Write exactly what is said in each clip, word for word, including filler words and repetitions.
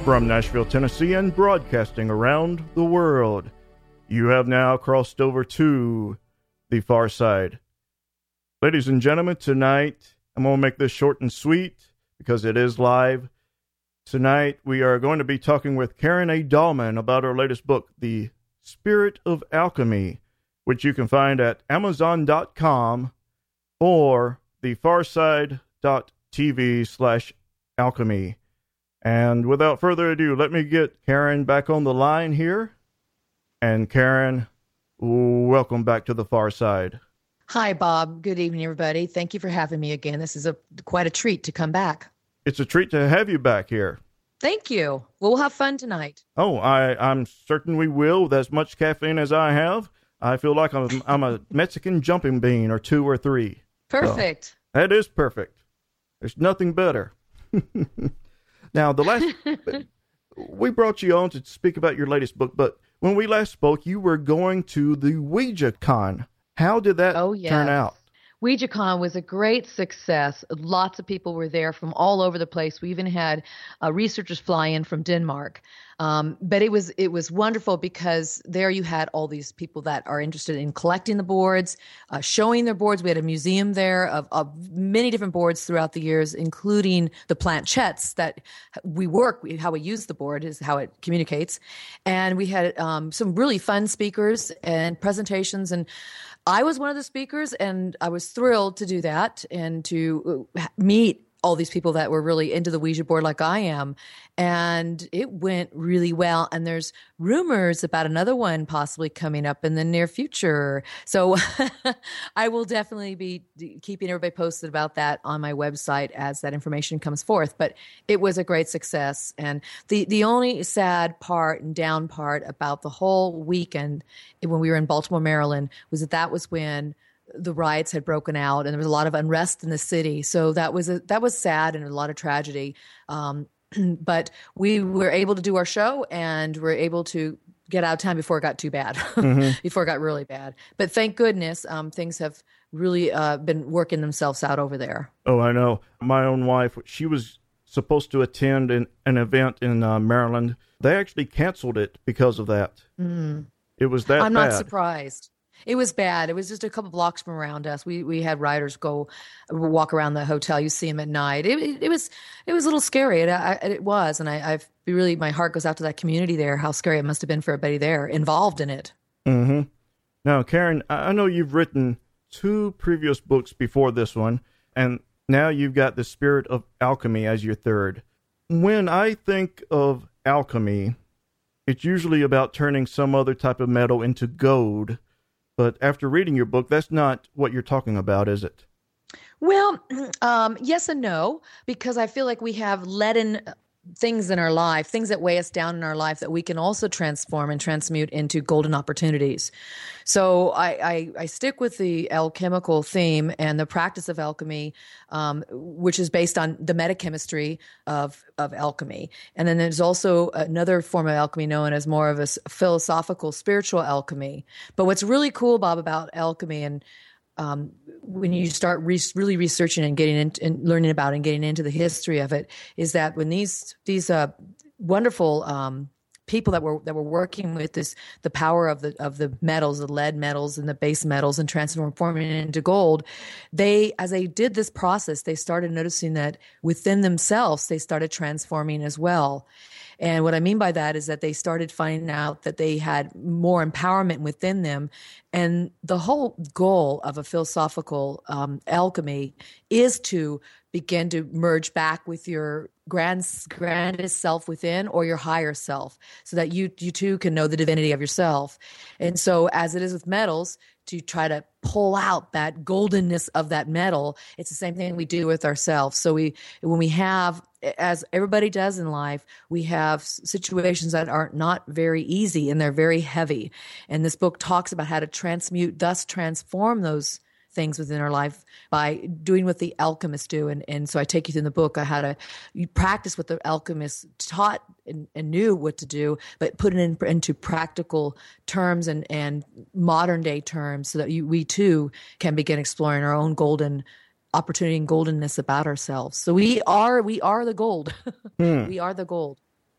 From Nashville, Tennessee, and broadcasting around the world, you have now crossed over to the far side. Ladies and gentlemen, tonight, I'm going to make this short and sweet because it is live. Tonight, we are going to be talking with Karen A. Dahlman about her latest book, The Spirit of Alchemy, which you can find at amazon dot com or thefarside.tv slash alchemy. And without further ado, let me get Karen back on the line here. And Karen, welcome back to the far side. Hi, Bob. Good evening, everybody. Thank you for having me again. This is a quite a treat to come back. It's a treat to have you back here. Thank you. We'll have fun tonight. Oh, I, I'm certain we will with as much caffeine as I have. I feel like I'm, I'm a Mexican jumping bean or two or three. Perfect. So, that is perfect. There's nothing better. Now, the last, we brought you on to speak about your latest book, but when we last spoke, you were going to the WouijaCon. How did that oh, yes. turn out? WouijaCon was a great success. Lots of people were there from all over the place. We even had uh, researchers fly in from Denmark. Um, but it was it was wonderful because there you had all these people that are interested in collecting the boards, uh, showing their boards. We had a museum there of, of many different boards throughout the years, including the planchettes that we work, we, how we use the board is how it communicates. And we had um, some really fun speakers and presentations, and I was one of the speakers, and I was thrilled to do that and to meet all these people that were really into the Ouija board like I am. And it went really well. And there's rumors about another one possibly coming up in the near future. So I will definitely be keeping everybody posted about that on my website as that information comes forth. But it was a great success. And the, the only sad part and down part about the whole weekend when we were in Baltimore, Maryland, was that that was when the riots had broken out and there was a lot of unrest in the city. So that was a, that was sad and a lot of tragedy. Um, but we were able to do our show and were able to get out of town before it got too bad, mm-hmm. before it got really bad. But thank goodness um, things have really uh, been working themselves out over there. Oh, I know. My own wife, she was supposed to attend an, an event in uh, Maryland. They actually canceled it because of that. Mm. It was that I'm bad. not surprised. It was bad. It was just a couple blocks from around us. We we had riders go walk around the hotel. You see them at night. It it, it was it was a little scary. It, I, it was, and I, I've really my heart goes out to that community there. How scary it must have been for everybody there involved in it. Mm-hmm. Now, Karen, I know you've written two previous books before this one, and now you've got The Spirit of Alchemy as your third. When I think of alchemy, it's usually about turning some other type of metal into gold. But after reading your book, that's not what you're talking about, is it? Well, um, yes and no, because I feel like we have leaden things in our life, things that weigh us down in our life that we can also transform and transmute into golden opportunities. So I, I, I stick with the alchemical theme and the practice of alchemy, um, which is based on the metachemistry of, of alchemy. And then there's also another form of alchemy known as more of a philosophical, spiritual alchemy. But what's really cool, Bob, about alchemy and Um, when you start re- really researching and getting into and learning about it and getting into the history of it, is that when these these uh, wonderful um, people that were that were working with this, the power of the of the metals, the lead metals and the base metals, and transforming it into gold, they as they did this process, they started noticing that within themselves they started transforming as well. And what I mean by that is that they started finding out that they had more empowerment within them. And the whole goal of a philosophical um, alchemy is to begin to merge back with your grand, grandest self within or your higher self so that you, you too can know the divinity of yourself. And so as it is with metals, to try to pull out that goldenness of that metal, it's the same thing we do with ourselves. So we, when we have, as everybody does in life, we have situations that are not very easy and they're very heavy. And this book talks about how to transmute, thus transform those things within our life by doing what the alchemists do. And, and so I take you through in the book on how to you practice what the alchemists taught and, and knew what to do, but put it in, into practical terms and, and modern day terms so that you, we too can begin exploring our own golden opportunity and goldenness about ourselves. So we are, we are the gold. Hmm. We are the gold.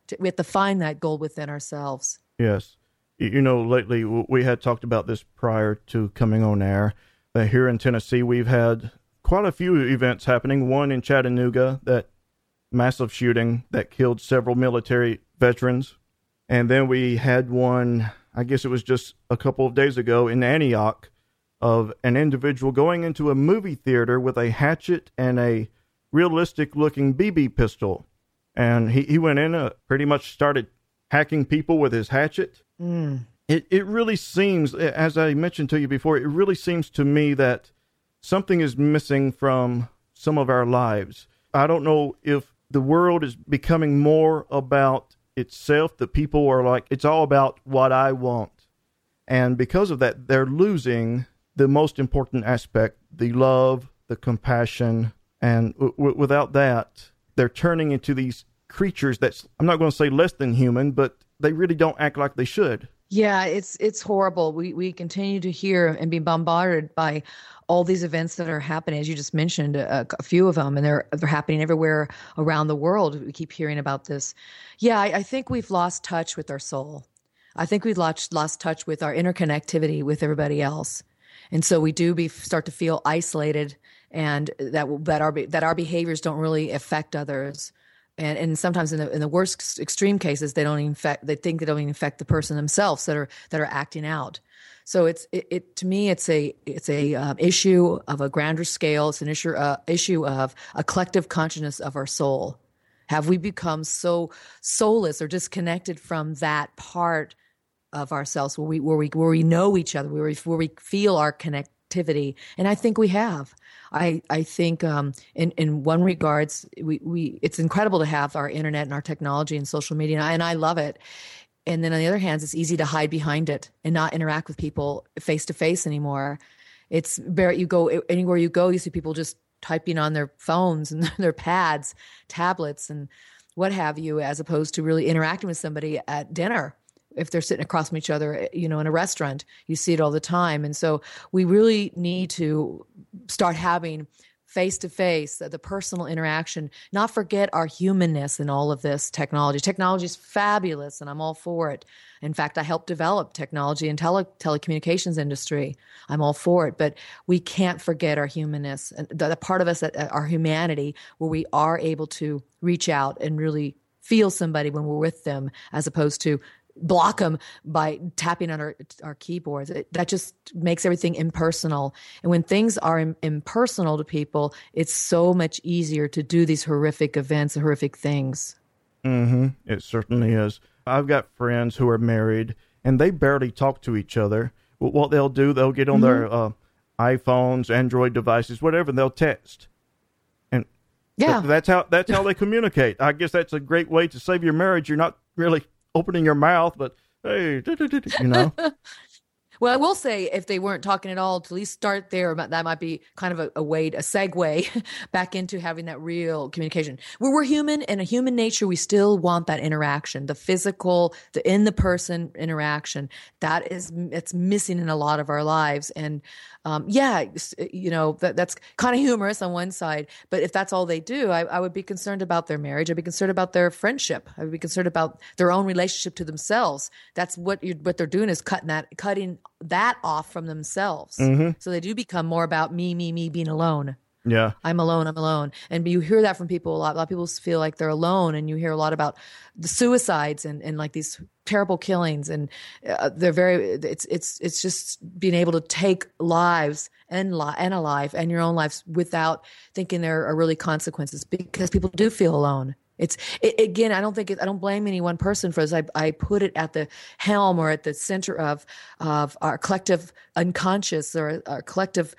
We have to find that gold within ourselves. Yes. You know, lately we had talked about this prior to coming on air, that here in Tennessee we've had quite a few events happening. One in Chattanooga, that massive shooting that killed several military veterans. And then we had one, I guess it was just a couple of days ago, in Antioch, of an individual going into a movie theater with a hatchet and a realistic-looking B B pistol. And he, he went in, uh, pretty much started hacking people with his hatchet. Mm. It it really seems, as I mentioned to you before, it really seems to me that something is missing from some of our lives. I don't know if the world is becoming more about itself, that people are like, it's all about what I want. And because of that, they're losing the most important aspect, the love, the compassion. And w- w- without that, they're turning into these creatures that's, I'm not going to say less than human, but they really don't act like they should. Yeah, it's it's horrible. We we continue to hear and be bombarded by all these events that are happening, as you just mentioned, a, a few of them, and they're they're happening everywhere around the world. We keep hearing about this. Yeah, I, I think we've lost touch with our soul. I think we've lost lost touch with our interconnectivity with everybody else, and so we do be start to feel isolated, and that that our that our behaviors don't really affect others. And and sometimes in the in the worst extreme cases, they don't even affect, they think they don't even affect the person themselves that are that are acting out. So it's it, it to me it's a it's a um, issue of a grander scale. It's an issue uh, issue of a collective consciousness of our soul. Have we become so soulless or disconnected from that part of ourselves where we where we where we know each other, where we where we feel our connectivity? And I think we have. I, I think um, in, in one regards, we, we it's incredible to have our internet and our technology and social media, and I love it. And then on the other hand, it's easy to hide behind it and not interact with people face to face anymore. It's very, you go anywhere you go, you see people just typing on their phones and their pads, tablets, and what have you, as opposed to really interacting with somebody at dinner. If they're sitting across from each other, you know, in a restaurant, you see it all the time. And so we really need to start having face-to-face, the personal interaction, not forget our humanness in all of this technology. Technology is fabulous, and I'm all for it. In fact, I helped develop technology and tele- telecommunications industry. I'm all for it. But we can't forget our humanness, and the, the part of us, that our humanity, where we are able to reach out and really feel somebody when we're with them, as opposed to block them by tapping on our, our keyboards. It, that just makes everything impersonal. And when things are im- impersonal to people, it's so much easier to do these horrific events, horrific things. Mm-hmm. It certainly is. I've got friends who are married, and they barely talk to each other. What they'll do, they'll get on mm-hmm. their uh, iPhones, Android devices, whatever, and they'll text. And yeah, th- that's how that's how they communicate. I guess that's a great way to save your marriage. You're not really opening your mouth, but hey, you know. Well, I will say, if they weren't talking at all, to at least start there. That might be kind of a, a way, a segue back into having that real communication. Where we're human, and a human nature, we still want that interaction, the physical, the in the person interaction. That is, it's missing in a lot of our lives. And um, yeah, you know, that, that's kind of humorous on one side. But if that's all they do, I, I would be concerned about their marriage. I'd be concerned about their friendship. I would be concerned about their own relationship to themselves. That's what you're, what they're doing is cutting that, cutting that off from themselves. Mm-hmm. So they do become more about me, me, me being alone. Yeah. I'm alone, I'm alone. And you hear that from people a lot. A lot of people feel like they're alone, and you hear a lot about the suicides and, and like these terrible killings. And uh, they're very, it's, it's, it's just being able to take lives and, li- and a life and your own lives without thinking there are really consequences, because people do feel alone. It's it, again, I don't think it, I don't blame any one person for this. I, I put it at the helm or at the center of of our collective unconscious, or our collective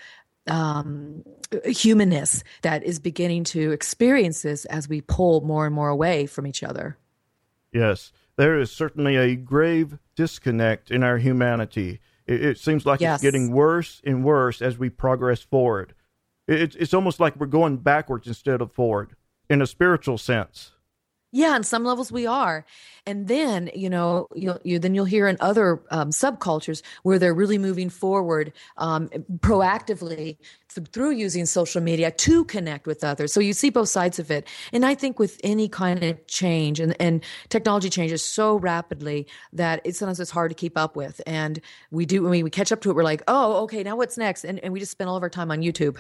um, humanness that is beginning to experience this as we pull more and more away from each other. Yes, there is certainly a grave disconnect in our humanity. It, it seems like yes. it's getting worse and worse as we progress forward. It, it's almost like we're going backwards instead of forward, in a spiritual sense. Yeah, on some levels we are. And then, you know, you'll, you then you'll hear in other um, subcultures where they're really moving forward um, proactively th- through using social media to connect with others. So you see both sides of it. And I think with any kind of change, and, and technology changes so rapidly that it's sometimes it's hard to keep up with. And we do, when we catch up to it, we're like, oh, okay, now what's next? And, and we just spend all of our time on YouTube,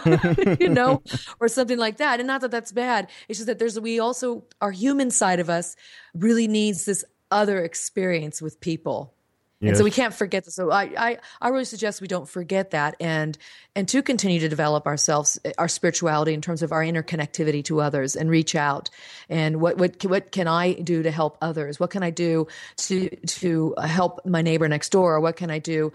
you know, or something like that. And not that that's bad. It's just that there's, we also, our human side of us really needs this other experience with people. Yes. And so we can't forget this. So I, I, I really suggest we don't forget that, and and to continue to develop ourselves, our spirituality in terms of our interconnectivity to others, and reach out. And what what what can I do to help others? What can I do to to help my neighbor next door? Or what can I do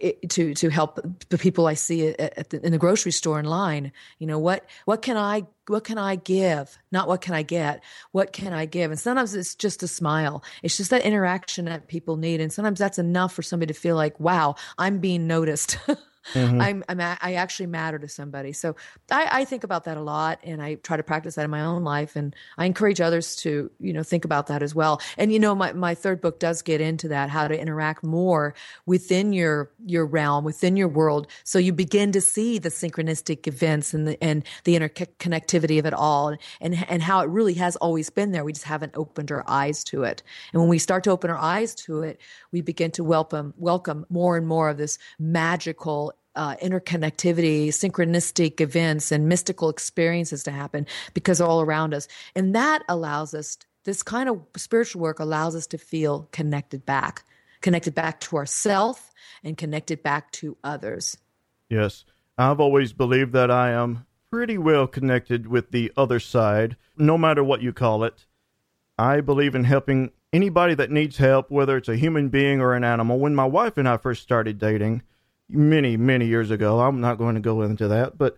to to help the people I see at the, in the grocery store in line? You know, what what can I what can I give? Not what can I get? What can I give? And sometimes it's just a smile. It's just that interaction that people need. And sometimes that's enough for somebody to feel like, wow, I'm being noticed. Mm-hmm. I'm, I'm, I actually matter to somebody. So I, I think about that a lot, and I try to practice that in my own life. And I encourage others to, you know, think about that as well. And, you know, my, my third book does get into that, how to interact more within your, your realm, within your world. So you begin to see the synchronistic events and the, and the interconnectivity of it all, and, and how it really has always been there. We just haven't opened our eyes to it. And when we start to open our eyes to it, we begin to welcome, welcome more and more of this magical Uh, interconnectivity, synchronistic events, and mystical experiences to happen, because they're all around us. And that allows us, this kind of spiritual work allows us to feel connected back, connected back to ourself and connected back to others. Yes. I've always believed that I am pretty well connected with the other side, no matter what you call it. I believe in helping anybody that needs help, whether it's a human being or an animal. When my wife and I first started dating, many, many years ago, I'm not going to go into that, but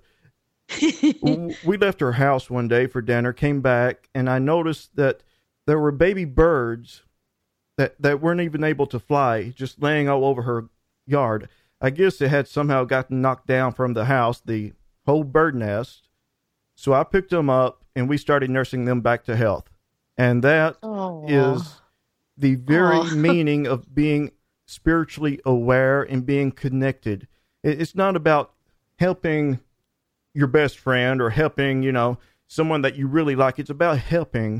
we left her house one day for dinner, came back, and I noticed that there were baby birds that, that weren't even able to fly, just laying all over her yard. I guess it had somehow gotten knocked down from the house, the whole bird nest. So I picked them up, and we started nursing them back to health. And that Aww. Is the very Aww. Meaning of being spiritually aware and being connected. It's not about helping your best friend or helping, you know, someone that you really like. It's about helping,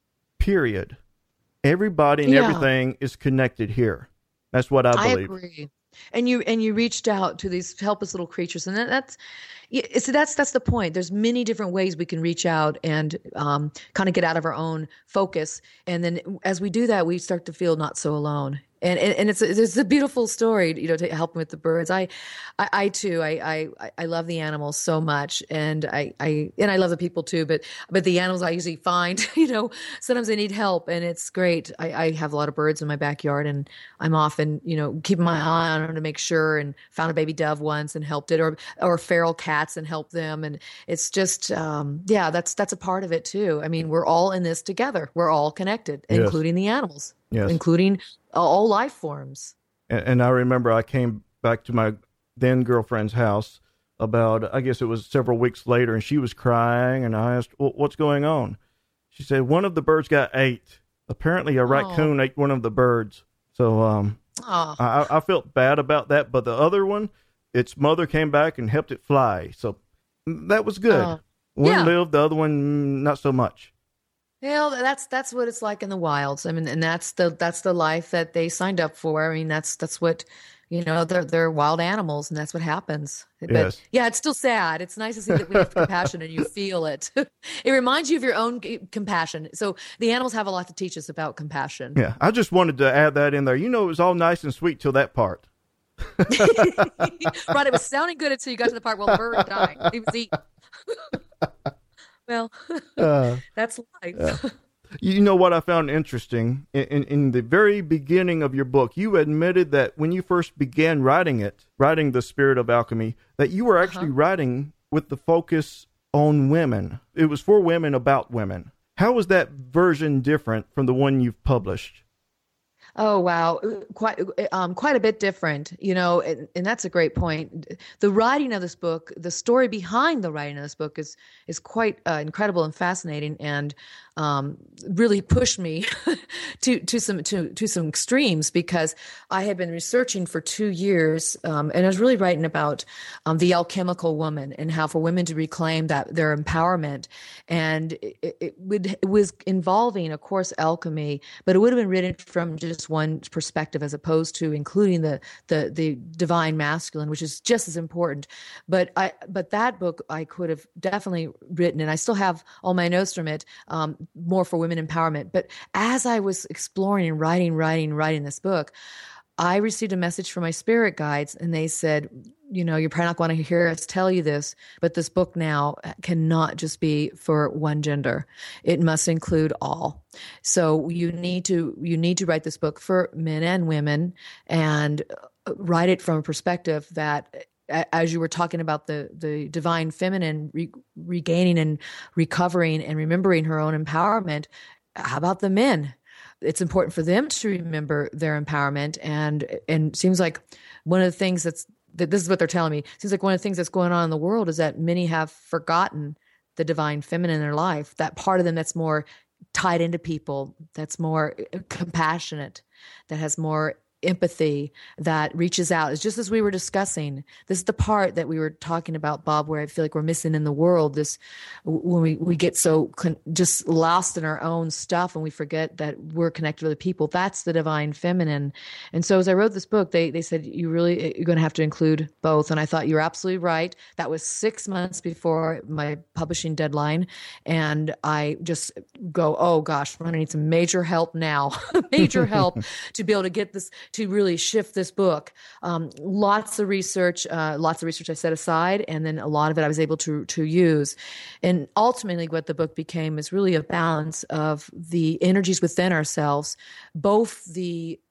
period. Everybody and yeah. everything is connected here. That's what I believe. I agree. And you and you reached out to these helpless little creatures, and that, that's it's, that's that's the point. There's many different ways we can reach out and um, kind of get out of our own focus, and then as we do that, we start to feel not so alone. And, and and it's a, it's a beautiful story, you know, to help with the birds. I, I, I too, I, I, I love the animals so much, and I, I, and I love the people too. But, but the animals I usually find, you know, sometimes they need help, and it's great. I, I have a lot of birds in my backyard, and I'm often, you know, keeping my eye on them to make sure. And found a baby dove once and helped it, or or feral cats and helped them. And it's just, um, yeah, that's that's a part of it too. I mean, we're all in this together. We're all connected, yes. including the animals. Yes. Including all life forms. And, and I remember I came back to my then girlfriend's house about, I guess it was several weeks later, and she was crying, and I asked, well, what's going on? She said, one of the birds got ate. Apparently a raccoon oh. ate one of the birds. So um, oh. I, I felt bad about that, but the other one, its mother came back and helped it fly. So that was good. Uh, one yeah. lived, the other one, not so much. Well, that's that's what it's like in the wilds. I mean, and that's the that's the life that they signed up for. I mean, that's that's what, you know, they're they're wild animals, and that's what happens. But yes. yeah, it's still sad. It's nice to see that we have compassion and you feel it. It reminds you of your own compassion. So the animals have a lot to teach us about compassion. Yeah, I just wanted to add that in there. You know, it was all nice and sweet till that part. Right, it was sounding good until you got to the part, well, the bird died. He was eaten. Well, uh, that's life. Uh, you know what I found interesting? In, in, in the very beginning of your book, you admitted that when you first began writing it, writing The Spirit of Alchemy, that you were actually uh-huh. writing with the focus on women. It was for women, about women. How was that version different from the one you've published? Oh wow, Uh, quite uh, um, quite a bit different, you know, and, and that's a great point. The writing of this book, the story behind the writing of this book is is quite uh, incredible and fascinating, and um, really pushed me to to some to to some extremes because I had been researching for two years, um, and I was really writing about um, the alchemical woman and how for women to reclaim that their empowerment, and it, it, would, it was involving, of course, alchemy, but it would have been written from just one perspective as opposed to including the the the divine masculine, which is just as important. But I but that book I could have definitely written, and I still have all my notes from it, um, more for women empowerment. But as I was exploring and writing, writing, writing this book, I received a message from my spirit guides, and they said, you know, you're probably not going to hear us tell you this, but this book now cannot just be for one gender. It must include all. So you need to you need to write this book for men and women, and write it from a perspective that, as you were talking about the the divine feminine re- regaining and recovering and remembering her own empowerment, how about the men? It's important for them to remember their empowerment, and and seems like one of the things that's that this is what they're telling me. Seems like one of the things that's going on in the world is that many have forgotten the divine feminine in their life, that part of them that's more tied into people, that's more compassionate, that has more empathy, that reaches out. It's just as we were discussing. This is the part that we were talking about, Bob, where I feel like we're missing in the world. This, when we, we get so con- just lost in our own stuff and we forget that we're connected with other people. That's the divine feminine. And so as I wrote this book, they they said, you really, you're going to have to include both. And I thought, you're absolutely right. That was six months before my publishing deadline. And I just go, oh gosh, I'm going to need some major help now, major help to be able to get this, to really shift this book. Um, lots of research, uh, lots of research I set aside, and then a lot of it I was able to to use. And ultimately what the book became is really a balance of the energies within ourselves, both the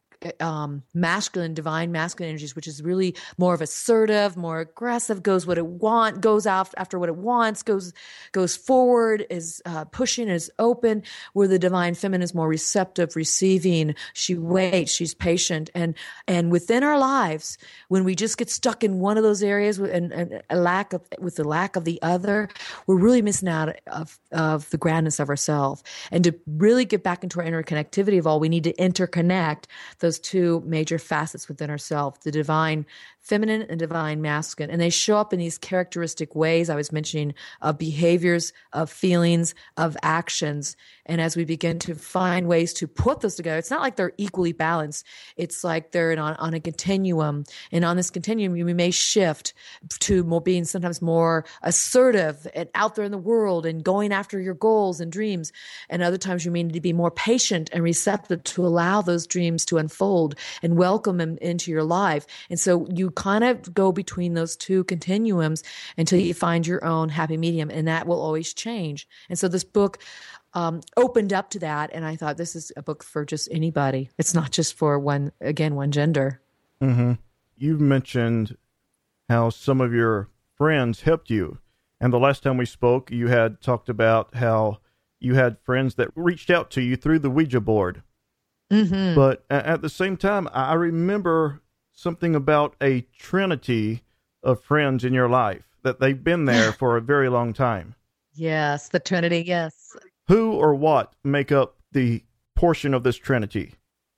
um, masculine, divine masculine energies, which is really more of assertive, more aggressive, goes what it want, goes after, after what it wants, goes goes forward, is uh, pushing, is open, where the divine feminine is more receptive, receiving. She waits, she's patient. And and within our lives, when we just get stuck in one of those areas with, and, and a lack of, with the lack of the other, we're really missing out of, of the grandness of ourselves. And to really get back into our interconnectivity of all, we need to interconnect those two major facets within ourselves, the divine feminine and divine masculine. And they show up in these characteristic ways I was mentioning, of behaviors, of feelings, of actions. And as we begin to find ways to put those together, it's not like they're equally balanced. It's like they're on, on a continuum. And on this continuum, we may shift to more being sometimes more assertive and out there in the world and going after your goals and dreams. And other times you may need to be more patient and receptive to allow those dreams to unfold and welcome them into your life. And so you kind of go between those two continuums until you find your own happy medium, and that will always change. And so this book um, opened up to that, and I thought, this is a book for just anybody. It's not just for one, again, one gender. Mm-hmm. You've mentioned how some of your friends helped you, and the last time we spoke, you had talked about how you had friends that reached out to you through the Ouija board. Mm-hmm. But at the same time, I remember something about a trinity of friends in your life, that they've been there for a very long time. Yes, the Trinity, yes. Who or what make up the portion of this trinity?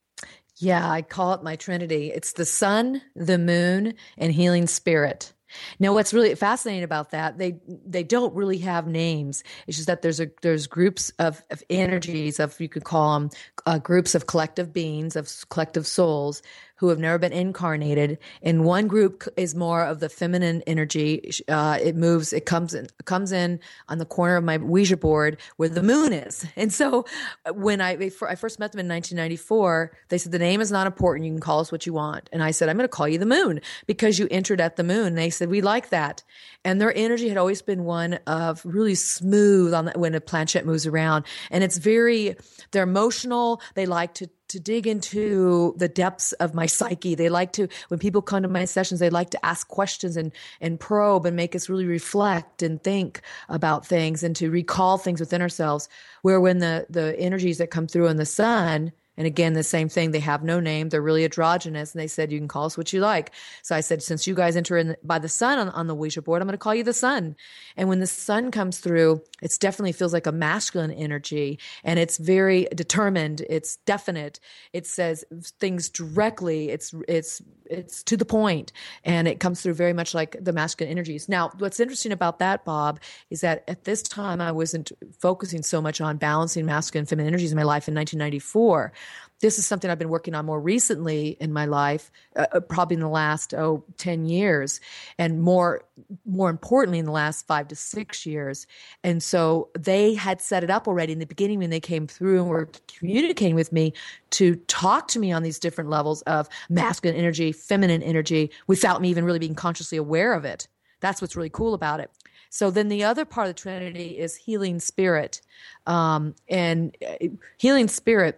Yeah, I call it my Trinity. It's the sun, the moon, and healing spirit. Now, what's really fascinating about that, they they don't really have names. It's just that there's a there's groups of, of energies, of, you could call them uh, groups of collective beings, of collective souls who have never been incarnated. And one group is more of the feminine energy. Uh, it moves, it comes in, comes in on the corner of my Ouija board where the moon is. And so when I, I first met them in nineteen ninety-four, they said, the name is not important. You can call us what you want. And I said, I'm going to call you the moon because you entered at the moon. And they said, we like that. And their energy had always been one of really smooth on the, when a planchette moves around. And it's very, they're emotional. They like to to dig into the depths of my psyche. They like to, when people come to my sessions, they like to ask questions and, and probe and make us really reflect and think about things and to recall things within ourselves. Where when the, the energies that come through in the sun, And again, the same thing. They have no name. They're really androgynous. And they said, you can call us what you like. So I said, since you guys enter in by the sun on, on the Ouija board, I'm going to call you the sun. And when the sun comes through, it definitely feels like a masculine energy. And it's very determined. It's definite. It says things directly. It's, it's, it's to the point. And it comes through very much like the masculine energies. Now, what's interesting about that, Bob, is that at this time, I wasn't focusing so much on balancing masculine and feminine energies in my life in nineteen ninety-four. This is something I've been working on more recently in my life, uh, probably in the last, oh, ten years, and more, more importantly, in the last five to six years. And so they had set it up already in the beginning when they came through and were communicating with me to talk to me on these different levels of masculine energy, feminine energy, without me even really being consciously aware of it. That's what's really cool about it. So then the other part of the Trinity is healing spirit. Um, and uh, healing spirit,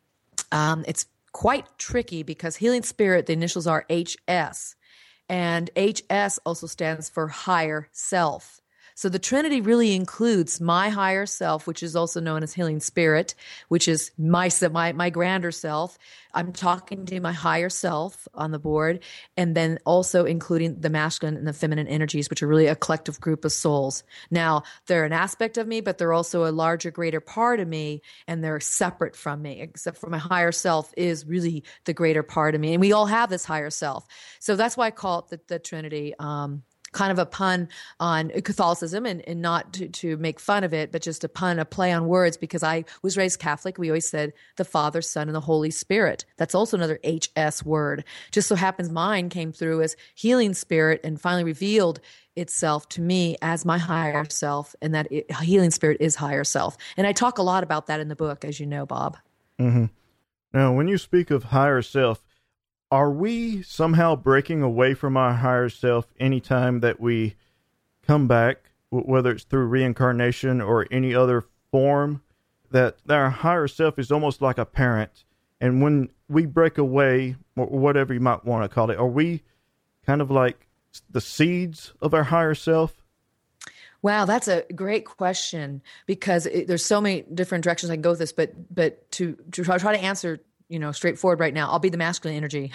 Um, it's quite tricky because healing spirit, the initials are H S, and H S also stands for higher self. So the Trinity really includes my higher self, which is also known as healing spirit, which is my my my grander self. I'm talking to my higher self on the board, and then also including the masculine and the feminine energies, which are really a collective group of souls. Now, they're an aspect of me, but they're also a larger, greater part of me, and they're separate from me, except for my higher self is really the greater part of me. And we all have this higher self. So that's why I call it the, the Trinity. Um, kind of a pun on Catholicism, and, and not to, to make fun of it, but just a pun, a play on words, because I was raised Catholic. We always said the Father, Son, and the Holy Spirit. That's also another H S word. Just so happens mine came through as healing spirit and finally revealed itself to me as my higher self, and that it, healing spirit is higher self. And I talk a lot about that in the book, as you know, Bob. Mm-hmm. Now, when you speak of higher self, are we somehow breaking away from our higher self anytime that we come back, w- whether it's through reincarnation or any other form, that our higher self is almost like a parent? And when we break away, or whatever you might want to call it, are we kind of like the seeds of our higher self? Wow, that's a great question, because it, there's so many different directions I can go with this, but but to, to try, try to answer you know, straightforward right now, I'll be the masculine energy.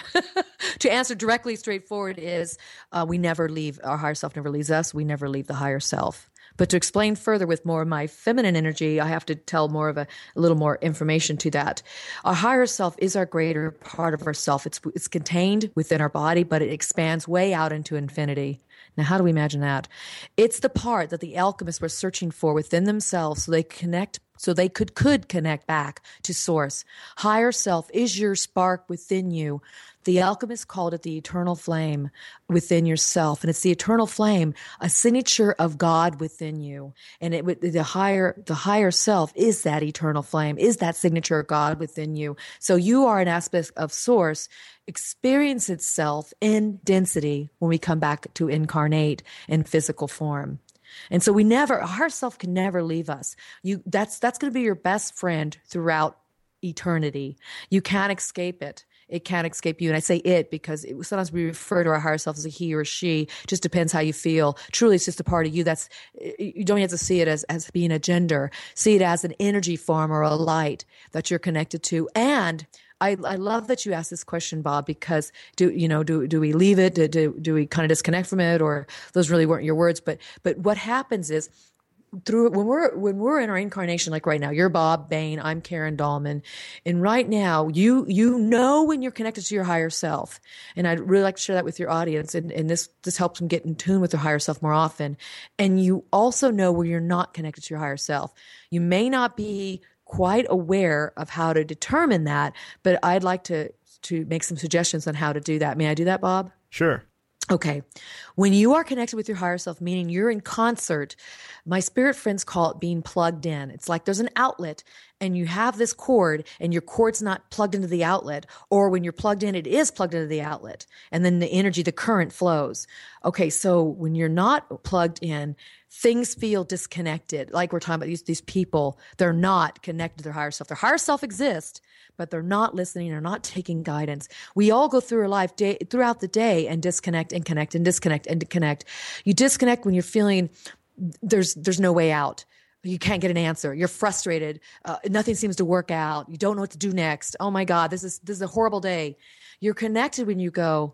To answer directly straightforward is uh, we never leave, our higher self never leaves us. We never leave the higher self. But to explain further with more of my feminine energy, I have to tell more of a, a little more information to that. Our higher self is our greater part of ourself. It's, it's contained within our body, but it expands way out into infinity. Now, how do we imagine that? It's the part that the alchemists were searching for within themselves so they connect, so they could, could connect back to source. Higher self is your spark within you. The alchemists called it the eternal flame within yourself. And it's the eternal flame, a signature of God within you. And it, the higher, the higher self is that eternal flame, is that signature of God within you. So you are an aspect of source, experience itself in density when we come back to incarnate in physical form. And so we never, our self can never leave us. You, that's, that's going to be your best friend throughout eternity. You can't escape it. It can't escape you. And I say it because it, sometimes we refer to our higher self as a he or she. Just depends how you feel. Truly, it's just a part of you. That's, you don't have to see it as, as being a gender. See it as an energy form or a light that you're connected to. And I, I love that you asked this question, Bob, because do, you know, do, do we leave it? Do, do, do we kind of disconnect from it? Or those really weren't your words. But, but what happens is, through when we're when we're in our incarnation, like right now, you're Bob Bain, I'm Karen Dahlman, and right now you you know when you're connected to your higher self, and I'd really like to share that with your audience, and, and this this helps them get in tune with their higher self more often. And you also know where you're not connected to your higher self. You may not be quite aware of how to determine that, but I'd like to to make some suggestions on how to do that. May I do that, Bob? Sure. Okay. When you are connected with your higher self, meaning you're in concert, my spirit friends call it being plugged in. It's like there's an outlet and you have this cord and your cord's not plugged into the outlet, or when you're plugged in, it is plugged into the outlet, and then the energy, the current flows. Okay. So when you're not plugged in, things feel disconnected. Like we're talking about these, these people, they're not connected to their higher self. Their higher self exists, but they're not listening or not taking guidance. We all go through our life day, throughout the day and disconnect and connect and disconnect and connect. You disconnect when you're feeling there's there's no way out. You can't get an answer. You're frustrated. Uh, nothing seems to work out. You don't know what to do next. Oh my God, this is this is a horrible day. You're connected when you go,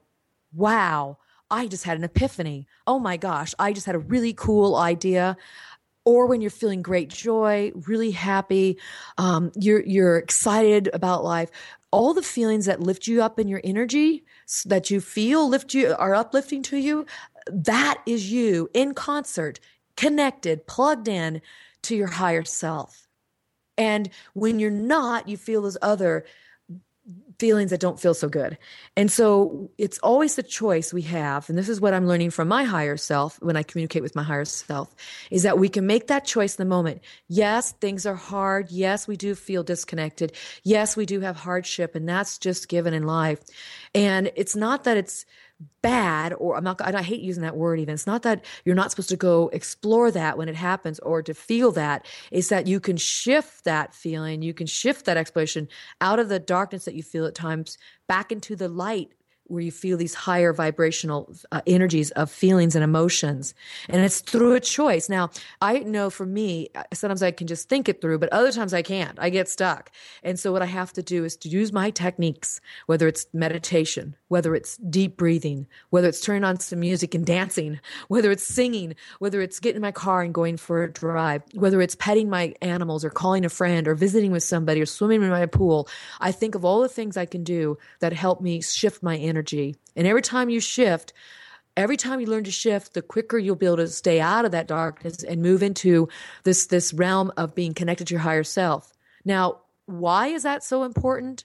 wow, I just had an epiphany. Oh my gosh, I just had a really cool idea. Or when you're feeling great joy, really happy, um, you're you're excited about life. All the feelings that lift you up in your energy, that you feel lift you are uplifting to you, that is you in concert, connected, plugged in to your higher self. And when you're not, you feel those other feelings that don't feel so good. And so it's always the choice we have. And this is what I'm learning from my higher self when I communicate with my higher self, is that we can make that choice in the moment. Yes, things are hard. Yes, we do feel disconnected. Yes, we do have hardship, and that's just given in life. And it's not that it's bad, or I'm not, I hate using that word even. It's not that you're not supposed to go explore that when it happens or to feel that. It's that you can shift that feeling, you can shift that exploration out of the darkness that you feel at times back into the light, where you feel these higher vibrational uh, energies of feelings and emotions. And it's through a choice. Now, I know for me, sometimes I can just think it through, but other times I can't. I get stuck. And so what I have to do is to use my techniques, whether it's meditation, whether it's deep breathing, whether it's turning on some music and dancing, whether it's singing, whether it's getting in my car and going for a drive, whether it's petting my animals or calling a friend or visiting with somebody or swimming in my pool. I think of all the things I can do that help me shift my energy. Energy. And every time you shift, every time you learn to shift, the quicker you'll be able to stay out of that darkness and move into this, this realm of being connected to your higher self. Now, why is that so important?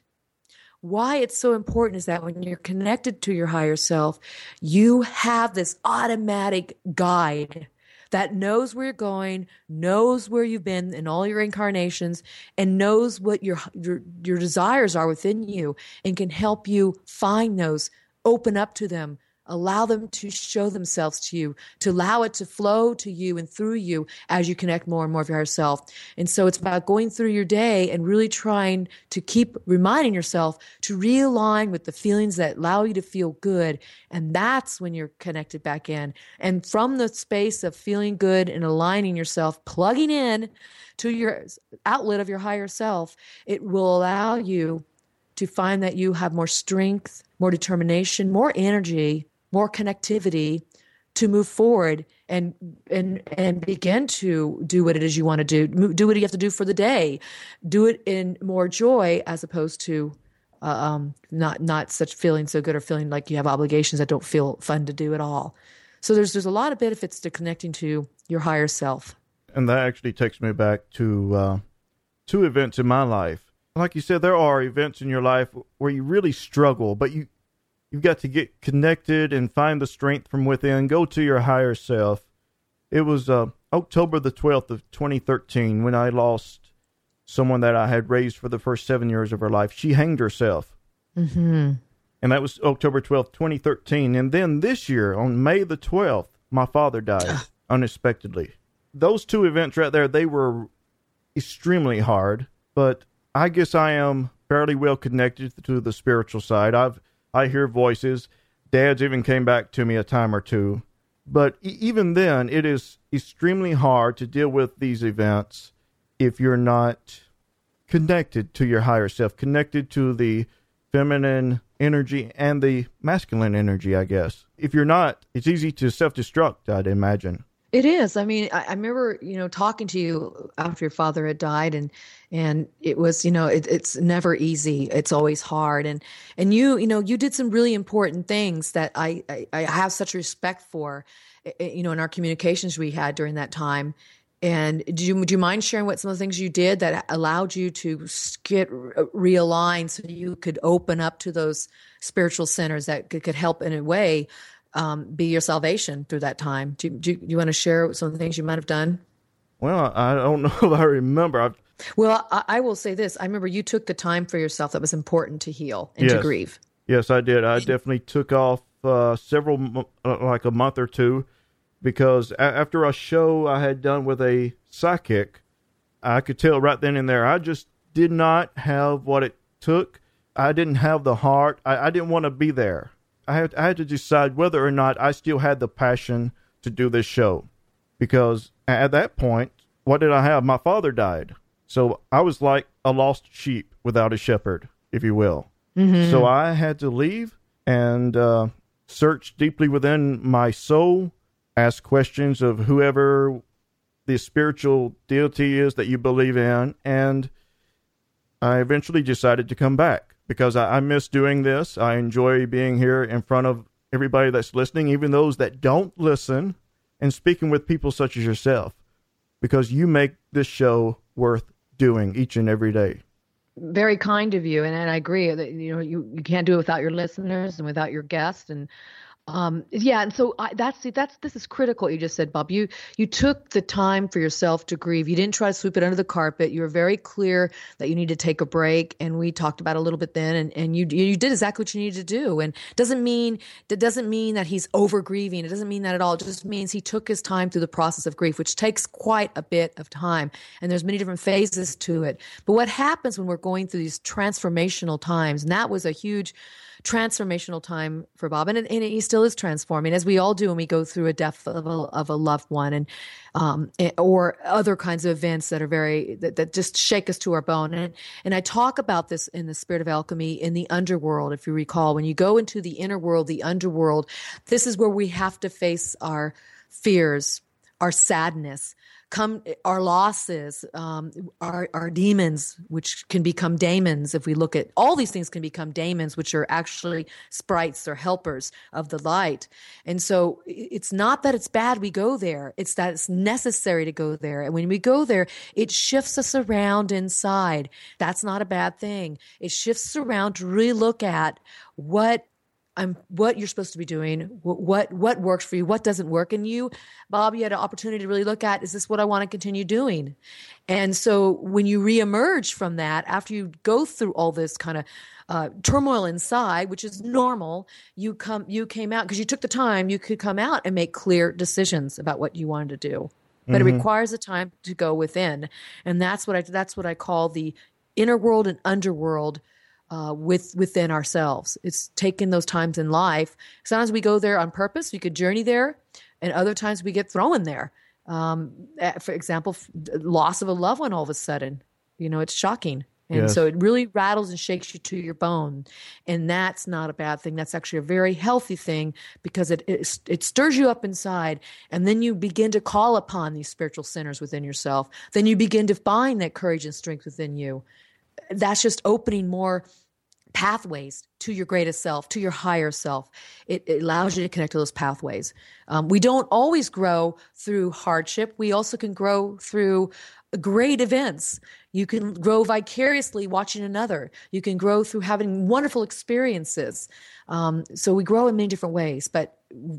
Why it's so important is that when you're connected to your higher self, you have this automatic guide that knows where you're going, knows where you've been in all your incarnations, and knows what your, your your desires are within you, and can help you find those, open up to them, allow them to show themselves to you, to allow it to flow to you and through you as you connect more and more of your higher self. And so it's about going through your day and really trying to keep reminding yourself to realign with the feelings that allow you to feel good. And that's when you're connected back in. And from the space of feeling good and aligning yourself, plugging in to your outlet of your higher self, it will allow you to find that you have more strength, more determination, more energy, more connectivity to move forward and and and begin to do what it is you want to do. Do what you have to do for the day. Do it in more joy as opposed to uh, um, not not such feeling so good or feeling like you have obligations that don't feel fun to do at all. So there's there's a lot of benefits to connecting to your higher self. And that actually takes me back to uh, two events in my life. Like you said, there are events in your life where you really struggle, but you You've got to get connected and find the strength from within. Go to your higher self. It was uh, October the twelfth of twenty thirteen when I lost someone that I had raised for the first seven years of her life. She hanged herself. Mm-hmm. And that was October twelfth, twenty thirteen. And then this year, on May the twelfth, my father died unexpectedly. Those two events right there, they were extremely hard. But I guess I am fairly well connected to the spiritual side. I've I hear voices. Dad's even came back to me a time or two. But e- even then, it is extremely hard to deal with these events if you're not connected to your higher self, connected to the feminine energy and the masculine energy, I guess. If you're not, it's easy to self-destruct, I'd imagine. It is. I mean, I, I remember, you know, talking to you after your father had died, and and it was, you know, it, it's never easy. It's always hard. And and you, you know, you did some really important things that I, I, I have such respect for, you know, in our communications we had during that time. And do you, do you mind sharing what some of the things you did that allowed you to get realigned so you could open up to those spiritual centers that could, could help in a way Um, be your salvation through that time? Do, do, do you want to share some of the things you might have done? Well, I don't know if I remember. I've... Well, I, I will say this. I remember you took the time for yourself that was important to heal and yes. to grieve. Yes, I did. I definitely took off uh, several, uh, like a month or two, because a- after a show I had done with a psychic, I could tell right then and there, I just did not have what it took. I didn't have the heart. I, I didn't want to be there. I had, I had to decide whether or not I still had the passion to do this show, because at that point, what did I have? My father died. So I was like a lost sheep without a shepherd, if you will. Mm-hmm. So I had to leave and uh, search deeply within my soul, ask questions of whoever the spiritual deity is that you believe in, and I eventually decided to come back because I, I miss doing this. I enjoy being here in front of everybody that's listening, even those that don't listen, and speaking with people such as yourself, because you make this show worth doing each and every day. Very kind of you, and, and I agree that you know you, you can't do it without your listeners and without your guests, and um, yeah, and so I, that's that's this is critical. What you just said, Bob. You you took the time for yourself to grieve. You didn't try to sweep it under the carpet. You were very clear that you need to take a break, and we talked about it a little bit then. And, and you you did exactly what you needed to do. And doesn't mean that doesn't mean that he's over grieving. It doesn't mean that at all. It just means he took his time through the process of grief, which takes quite a bit of time. And there's many different phases to it. But what happens when we're going through these transformational times? And that was a huge transformational time for Bob, and, and he still is transforming, as we all do when we go through a death of a, of a loved one, and um, or other kinds of events that are very that, that just shake us to our bone. And and I talk about this in the Spirit of Alchemy in the underworld. If you recall, when you go into the inner world, the underworld, this is where we have to face our fears, our sadness, come our losses, um, our our demons, which can become daemons. If we look at all these things, can become daemons, which are actually sprites or helpers of the light. And so it's not that it's bad we go there; it's that it's necessary to go there. And when we go there, it shifts us around inside. That's not a bad thing. It shifts us around to really look at what. Um, what you're supposed to be doing, what what works for you, what doesn't work. And you, Bob, you had an opportunity to really look at, is this what I want to continue doing? And so when you reemerge from that, after you go through all this kind of uh, turmoil inside, which is normal, you come you came out because you took the time, you could come out and make clear decisions about what you wanted to do. But mm-hmm. It requires the time to go within. And that's what I that's what I call the inner world and underworld. Uh, with within ourselves. It's taking those times in life. Sometimes we go there on purpose. We could journey there, and other times we get thrown there. Um, for example, loss of a loved one all of a sudden. You know, it's shocking. And yes. So it really rattles and shakes you to your bone. And that's not a bad thing. That's actually a very healthy thing because it, it, it stirs you up inside. And then you begin to call upon these spiritual centers within yourself. Then you begin to find that courage and strength within you. That's just opening more pathways to your greatest self, to your higher self. It, it allows you to connect to those pathways. Um, we don't always grow through hardship. We also can grow through great events. You can grow vicariously watching another. You can grow through having wonderful experiences. Um, so we grow in many different ways, but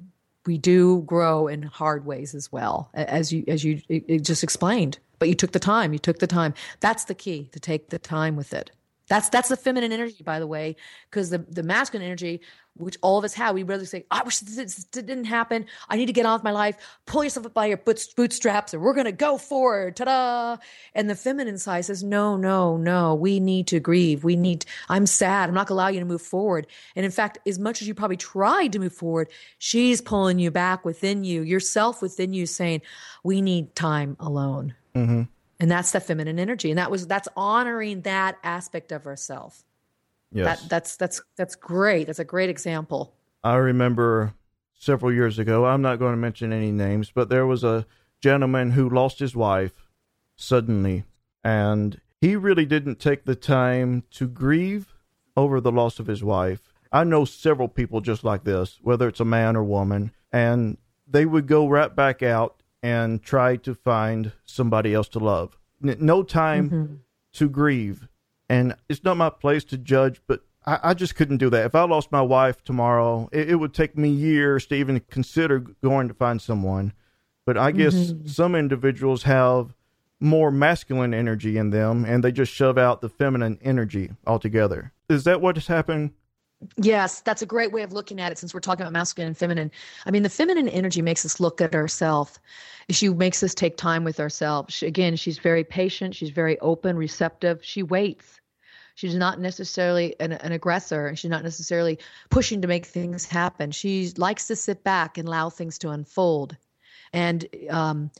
we do grow in hard ways as well, as you as you it, it just explained. But you took the time. You took the time. That's the key, to take the time with it. That's that's the feminine energy, by the way, because the, the masculine energy, which all of us have, we really say, I wish this didn't happen. I need to get on with my life. Pull yourself up by your bootstraps, and we're going to go forward. Ta-da! And the feminine side says, no, no, no. We need to grieve. We need. I'm sad. I'm not going to allow you to move forward. And in fact, as much as you probably tried to move forward, she's pulling you back within you, yourself within you, saying, we need time alone. Mm-hmm. And that's the feminine energy. And that was, that's honoring that aspect of herself. Yes. That, that's, that's, that's great. That's a great example. I remember several years ago, I'm not going to mention any names, but there was a gentleman who lost his wife suddenly. And he really didn't take the time to grieve over the loss of his wife. I know several people just like this, whether it's a man or woman, and they would go right back out and try to find somebody else to love. N- no time mm-hmm. to grieve. And it's not my place to judge, but I, I just couldn't do that. If I lost my wife tomorrow, it, it would take me years to even consider going to find someone. But I guess mm-hmm. some individuals have more masculine energy in them, and they just shove out the feminine energy altogether. Is that what has happened? Yes, that's a great way of looking at it, since we're talking about masculine and feminine. I mean, the feminine energy makes us look at ourselves. She makes us take time with ourselves. She, again, she's very patient. She's very open, receptive. She waits. She's not necessarily an, an aggressor. She's not necessarily pushing to make things happen. She likes to sit back and allow things to unfold. And um,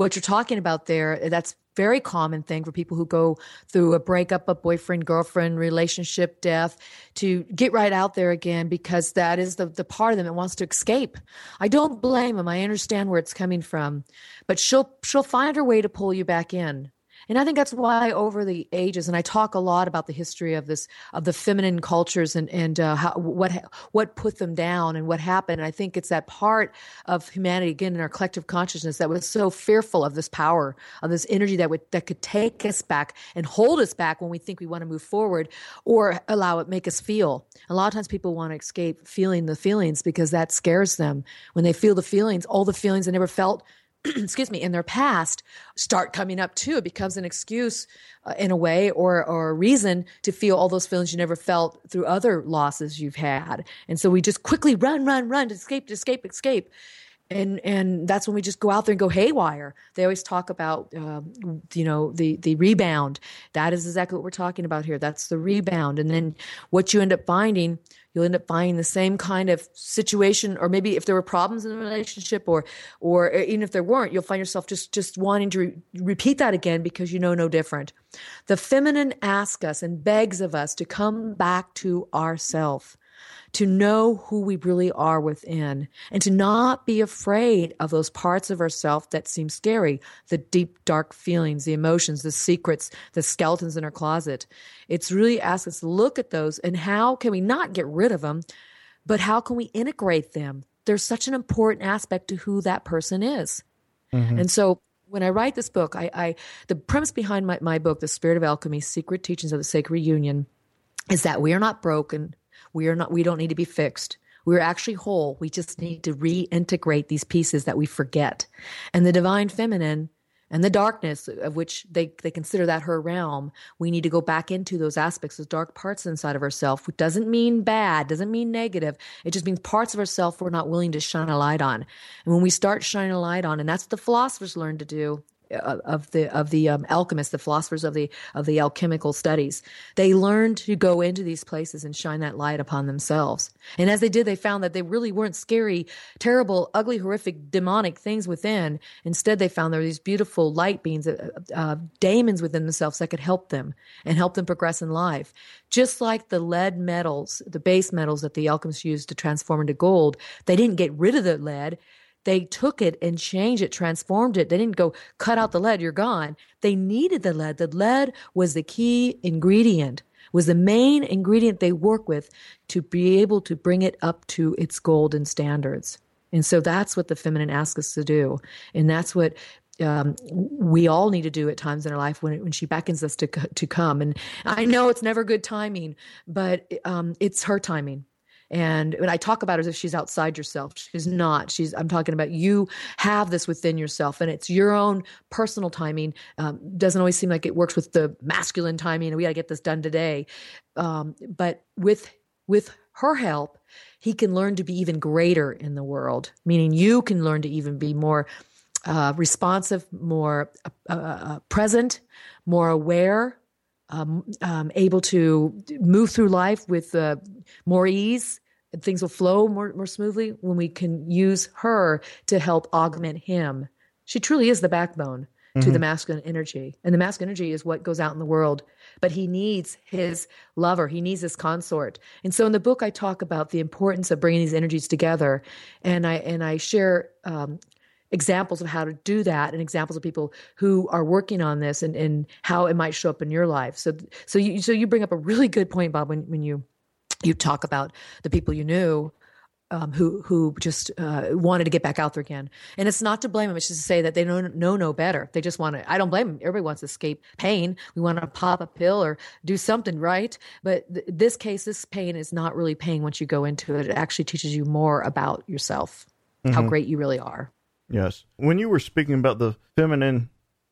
what you're talking about there, that's very common thing for people who go through a breakup, a boyfriend, girlfriend, relationship, death, to get right out there again, because that is the, the part of them that wants to escape. I don't blame them. I understand where it's coming from, but she'll, she'll find her way to pull you back in. And I think that's why over the ages, and I talk a lot about the history of this, of the feminine cultures and, and uh, how, what, what put them down and what happened. And I think it's that part of humanity, again, in our collective consciousness, that was so fearful of this power, of this energy that would, that could take us back and hold us back when we think we want to move forward, or allow it, make us feel. A lot of times people want to escape feeling the feelings because that scares them. When they feel the feelings, all the feelings they never felt, excuse me, in their past start coming up too. It becomes an excuse uh, in a way, or, or a reason to feel all those feelings you never felt through other losses you've had. And so we just quickly run, run, run to escape, to escape, escape. And and that's when we just go out there and go haywire. They always talk about, um, you know, the, the rebound. That is exactly what we're talking about here. That's the rebound. And then what you end up finding, you'll end up finding the same kind of situation, or maybe if there were problems in the relationship, or or even if there weren't, you'll find yourself just, just wanting to re- repeat that again because you know no different. The feminine asks us and begs of us to come back to ourself, to know who we really are within, and to not be afraid of those parts of ourselves that seem scary, the deep, dark feelings, the emotions, the secrets, the skeletons in our closet. It's really asking us to look at those, and how can we not get rid of them, but how can we integrate them? There's such an important aspect to who that person is. Mm-hmm. And so when I write this book, I, I the premise behind my, my book, The Spirit of Alchemy, Secret Teachings of the Sacred Union, is that we are not broken. We are not, we don't need to be fixed. We're actually whole. We just need to reintegrate these pieces that we forget. And the divine feminine and the darkness, of which they, they consider that her realm, we need to go back into those aspects, those dark parts inside of ourselves, which doesn't mean bad, doesn't mean negative. It just means parts of ourselves we're not willing to shine a light on. And when we start shining a light on, and that's what the philosophers learn to do, of the of the um, alchemists, the philosophers of the of the alchemical studies, they learned to go into these places and shine that light upon themselves. And as they did, they found that they really weren't scary, terrible, ugly, horrific, demonic things within. Instead, they found there were these beautiful light beings, uh, uh, daemons within themselves that could help them and help them progress in life. Just like the lead metals, the base metals that the alchemists used to transform into gold, they didn't get rid of the lead. They took it and changed it, transformed it. They didn't go cut out the lead, you're gone. They needed the lead. The lead was the key ingredient, was the main ingredient they work with to be able to bring it up to its golden standards. And so that's what the feminine asks us to do. And that's what um, we all need to do at times in our life when, it, when she beckons us to, to come. And I know it's never good timing, but um, it's her timing. And when I talk about her as if she's outside yourself, she's not. She's. I'm talking about you have this within yourself, and it's your own personal timing. Um, doesn't always seem like it works with the masculine timing, and we got to get this done today. Um, but with with her help, he can learn to be even greater in the world, meaning you can learn to even be more uh, responsive, more uh, uh, present, more aware, Um, um, able to move through life with uh, more ease. Things will flow more, more smoothly when we can use her to help augment him. She truly is the backbone mm-hmm. to the masculine energy. And the masculine energy is what goes out in the world. But he needs his lover. He needs his consort. And so in the book, I talk about the importance of bringing these energies together. And I, and I share um, examples of how to do that, and examples of people who are working on this, and, and how it might show up in your life. So, so you, so you bring up a really good point, Bob, when, when you, you talk about the people you knew, um, who, who just, uh, wanted to get back out there again. And it's not to blame them. It's just to say that they don't know no better. They just want to, I don't blame them. Everybody wants to escape pain. We want to pop a pill or do something, right? But th- this case, this pain is not really pain once you go into it. It actually teaches you more about yourself, mm-hmm. how great you really are. Yes. When you were speaking about the feminine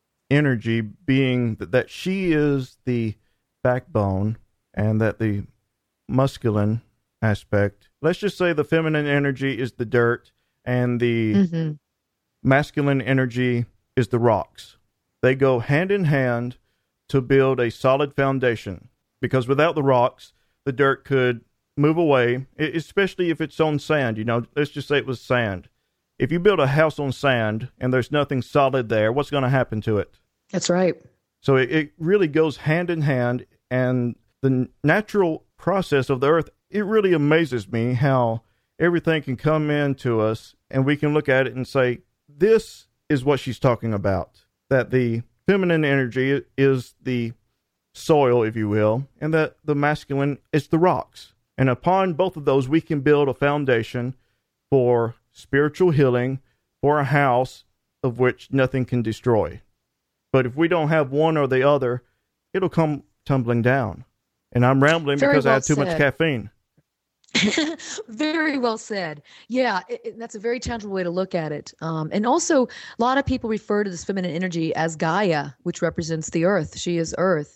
energy being that, that she is the backbone, and that the masculine aspect, let's just say the feminine energy is the dirt and the mm-hmm. masculine energy is the rocks. They go hand in hand to build a solid foundation, because without the rocks, the dirt could move away, especially if it's on sand. You know, let's just say it was sand. if you build a house on sand and there's nothing solid there, what's going to happen to it? That's right. So it, it really goes hand in hand, and the natural process of the earth, it really amazes me how everything can come into us and we can look at it and say, this is what she's talking about, that the feminine energy is the soil, if you will, and that the masculine is the rocks. And upon both of those, we can build a foundation for spiritual healing, for a house of which nothing can destroy. But if we don't have one or the other, it'll come tumbling down. And I'm rambling Very because well I had too said. much caffeine. Very well said. Yeah, it, it- that's a very tangible way to look at it. Um, and also, a lot of people refer to this feminine energy as Gaia, which represents the earth. She is earth.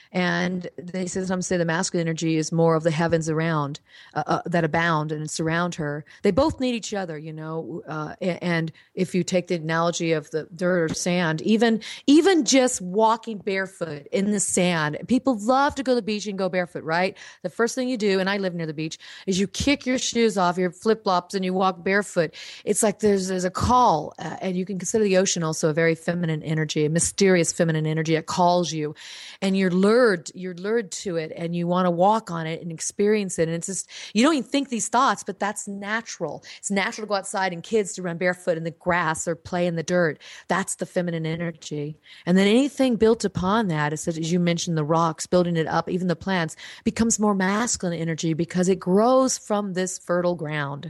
And they sometimes say the masculine energy is more of the heavens around uh, uh, that abound and surround her. They both need each other, you know. Uh, a- and if you take the analogy of the dirt or sand, even even just walking barefoot in the sand, people love to go to the beach and go barefoot, right? The first thing you do, and I live near the beach, is you kick your shoes off, your flip flops, and you walk barefoot. It's like there's there's a call, uh, and you can consider the ocean also a very feminine energy, a mysterious feminine energy. It calls you, and you're lured you're lured to it, and you want to walk on it and experience it. And it's just, you don't even think these thoughts, but that's natural. It's natural to go outside and kids to run barefoot in the grass or play in the dirt. That's the feminine energy. And then anything built upon that, as as you mentioned, the rocks, building it up, even the plants, becomes more masculine energy because it grows from this fertile ground.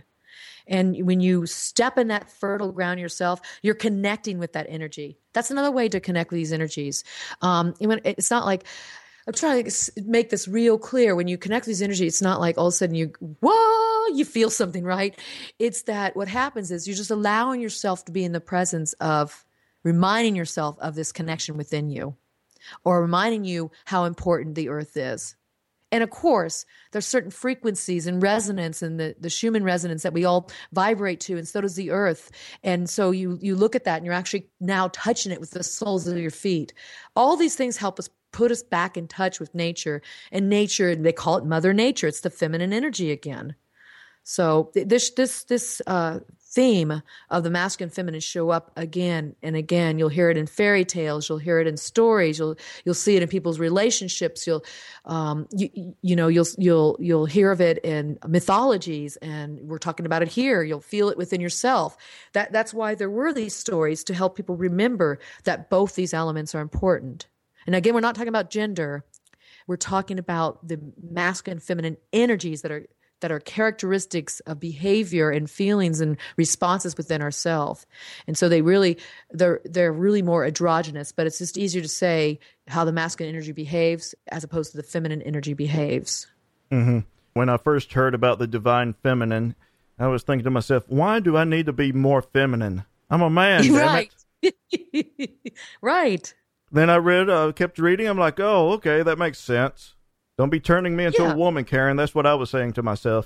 And when you step in that fertile ground yourself, you're connecting with that energy. That's another way to connect with these energies. Um, and when- it's not like, I'm trying to s- make this real clear. When you connect with these energies, it's not like all of a sudden you, whoa, you feel something, right? It's that what happens is you're just allowing yourself to be in the presence of, reminding yourself of this connection within you, or reminding you how important the earth is. And of course, there's certain frequencies and resonance and the, the Schumann resonance that we all vibrate to, and so does the earth. And so you you look at that and you're actually now touching it with the soles of your feet. All these things help us put us back in touch with nature. And nature, they call it Mother Nature. It's the feminine energy again. So th- this this this uh, theme of the masculine and feminine show up again and again. You'll hear it in fairy tales. You'll hear it in stories. You'll you'll see it in people's relationships. You'll um, you, you know you'll you'll you'll hear of it in mythologies, and we're talking about it here. You'll feel it within yourself. That that's why there were these stories, to help people remember that both these elements are important. And again, we're not talking about gender. We're talking about the masculine and feminine energies that are that are characteristics of behavior and feelings and responses within ourselves. And so they really, they're, they're really more androgynous, but it's just easier to say how the masculine energy behaves as opposed to the feminine energy behaves. Mm-hmm. When I first heard about the divine feminine, I was thinking to myself, why do I need to be more feminine? I'm a man, damn Right. it. Right. Then I read, uh, kept reading. I'm like, oh, okay, that makes sense. Don't be turning me into Yeah. a woman, Karen. That's what I was saying to myself.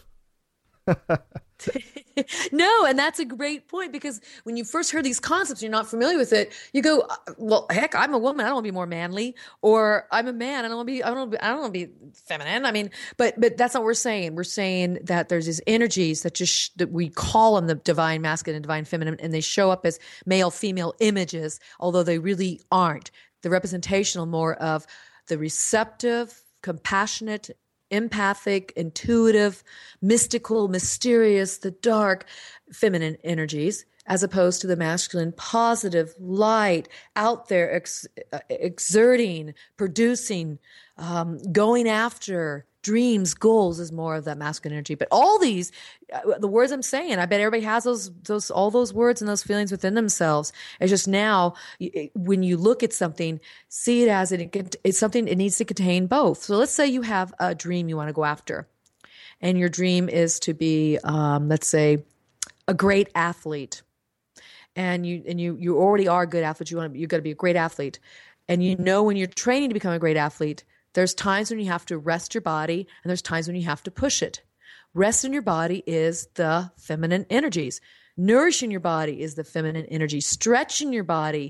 No, and that's a great point, because when you first heard these concepts, you're not familiar with it. You go, uh, well, heck, I'm a woman. I don't want to be more manly, or I'm a man. I don't want to be. I don't. wanna be- I don't want to be feminine. I mean, but but that's not what we're saying. We're saying that there's these energies that just sh- that we call them the divine masculine and divine feminine, and they show up as male female images, although they really aren't. The representational more of the receptive, compassionate, empathic, intuitive, mystical, mysterious, the dark, feminine energies, as opposed to the masculine, positive, light, out there, ex- uh, exerting, producing, um, going after dreams, goals, is more of that masculine energy. But all these, uh, the words I'm saying, I bet everybody has those, those, all those words and those feelings within themselves. It's just now, y- when you look at something, see it as it, it's something, it needs to contain both. So let's say you have a dream you want to go after, and your dream is to be, um, let's say, a great athlete. And you, and you, you already are a good athlete. You want to, you're going to be a great athlete. And you know, when you're training to become a great athlete, there's times when you have to rest your body, and there's times when you have to push it. Rest in your body is the feminine energies. Nourishing your body is the feminine energy. Stretching your body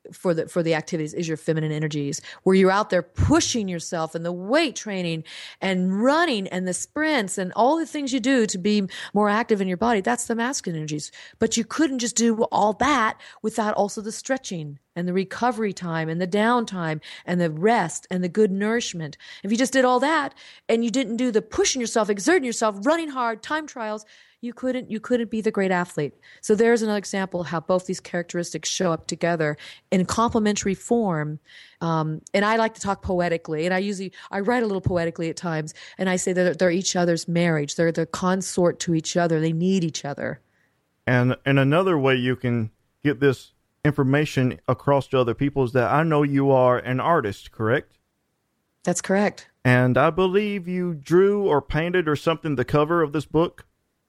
for the for the activities is your feminine energies, where you're out there pushing yourself and the weight training and running and the sprints and all the things you do to be more active in your body. That's the masculine energies. But you couldn't just do all that without also the stretching and the recovery time and the downtime and the rest and the good nourishment. If you just did all that and you didn't do the pushing yourself, exerting yourself, running hard, time trials, you couldn't you couldn't be the great athlete. So there's another example of how both these characteristics show up together in complementary form. Um, and I like to talk poetically, and I usually I write a little poetically at times, and I say that they're, they're each other's marriage. They're the consort to each other. They need each other. And and another way you can get this information across to other people is that I know you are an artist, correct? That's correct. And I believe you drew or painted or something the cover of this book.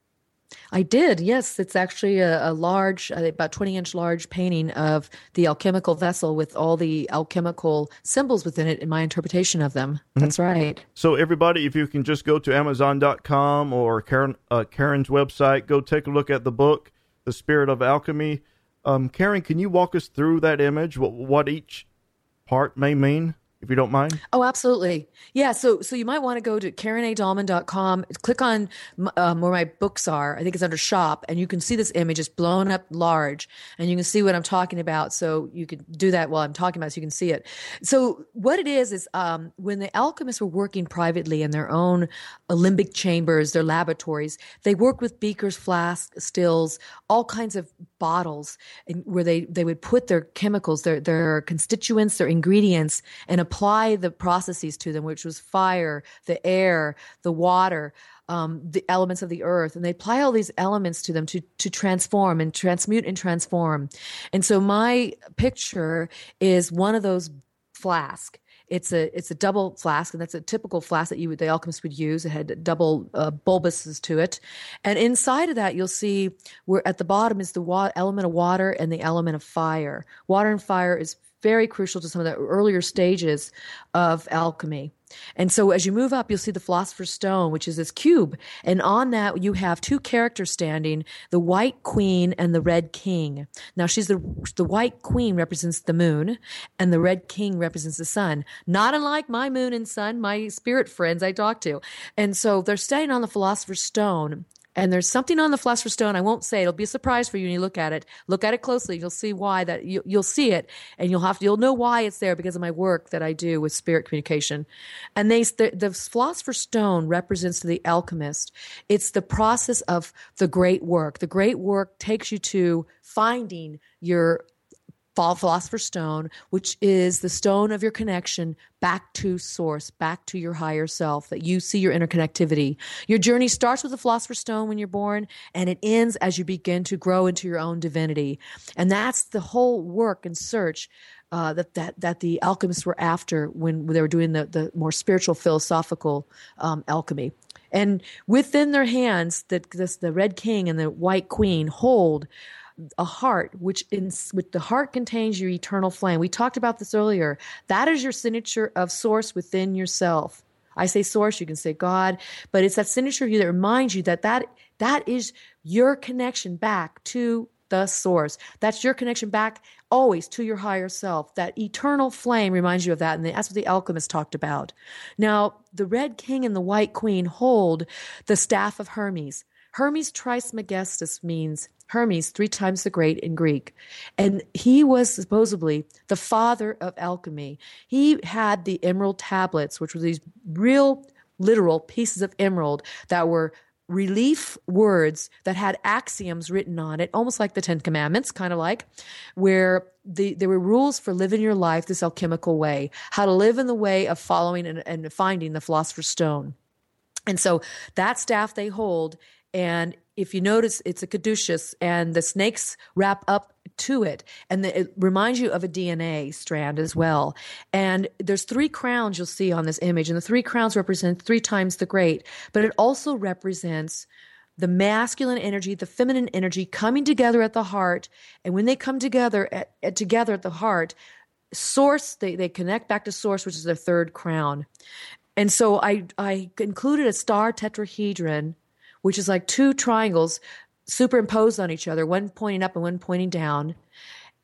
I did, yes. It's actually a, a large, uh, about twenty inch large painting of the alchemical vessel with all the alchemical symbols within it in my interpretation of them. Mm-hmm. That's right. So everybody, if you can just go to amazon dot com or Karen, uh, Karen's website, go take a look at the book, The Spirit of Alchemy. Um, Karen, can you walk us through that image, what, what each part may mean? If you don't mind. Oh, absolutely. Yeah. So, so you might want to go to Karen A Dahlman dot com, click on um, where my books are. I think it's under shop, and you can see this image. It's blown up large, and you can see what I'm talking about. So you can do that while I'm talking about it so you can see it. So what it is, is um, when the alchemists were working privately in their own alembic chambers, their laboratories, they worked with beakers, flasks, stills, all kinds of bottles, and where they, they would put their chemicals, their, their constituents, their ingredients, and apply the processes to them, which was fire, the air, the water, um, the elements of the earth. And they apply all these elements to them to, to transform and transmute and transform. And so my picture is one of those flasks. It's a it's a double flask, and that's a typical flask that you would, the alchemists would use. It had double uh, bulbuses to it, and inside of that you'll see where at the bottom is the wa- element of water and the element of fire. Water and fire is very crucial to some of the earlier stages of alchemy. And so as you move up, you'll see the Philosopher's Stone, which is this cube. And on that, you have two characters standing, the White Queen and the Red King. Now, she's the, the White Queen represents the moon, and the Red King represents the sun. Not unlike my moon and sun, my spirit friends I talk to. And so they're standing on the Philosopher's Stone. And there's something on the Philosopher's Stone. I won't say. It'll be a surprise for you when you look at it. Look at it closely. You'll see why that you, you'll see it, and you'll have to, you'll know why it's there because of my work that I do with spirit communication. And they, the, the Philosopher's Stone represents to the alchemist. It's the process of the great work. The great work takes you to finding your Philosopher's Stone, which is the stone of your connection back to source, back to your higher self, that you see your interconnectivity. Your journey starts with the Philosopher's Stone when you're born, and it ends as you begin to grow into your own divinity. And that's the whole work and search uh, that, that that the alchemists were after when they were doing the, the more spiritual, philosophical um, alchemy. And within their hands, the, this, the Red King and the White Queen hold a heart, which in which the heart contains your eternal flame. We talked about this earlier. That is your signature of source within yourself. I say source, you can say God, but it's that signature of you that reminds you that that, that is your connection back to the source. That's your connection back always to your higher self. That eternal flame reminds you of that, and that's what the alchemist talked about. Now, the Red King and the White Queen hold the staff of Hermes. Hermes Trismegistus means Hermes, three times the great in Greek. And he was supposedly the father of alchemy. He had the emerald tablets, which were these real, literal pieces of emerald that were relief words that had axioms written on it, almost like the Ten Commandments, kind of like, where the, there were rules for living your life this alchemical way, how to live in the way of following and, and finding the Philosopher's Stone. And so that staff they hold, and if you notice, it's a caduceus, and the snakes wrap up to it, and the, it reminds you of a D N A strand as well. And there's three crowns you'll see on this image, and the three crowns represent three times the great, but it also represents the masculine energy, the feminine energy coming together at the heart. And when they come together at, at together at the heart, source, they, they connect back to source, which is their third crown. And so I, I included a star tetrahedron, which is like two triangles superimposed on each other, one pointing up and one pointing down.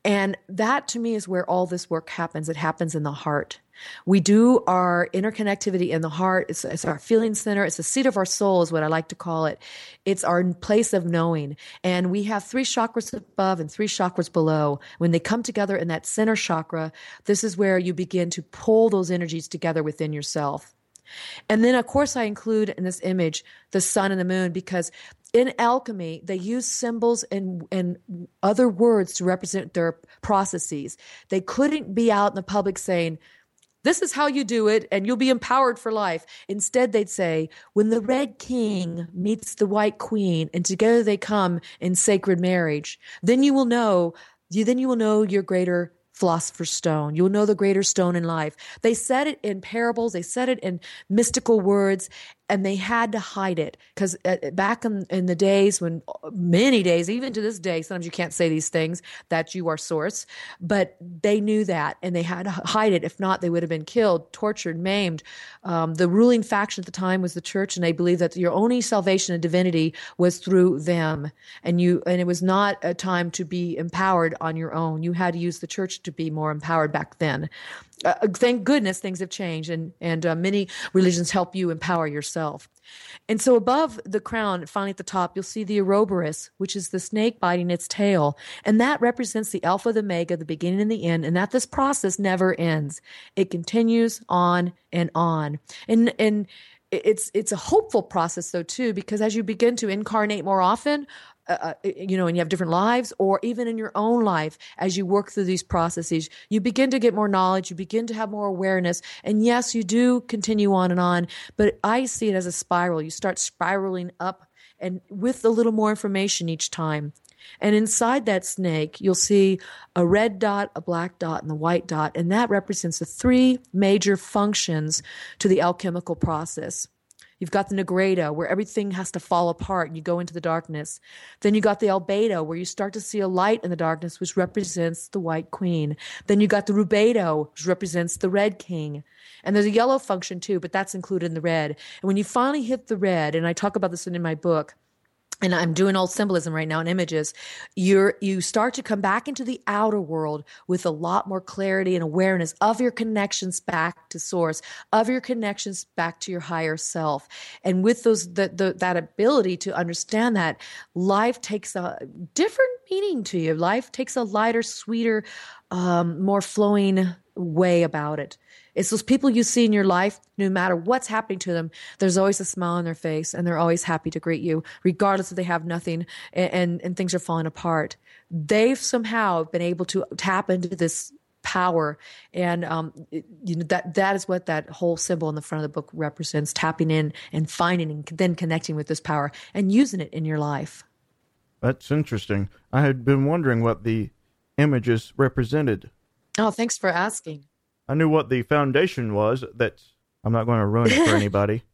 And that to me is where all this work happens. It happens in the heart. We do our interconnectivity in the heart. It's, it's our feeling center. It's the seat of our soul is what I like to call it. It's our place of knowing. And we have three chakras above and three chakras below. When they come together in that center chakra, this is where you begin to pull those energies together within yourself. And then, of course, I include in this image the sun and the moon, because in alchemy, they use symbols and, and other words to represent their processes. They couldn't be out in the public saying, this is how you do it, and you'll be empowered for life. Instead, they'd say, when the red king meets the white queen, and together they come in sacred marriage, then you will know, you, then you will know your greater philosopher's stone. You will know the greater stone in life. They said it in parables. They said it in mystical words, and they had to hide it because back in, in the days when, many days, even to this day, sometimes you can't say these things, that you are source, but they knew that and they had to hide it. If not, they would have been killed, tortured, maimed. Um, the ruling faction at the time was the church, and they believed that your only salvation and divinity was through them. And you, and it was not a time to be empowered on your own. You had to use the church to be more empowered back then. Uh, thank goodness things have changed, and, and uh, many religions help you empower yourself. And so above the crown, finally at the top, you'll see the Ouroboros, which is the snake biting its tail. And that represents the Alpha, the Omega, the beginning and the end, and that this process never ends. It continues on and on. And, and it's, it's a hopeful process, though, too, because as you begin to incarnate more often, Uh, you know, and you have different lives, or even in your own life, as you work through these processes, you begin to get more knowledge, you begin to have more awareness. And yes, you do continue on and on, but I see it as a spiral. You start spiraling up and with a little more information each time. And inside that snake, you'll see a red dot, a black dot, and the white dot. And that represents the three major functions to the alchemical process. You've got the Negreda, where everything has to fall apart and you go into the darkness. Then you got the Albedo, where you start to see a light in the darkness, which represents the White Queen. Then you got the Rubedo, which represents the Red King. And there's a yellow function too, but that's included in the red. And when you finally hit the red, and I talk about this in my book, and I'm doing old symbolism right now in images, you're, you start to come back into the outer world with a lot more clarity and awareness of your connections back to source, of your connections back to your higher self. And with those, the, the, that ability to understand that, life takes a different meaning to you. Life takes a lighter, sweeter, um, more flowing way about it. It's those people you see in your life, no matter what's happening to them, there's always a smile on their face, and they're always happy to greet you, regardless if they have nothing and, and, and things are falling apart. They've somehow been able to tap into this power, and um, it, you know that that is what that whole symbol in the front of the book represents: tapping in and finding, and then connecting with this power and using it in your life. That's interesting. I had been wondering what the images represented. Oh, thanks for asking. I knew what the foundation was. That's, I'm not going to ruin it for anybody.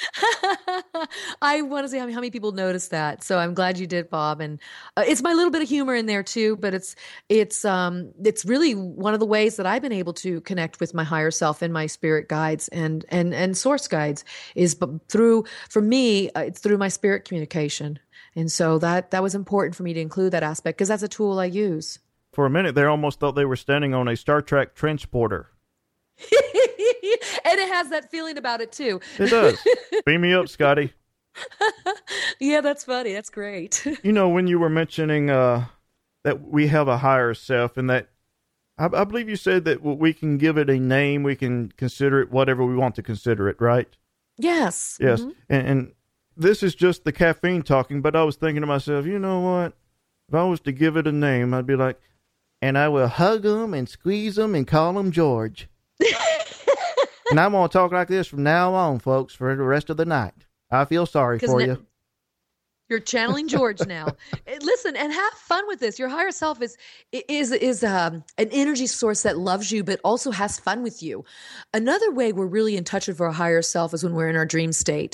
I want to see how many, how many people noticed that. So I'm glad you did, Bob. And uh, it's my little bit of humor in there too, but it's, it's, um, it's really one of the ways that I've been able to connect with my higher self and my spirit guides and, and, and source guides is through, for me, uh, it's through my spirit communication. And so that, that was important for me to include that aspect because that's a tool I use. For a minute, they almost thought they were standing on a Star Trek transporter. And it has that feeling about it too. It does. Beam me up, Scotty. Yeah, that's funny. That's great. You know, when you were mentioning uh, that we have a higher self, and that I, I believe you said that we can give it a name, we can consider it whatever we want to consider it, right? Yes. Yes. Mm-hmm. And, and this is just the caffeine talking, but I was thinking to myself, you know what? If I was to give it a name, I'd be like, and I will hug him and squeeze him and call him George. And I'm going to talk like this from now on, folks, for the rest of the night. I feel sorry for n- you. You're channeling George now. Listen, and have fun with this. Your higher self is is is um, an energy source that loves you, but also has fun with you. Another way we're really in touch with our higher self is when we're in our dream state.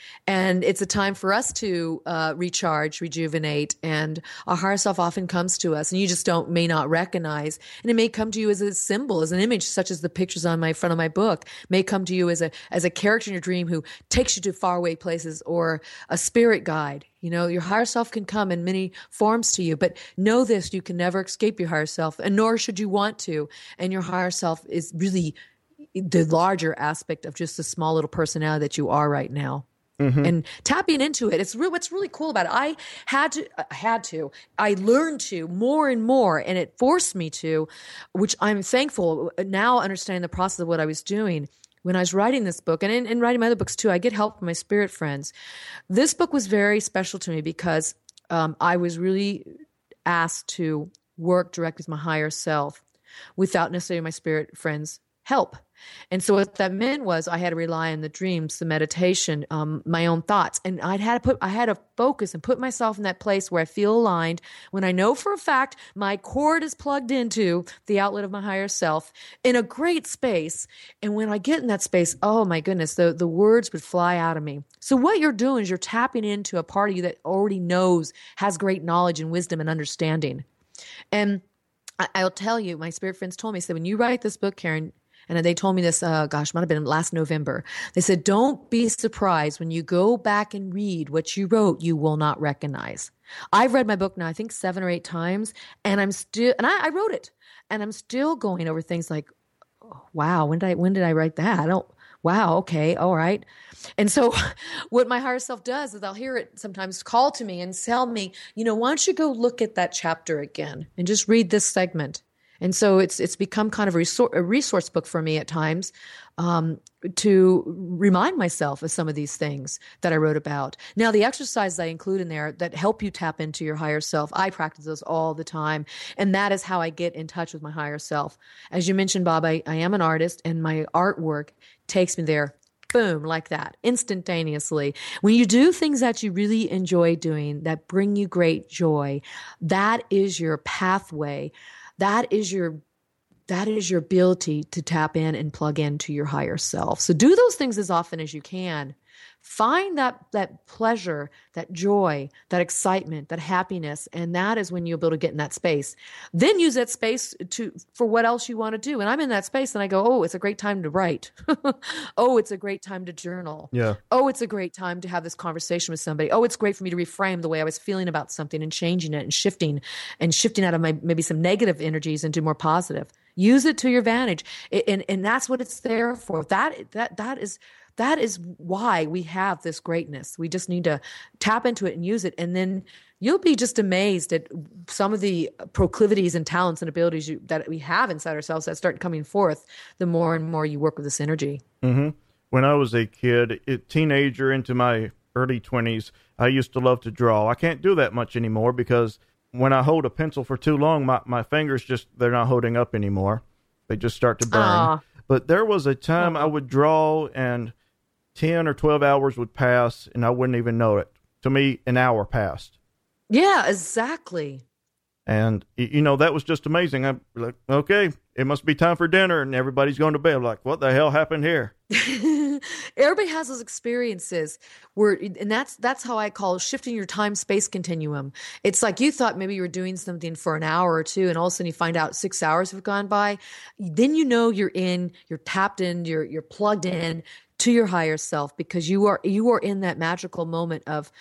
And it's a time for us to uh, recharge, rejuvenate, and our higher self often comes to us, and you just don't may not recognize. And it may come to you as a symbol, as an image, such as the pictures on my front of my book. May come to you as a as a character in your dream who takes you to faraway places, or a spirit guide. You know, your higher self can come in many forms to you, but know this: you can never escape your higher self, and nor should you want to. And your higher self is really the larger aspect of just the small little personality that you are right now. Mm-hmm. And tapping into it, it's re- what's really cool about it. I had to, I had to, I learned to more and more, and it forced me to, which I'm thankful now, understanding the process of what I was doing when I was writing this book, and in, in writing my other books too. I get help from my spirit friends. This book was very special to me because um, I was really asked to work directly with my higher self without necessarily my spirit friends' help. And so what that meant was I had to rely on the dreams, the meditation, um, my own thoughts. And I'd had to put, I had to focus and put myself in that place where I feel aligned, when I know for a fact my cord is plugged into the outlet of my higher self in a great space. And when I get in that space, oh my goodness, the, the words would fly out of me. So what you're doing is you're tapping into a part of you that already knows, has great knowledge and wisdom and understanding. And I, I'll tell you, my spirit friends told me, said, when you write this book, Karen, and they told me this, uh, gosh, might have been last November. They said, don't be surprised when you go back and read what you wrote, you will not recognize. I've read my book now, I think seven or eight times, and I'm still, and I, I wrote it, and I'm still going over things like, oh, wow, when did I, when did I write that? I don't, wow, okay, all right. And so what my higher self does is I'll hear it sometimes call to me and tell me, you know, why don't you go look at that chapter again and just read this segment. And so it's it's become kind of a resource, a resource book for me at times um, to remind myself of some of these things that I wrote about. Now, the exercises I include in there that help you tap into your higher self, I practice those all the time. And that is how I get in touch with my higher self. As you mentioned, Bob, I, I am an artist, and my artwork takes me there. Boom, like that, instantaneously. When you do things that you really enjoy doing, that bring you great joy, that is your pathway. That is your that is your ability to tap in and plug into your higher self. So do those things as often as you can. Find that that pleasure, that joy, that excitement, that happiness, and that is when you'll be able to get in that space. Then use that space to for what else you want to do. And I'm in that space, and I go, oh, it's a great time to write. Oh, it's a great time to journal. Yeah. Oh, it's a great time to have this conversation with somebody. Oh, it's great for me to reframe the way I was feeling about something and changing it and shifting and shifting out of my maybe some negative energies into more positive. Use it to your advantage, and and that's what it's there for. That that that is. That is why we have this greatness. We just need to tap into it and use it. And then you'll be just amazed at some of the proclivities and talents and abilities you, that we have inside ourselves that start coming forth the more and more you work with this energy. Mm-hmm. When I was a kid, a teenager into my early twenties, I used to love to draw. I can't do that much anymore because when I hold a pencil for too long, my, my fingers just, they're not holding up anymore. They just start to burn. Aww. But there was a time I would draw and ten or twelve hours would pass and I wouldn't even know it. To me, an hour passed. Yeah, exactly. And, you know, that was just amazing. I'm like, okay, it must be time for dinner and everybody's going to bed. I'm like, what the hell happened here? Everybody has those experiences where, and that's, that's how I call shifting your time space continuum. It's like you thought maybe you were doing something for an hour or two, and all of a sudden you find out six hours have gone by. Then you know you're in, you're tapped in, you're, you're plugged in to your higher self because you are, you are in that magical moment of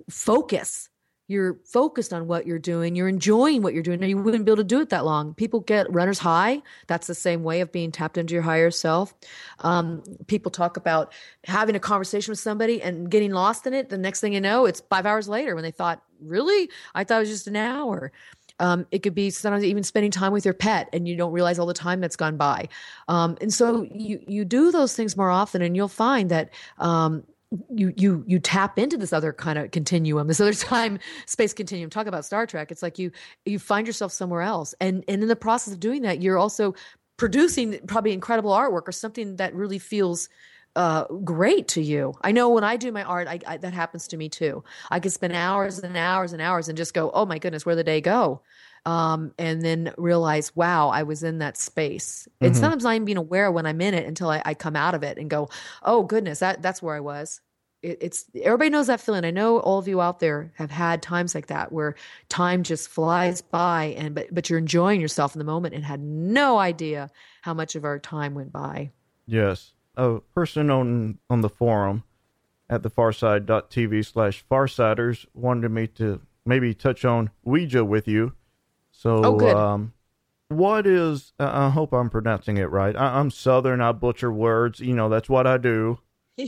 focus. You're focused on what you're doing. You're enjoying what you're doing. Now, you wouldn't be able to do it that long. People get runner's high. That's the same way of being tapped into your higher self. Um, people talk about having a conversation with somebody and getting lost in it. The next thing you know, it's five hours later when they thought, really? I thought it was just an hour. Um, it could be sometimes even spending time with your pet and you don't realize all the time that's gone by. Um, and so you, you do those things more often and you'll find that, um, you, you, you tap into this other kind of continuum, this other time space continuum. Talk about Star Trek. It's like you, you find yourself somewhere else. And, and in the process of doing that, you're also producing probably incredible artwork or something that really feels Uh, great to you. I know when I do my art, I, I, that happens to me too. I could spend hours and hours and hours and just go, oh my goodness, where'd the day go? Um, and then realize, wow, I was in that space. Mm-hmm. And sometimes I'm being aware when I'm in it until I, I come out of it and go, oh goodness, that that's where I was. it, it's everybody knows that feeling. I know all of you out there have had times like that where time just flies by, and but but you're enjoying yourself in the moment and had no idea how much of our time went by. Yes. A person on on the forum at the farside.tv slash farsiders wanted me to maybe touch on Ouija with you. So, oh, good. um, what is, uh, I hope I'm pronouncing it right. I, I'm Southern. I butcher words. You know, that's what I do.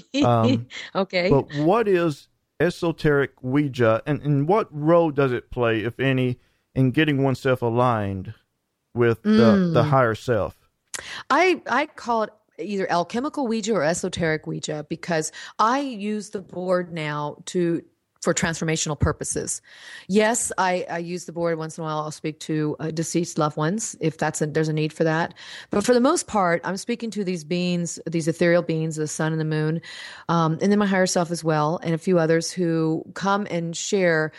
Um, okay. But what is esoteric Ouija, and, and what role does it play, if any, in getting oneself aligned with the, Mm. the higher self? I I call it either alchemical Ouija or esoteric Ouija because I use the board now to for transformational purposes. Yes, I, I use the board once in a while. I'll speak to uh, deceased loved ones if that's a, there's a need for that. But for the most part, I'm speaking to these beings, these ethereal beings, the sun and the moon, um, and then my higher self as well, and a few others who come and share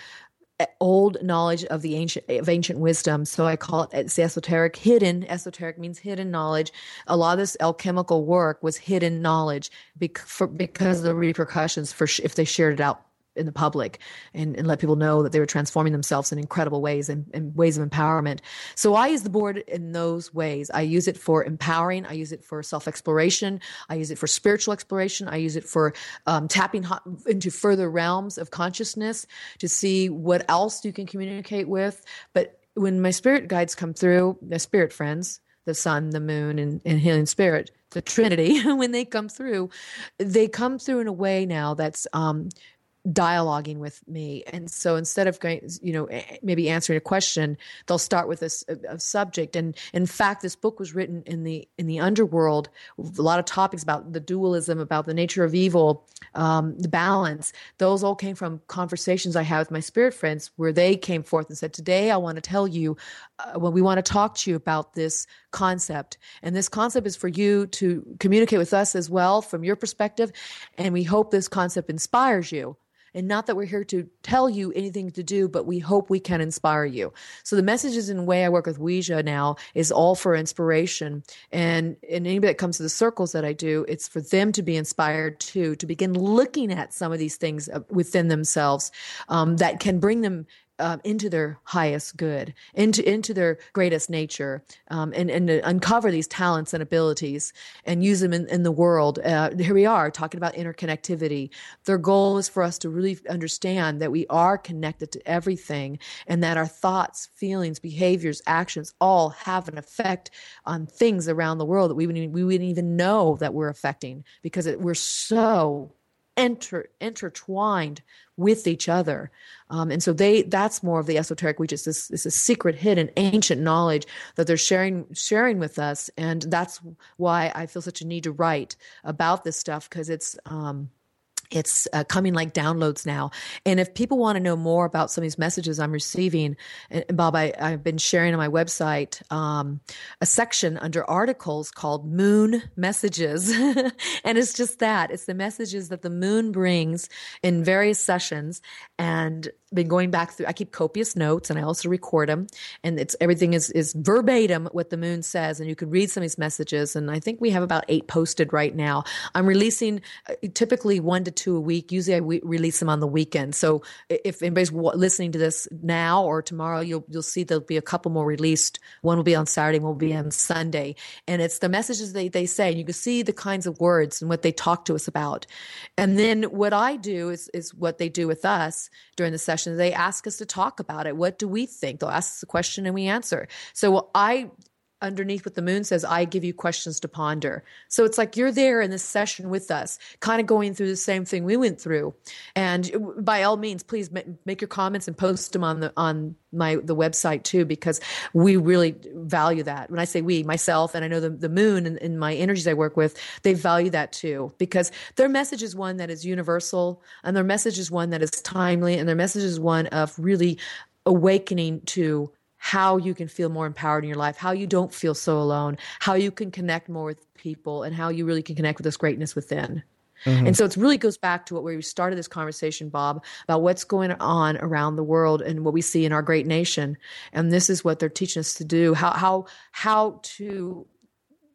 old knowledge of the ancient of ancient wisdom. So I call it it's esoteric, hidden. Esoteric means hidden knowledge. A lot of this alchemical work was hidden knowledge bec- for, because of the repercussions for sh- if they shared it out in the public and, and let people know that they were transforming themselves in incredible ways and, and ways of empowerment. So I use the board in those ways. I use it for empowering. I use it for self-exploration. I use it for spiritual exploration. I use it for um, tapping hot, into further realms of consciousness to see what else you can communicate with. But when my spirit guides come through, the spirit friends, the sun, the moon, and, and healing spirit, the Trinity, when they come through, they come through in a way now that's um, dialoguing with me. And so instead of going, you know, maybe answering a question, they'll start with a, a, a subject. And in fact, this book was written in the in the underworld, a lot of topics about the dualism, about the nature of evil, um, the balance. Those all came from conversations I had with my spirit friends where they came forth and said, today I want to tell you, uh, well, we want to talk to you about this concept. And this concept is for you to communicate with us as well from your perspective. And we hope this concept inspires you. And not that we're here to tell you anything to do, but we hope we can inspire you. So the messages in the way I work with Ouija now is all for inspiration. And, and anybody that comes to the circles that I do, it's for them to be inspired too, to begin looking at some of these things within themselves um, that can bring them Uh, into their highest good, into into their greatest nature, um, and, and to uncover these talents and abilities and use them in, in the world. Uh, here we are talking about interconnectivity. Their goal is for us to really understand that we are connected to everything and that our thoughts, feelings, behaviors, actions all have an effect on things around the world that we wouldn't, we wouldn't even know that we're affecting because it, we're so Enter, intertwined with each other. Um, and so they that's more of the esoteric, which is this, this is secret, hidden, ancient knowledge that they're sharing sharing with us. And that's why I feel such a need to write about this stuff, because it's um, it's uh, coming like downloads now. And if people want to know more about some of these messages I'm receiving, and Bob, I, I've been sharing on my website um, a section under articles called Moon Messages. And it's just that. It's the messages that the moon brings in various sessions. And been going back through, I keep copious notes and I also record them. And it's everything is, is verbatim what the moon says. And you can read some of these messages. And I think we have about eight posted right now. I'm releasing uh, typically one to two a week. Usually I we- release them on the weekend. So if anybody's w- listening to this now or tomorrow, you'll you'll see there'll be a couple more released. One will be on Saturday, one will be on Sunday. And it's the messages they, they say. And you can see the kinds of words and what they talk to us about. And then what I do is, is what they do with us during the session. They ask us to talk about it. What do we think? They'll ask us a question and we answer. So I, underneath what the moon says, I give you questions to ponder. So it's like you're there in this session with us, kind of going through the same thing we went through. And by all means, please make your comments and post them on the on my the website too, because we really value that. When I say we, myself, and I know the, the moon and, and my energies I work with, they value that too, because their message is one that is universal, and their message is one that is timely, and their message is one of really awakening to how you can feel more empowered in your life, how you don't feel so alone, how you can connect more with people, and how you really can connect with this greatness within. Mm-hmm. And so it really goes back to what we started this conversation, Bob, about what's going on around the world and what we see in our great nation. And this is what they're teaching us to do, how how how to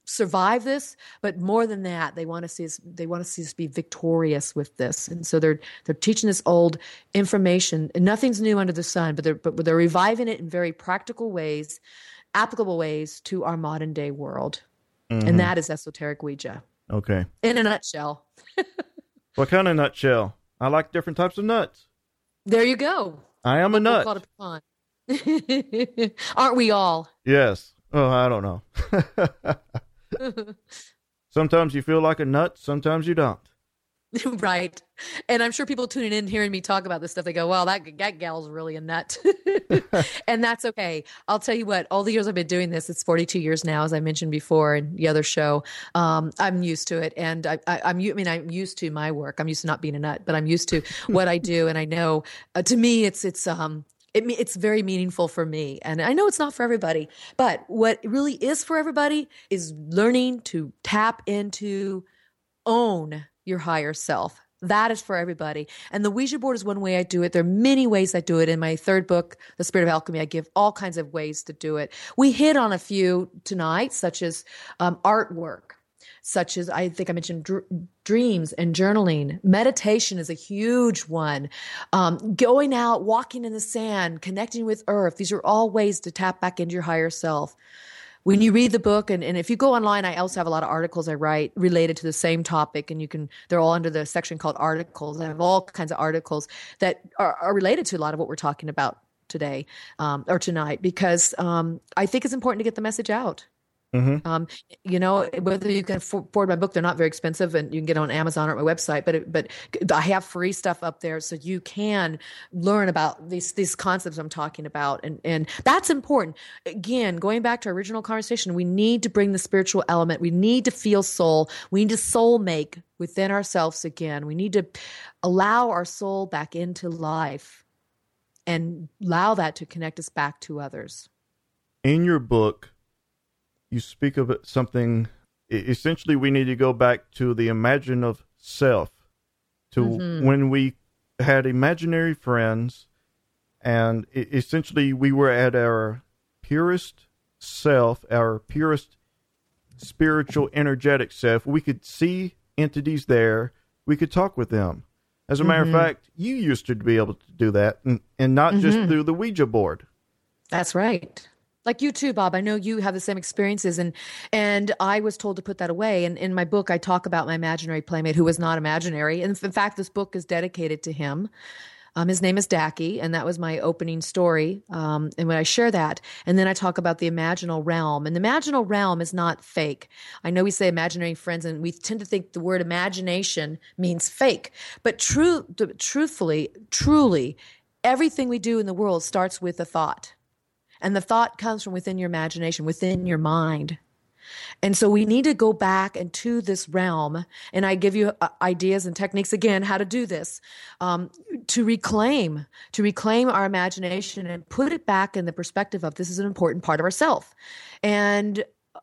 survive this, but more than that, they want to see us, they want to see us be victorious with this. And so they're, they're teaching this old information, and nothing's new under the sun, but they're, but they're reviving it in very practical ways, applicable ways to our modern day world. Mm-hmm. And that is esoteric Ouija. Okay. In a nutshell. What kind of nutshell? I like different types of nuts. There you go. I am a nut. A pecan. Aren't we all? Yes. Oh, I don't know. Sometimes you feel like a nut, sometimes you don't. Right. And I'm sure people tuning in hearing me talk about this stuff, they go, well, that, that gal's really a nut. And that's okay. I'll tell you what, all the years I've been doing this, it's forty-two years now, as I mentioned before in the other show. Um, I'm used to it. And I, I, I'm, I mean, I'm used to my work. I'm used to not being a nut, but I'm used to what I do. And I know, uh, to me, it's, it's, um, It, it's very meaningful for me. And I know it's not for everybody, but what really is for everybody is learning to tap into, own your higher self. That is for everybody. And the Ouija board is one way I do it. There are many ways I do it. In my third book, The Spirit of Alchemy, I give all kinds of ways to do it. We hit on a few tonight, such as um, artwork, such as I think I mentioned dr- dreams and journaling. Meditation is a huge one. Um, going out, walking in the sand, connecting with earth. These are all ways to tap back into your higher self. When you read the book, and, and if you go online, I also have a lot of articles I write related to the same topic, and you can, they're all under the section called articles. I have all kinds of articles that are, are related to a lot of what we're talking about today, um, or tonight, because um, I think it's important to get the message out. Mm-hmm. Um, you know, whether you can afford my book, they're not very expensive, and you can get it on Amazon or my website, but, it, but I have free stuff up there so you can learn about these, these concepts I'm talking about. And, and that's important. Again, going back to our original conversation, we need to bring the spiritual element. We need to feel soul. We need to soul make within ourselves again. We need to allow our soul back into life and allow that to connect us back to others. In your book, you speak of it, something, essentially we need to go back to the imaginative self, to mm-hmm. when we had imaginary friends, and essentially we were at our purest self, our purest spiritual, energetic self. We could see entities there. We could talk with them. As a mm-hmm. matter of fact, you used to be able to do that, and, and not mm-hmm. just through the Ouija board. That's right. Like you too, Bob. I know you have the same experiences, and and I was told to put that away. And in my book, I talk about my imaginary playmate who was not imaginary. And in fact, this book is dedicated to him. Um, his name is Daki, and that was my opening story. Um, and when I share that, and then I talk about the imaginal realm. And the imaginal realm is not fake. I know we say imaginary friends, and we tend to think the word imagination means fake. But true, truthfully, truly, everything we do in the world starts with a thought. And the thought comes from within your imagination, within your mind. And so we need to go back into this realm, and I give you uh, ideas and techniques, again, how to do this, um, to reclaim, to reclaim our imagination and put it back in the perspective of this is an important part of ourself. And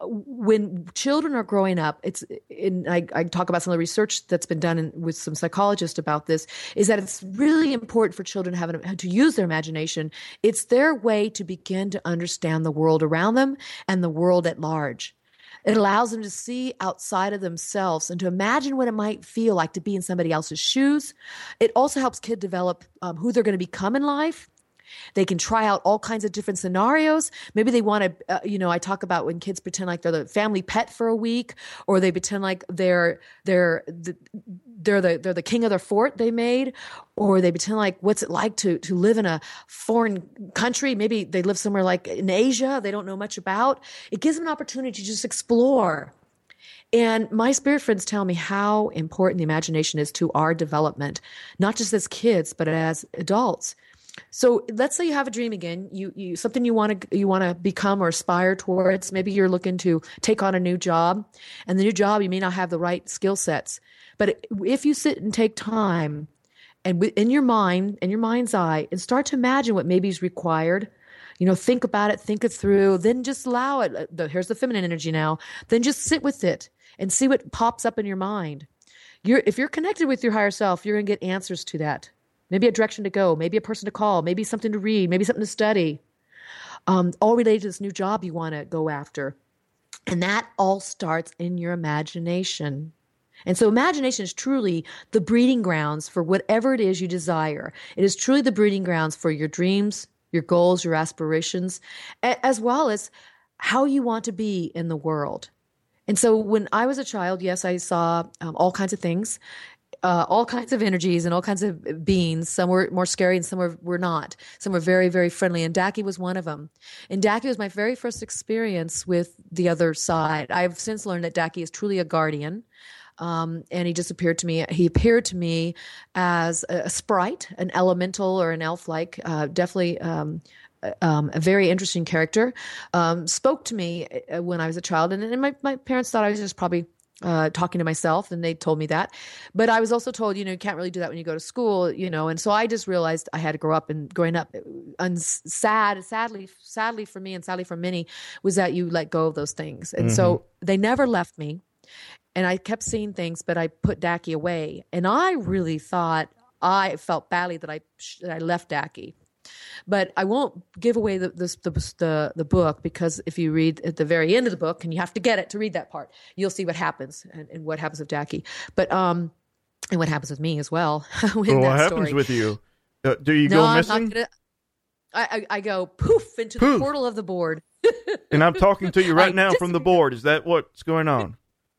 when children are growing up, it's in, I, I talk about some of the research that's been done in, with some psychologists about this, is that it's really important for children to have an, to use their imagination. It's their way to begin to understand the world around them and the world at large. It allows them to see outside of themselves and to imagine what it might feel like to be in somebody else's shoes. It also helps kids develop um, who they're going to become in life. They can try out all kinds of different scenarios. Maybe they want to, uh, you know, I talk about when kids pretend like they're the family pet for a week, or they pretend like they're they're the, they're the they're the king of their fort they made, or they pretend like what's it like to to live in a foreign country. Maybe they live somewhere like in Asia they don't know much about. It gives them an opportunity to just explore. And my spirit friends tell me how important the imagination is to our development, not just as kids, but as adults. So let's say you have a dream again, you, you something you want to you want to become or aspire towards. Maybe you're looking to take on a new job, and the new job you may not have the right skill sets. But if you sit and take time, and in your mind, in your mind's eye, and start to imagine what maybe is required, you know, think about it, think it through, then just allow it. Here's the feminine energy now. Then just sit with it and see what pops up in your mind. You're if you're connected with your higher self, you're going to get answers to that. Maybe a direction to go, maybe a person to call, maybe something to read, maybe something to study, um, all related to this new job you want to go after. And that all starts in your imagination. And so imagination is truly the breeding grounds for whatever it is you desire. It is truly the breeding grounds for your dreams, your goals, your aspirations, as well as how you want to be in the world. And so when I was a child, yes, I saw um, all kinds of things, uh, all kinds of energies and all kinds of beings. Some were more scary and some were, were not. Some were very, very friendly. And Daki was one of them. And Daki was my very first experience with the other side. I've since learned that Daki is truly a guardian. Um, and he just appeared to me, he appeared to me as a, a sprite, an elemental or an elf-like, uh, definitely um, um, a very interesting character, um, spoke to me when I was a child. And, and my, my parents thought I was just probably uh, talking to myself, and they told me that. But I was also told, you know, you can't really do that when you go to school, you know. And so I just realized I had to grow up, and growing up, and sad, sadly, sadly for me and sadly for many, was that you let go of those things. And mm-hmm. so they never left me. And I kept seeing things, but I put Daki away. And I really thought, I felt badly that I that I left Daki. But I won't give away the, the, the, the book, because if you read at the very end of the book, and you have to get it to read that part, you'll see what happens and, and what happens with Daki. But, um, and what happens with me as well. Well, what happens story. with you? Uh, do you no, go I'm missing? Not gonna, I, I, I go poof into poof. the portal of the board. And I'm talking to you right I now dis- from the board. Is that what's going on?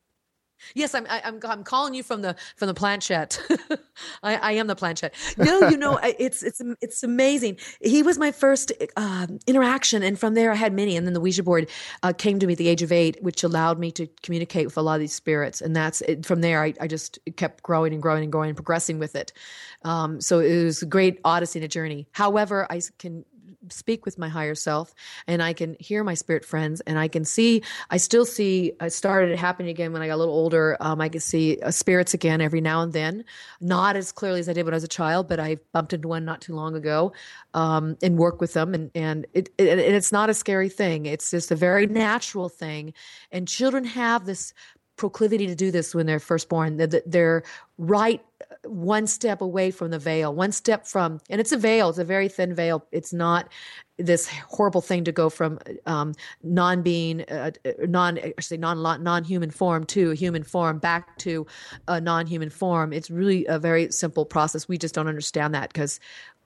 Yes, I'm. I, I'm. I'm calling you from the from the planchette. I, I am the planchette. No, you know, it's it's it's amazing. He was my first uh, interaction, and from there I had many. And then the Ouija board uh, came to me at the age of eight, which allowed me to communicate with a lot of these spirits. And that's it. From there, I, I just kept growing and growing and growing and progressing with it. Um, so it was a great odyssey and a journey. However, I can speak with my higher self, and I can hear my spirit friends, and I can see, I still see, it started happening again when I got a little older. Um, I can see uh, spirits again every now and then, not as clearly as I did when I was a child, but I bumped into one not too long ago, um, and work with them. And, and it, it, it's not a scary thing. It's just a very natural thing. And children have this proclivity to do this when they're first born. They're, they're right one step away from the veil, one step from, and it's a veil, it's a very thin veil. It's not this horrible thing to go from um, non-being, uh, non, I should say non, non-human form to a human form, back to a non-human form. It's really a very simple process. We just don't understand that because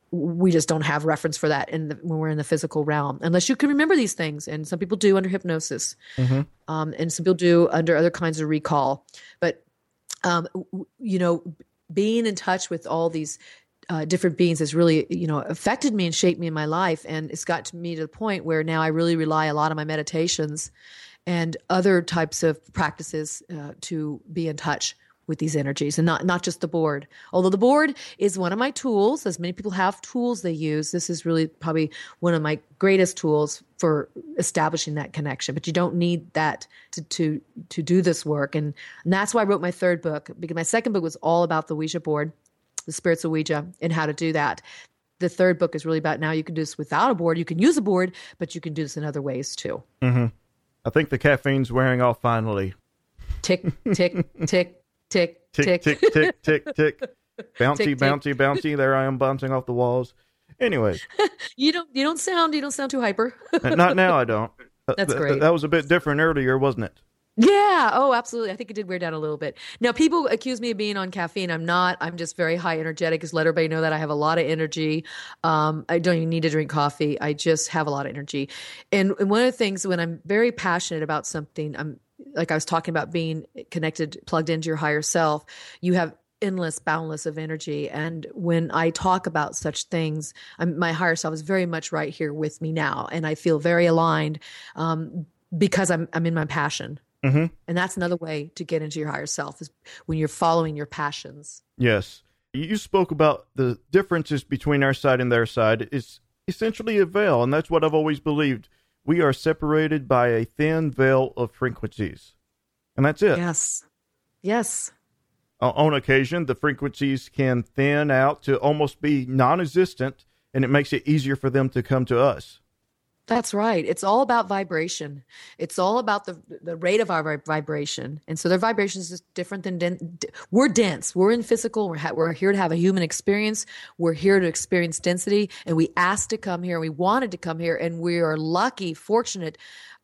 we just don't have reference for that in the, when we're in the physical realm, unless you can remember these things. And some people do under hypnosis, mm-hmm. um, and some people do under other kinds of recall. But, um, you know, being in touch with all these uh, different beings has really, you know, affected me and shaped me in my life. And it's got to me to the point where now I really rely a lot on my meditations and other types of practices uh, to be in touch with these energies, and not, not just the board. Although the board is one of my tools, as many people have tools they use, this is really probably one of my greatest tools for establishing that connection. But you don't need that to to to do this work. And, and that's why I wrote my third book, because my second book was all about the Ouija board, the spirits of Ouija, and how to do that. The third book is really about now you can do this without a board. You can use a board, but you can do this in other ways too. Mm-hmm. I think the caffeine's wearing off finally. Tick, tick, tick. Tick, tick, tick, tick, tick, tick. Bouncy, tick, bouncy, tick. bouncy. There I am bouncing off the walls. Anyways. you don't you don't sound you don't sound too hyper. Not now, I don't. That's th- great. Th- that was a bit different earlier, wasn't it? Yeah. Oh, absolutely. I think it did wear down a little bit. Now, people accuse me of being on caffeine. I'm not. I'm just very high energetic. Just let everybody know that I have a lot of energy. Um, I don't even need to drink coffee. I just have a lot of energy. And, and one of the things when I'm very passionate about something, I'm like I was talking about being connected, plugged into your higher self, you have endless, boundless of energy. And when I talk about such things, I'm, my higher self is very much right here with me now. And I feel very aligned um, because I'm, I'm in my passion. Mm-hmm. And that's another way to get into your higher self, is when you're following your passions. Yes. You spoke about the differences between our side and their side. It's essentially a veil. And that's what I've always believed. We are separated by a thin veil of frequencies. And that's it. Yes. Yes. Uh, on occasion, the frequencies can thin out to almost be non-existent, and it makes it easier for them to come to us. That's right. It's all about vibration. It's all about the the rate of our vibration. And so their vibration is just different than den- we're dense. We're in physical. We're ha- we're here to have a human experience. We're here to experience density. And we asked to come here. We wanted to come here. And we are lucky, fortunate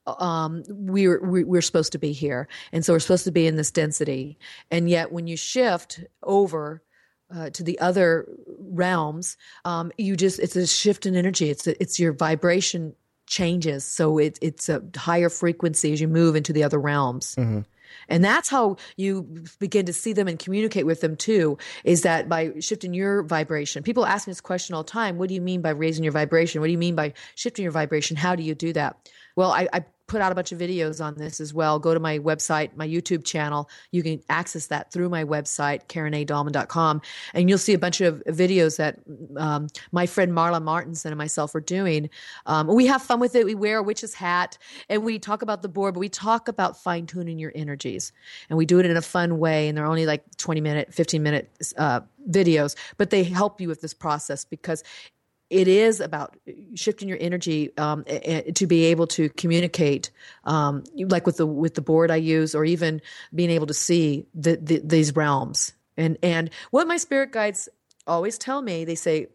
um, we're, we're supposed to be here. And so we're supposed to be in this density. And yet when you shift over uh, to the other realms, um, you just, it's a shift in energy. It's, a, it's your vibration changes. So it, it's a higher frequency as you move into the other realms. Mm-hmm. And that's how you begin to see them and communicate with them too, is that by shifting your vibration. People ask me this question all the time. What do you mean by raising your vibration? What do you mean by shifting your vibration? How do you do that? Well, I, I put out a bunch of videos on this as well. Go to my website, my YouTube channel. You can access that through my website, Karen A Dahlman dot com. And you'll see a bunch of videos that um, my friend Marla Martinson and myself are doing. Um, we have fun with it. We wear a witch's hat and we talk about the board, but we talk about fine tuning your energies. And we do it in a fun way. And they're only like twenty minute, fifteen minute uh, videos, but they help you with this process because it is about shifting your energy um, to be able to communicate, um, like with the with the board I use, or even being able to see the, the, these realms. And and what my spirit guides always tell me, they say,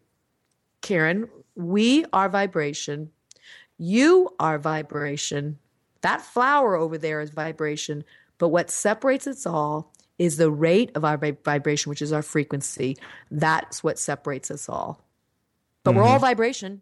Karen, we are vibration. You are vibration. That flower over there is vibration. But what separates us all is the rate of our vibration, which is our frequency. That's what separates us all. But mm-hmm. we're all vibration.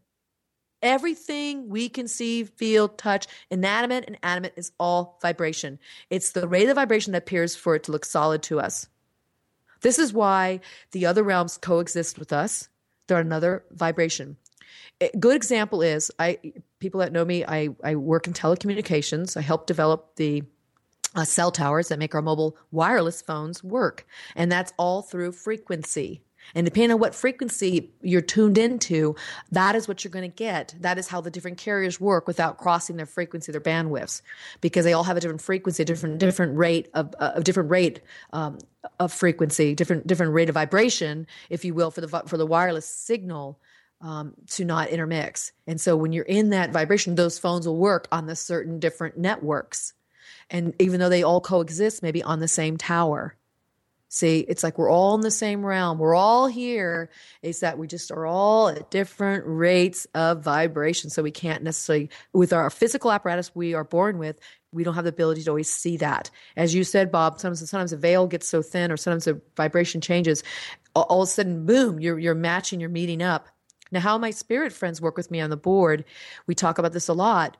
Everything we can see, feel, touch, inanimate and animate is all vibration. It's the rate of vibration that appears for it to look solid to us. This is why the other realms coexist with us. They're another vibration. A good example is, I people that know me, I, I work in telecommunications. I help develop the uh, cell towers that make our mobile wireless phones work. And that's all through frequency. And depending on what frequency you're tuned into, that is what you're going to get. That is how the different carriers work without crossing their frequency, their bandwidths, because they all have a different frequency, different different rate of a uh, different rate um, of frequency, different different rate of vibration, if you will, for the for the wireless signal um, to not intermix. And so when you're in that vibration, those phones will work on the certain different networks, and even though they all coexist, maybe on the same tower. See, it's like we're all in the same realm. We're all here. It's that we just are all at different rates of vibration. So we can't necessarily, with our physical apparatus we are born with, we don't have the ability to always see that. As you said, Bob, sometimes, sometimes the veil gets so thin or sometimes the vibration changes. All, all of a sudden, boom, you're, you're matching, you're meeting up. Now, how my spirit friends work with me on the board, we talk about this a lot.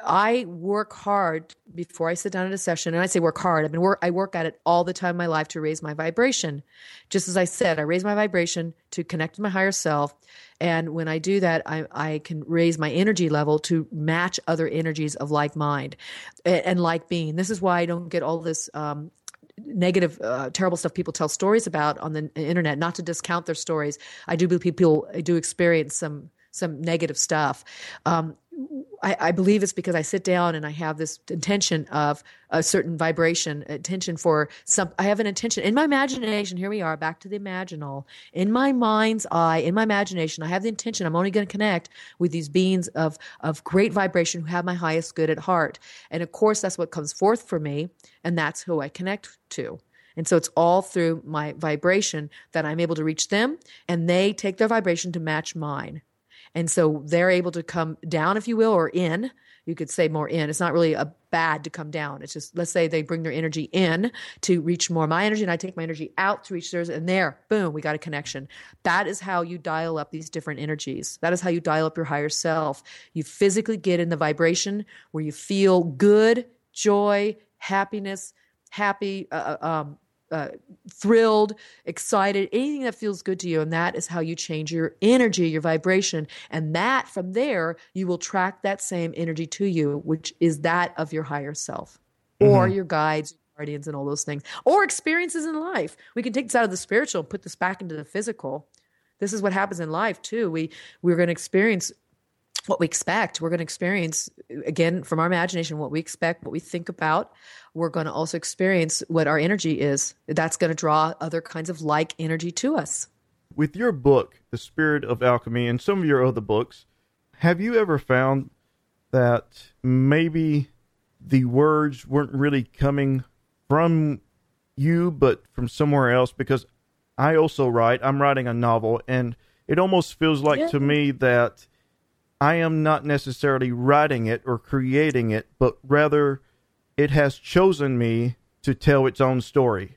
I work hard before I sit down at a session, and I say work hard. I mean, work, I work at it all the time in my life to raise my vibration. Just as I said, I raise my vibration to connect with my higher self, and when I do that, I, I can raise my energy level to match other energies of like mind and, and like being. This is why I don't get all this um, negative, uh, terrible stuff people tell stories about on the internet. Not to discount their stories, I do believe people I do experience some some negative stuff. Um, I, I believe it's because I sit down and I have this intention of a certain vibration, intention for some, I have an intention in my imagination. Here we are, back to the imaginal. In my mind's eye, in my imagination, I have the intention, I'm only going to connect with these beings of, of great vibration who have my highest good at heart. And of course, that's what comes forth for me, and that's who I connect to. And so it's all through my vibration that I'm able to reach them, and they take their vibration to match mine. And so they're able to come down, if you will, or in. You could say more in. It's not really a bad to come down. It's just, let's say they bring their energy in to reach more of my energy, and I take my energy out to reach theirs, and there, boom, we got a connection. That is how you dial up these different energies. That is how you dial up your higher self. You physically get in the vibration where you feel good, joy, happiness, happy, uh, um, Uh, thrilled, excited, anything that feels good to you. And that is how you change your energy, your vibration. And that from there, you will track that same energy to you, which is that of your higher self mm-hmm. or your guides, guardians, and all those things, or experiences in life. We can take this out of the spiritual and put this back into the physical. This is what happens in life too. We, we're going to experience what we expect. We're going to experience, again, from our imagination, what we expect, what we think about. We're going to also experience what our energy is. That's going to draw other kinds of like energy to us. With your book, The Spirit of Alchemy, and some of your other books, have you ever found that maybe the words weren't really coming from you, but from somewhere else? Because I also write, I'm writing a novel, and it almost feels like yeah. to me that I am not necessarily writing it or creating it, but rather it has chosen me to tell its own story.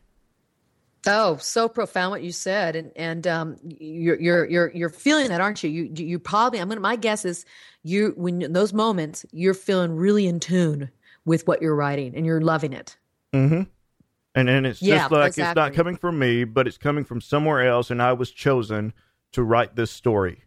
Oh, so profound what you said, and and um, you're you're you're you're feeling that, aren't you? You you probably. I'm gonna. My guess is you when in those moments you're feeling really in tune with what you're writing, and you're loving it. Mm-hmm. And and it's Yeah, just like exactly. It's not coming from me, but it's coming from somewhere else, and I was chosen to write this story.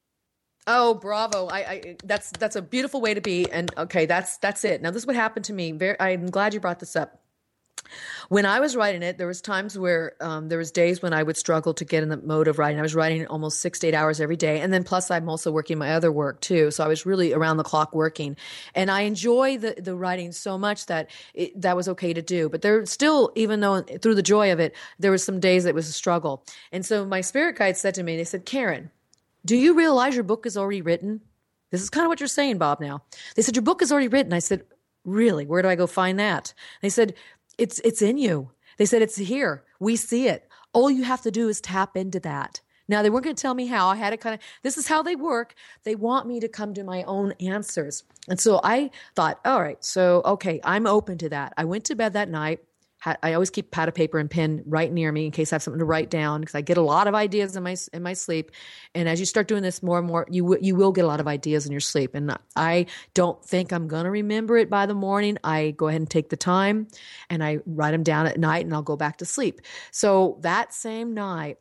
Oh, bravo! I, I that's that's a beautiful way to be. And okay, that's that's it. Now, this is what happened to me. Very, I'm glad you brought this up. When I was writing it, there was times where um, there was days when I would struggle to get in the mode of writing. I was writing almost six to eight hours every day. And then plus I'm also working my other work too. So I was really around the clock working. And I enjoy the, the writing so much that it, that was okay to do. But there still, even though through the joy of it, there was some days that was a struggle. And so my spirit guide said to me, they said, Karen, do you realize your book is already written? This is kind of what you're saying, Bob, now. They said, your book is already written. I said, really? Where do I go find that? They said, It's it's in you. They said, it's here. We see it. All you have to do is tap into that. Now, they weren't going to tell me how. I had to kind of, this is how they work. They want me to come to my own answers. And so I thought, all right, so, okay, I'm open to that. I went to bed that night. I always keep pad of paper and pen right near me in case I have something to write down, because I get a lot of ideas in my in my sleep. And as you start doing this more and more, you w- you will get a lot of ideas in your sleep. And I don't think I'm going to remember it by the morning. I go ahead and take the time and I write them down at night, and I'll go back to sleep. So that same night,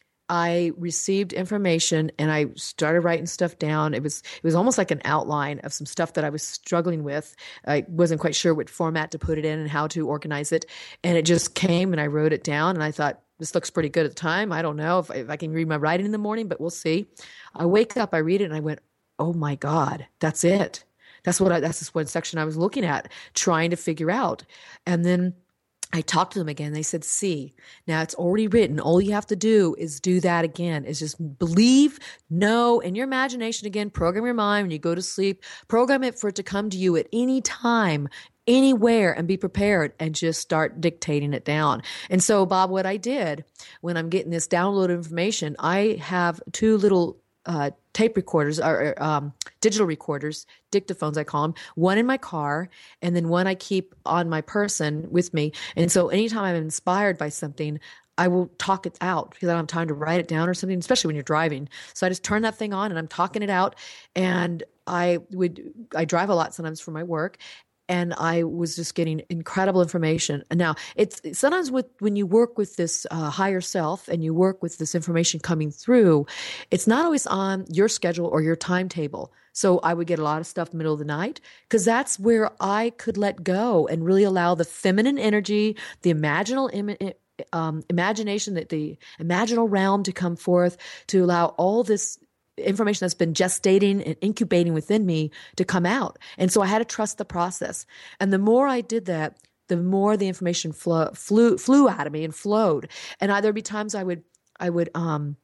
I received information and I started writing stuff down. It was it was almost like an outline of some stuff that I was struggling with. I wasn't quite sure what format to put it in and how to organize it. And it just came and I wrote it down, and I thought, this looks pretty good at the time. I don't know if, if I can read my writing in the morning, but we'll see. I wake up, I read it, and I went, oh my God, that's it. That's what I, that's this one section I was looking at, trying to figure out. And then I talked to them again. They said, see, now it's already written. All you have to do is do that again, is just believe, know, in your imagination again, program your mind when you go to sleep, program it for it to come to you at any time, anywhere, and be prepared, and just start dictating it down. And so, Bob, what I did when I'm getting this downloaded information, I have two little uh, tape recorders, or um, digital recorders, dictaphones I call them, one in my car, and then one I keep on my person with me. And so anytime I'm inspired by something, I will talk it out because I don't have time to write it down or something, especially when you're driving. So I just turn that thing on and I'm talking it out. And I would, I drive a lot sometimes for my work. And I was just getting incredible information. And now it's sometimes with when you work with this uh, higher self and you work with this information coming through, it's not always on your schedule or your timetable. So I would get a lot of stuff middle of the night, because that's where I could let go and really allow the feminine energy, the imaginal Im- um, imagination, that the imaginal realm to come forth, to allow all this information that's been gestating and incubating within me to come out. And so I had to trust the process. And the more I did that, the more the information flow, flew flew out of me and flowed. And I, there'd be times I would I would um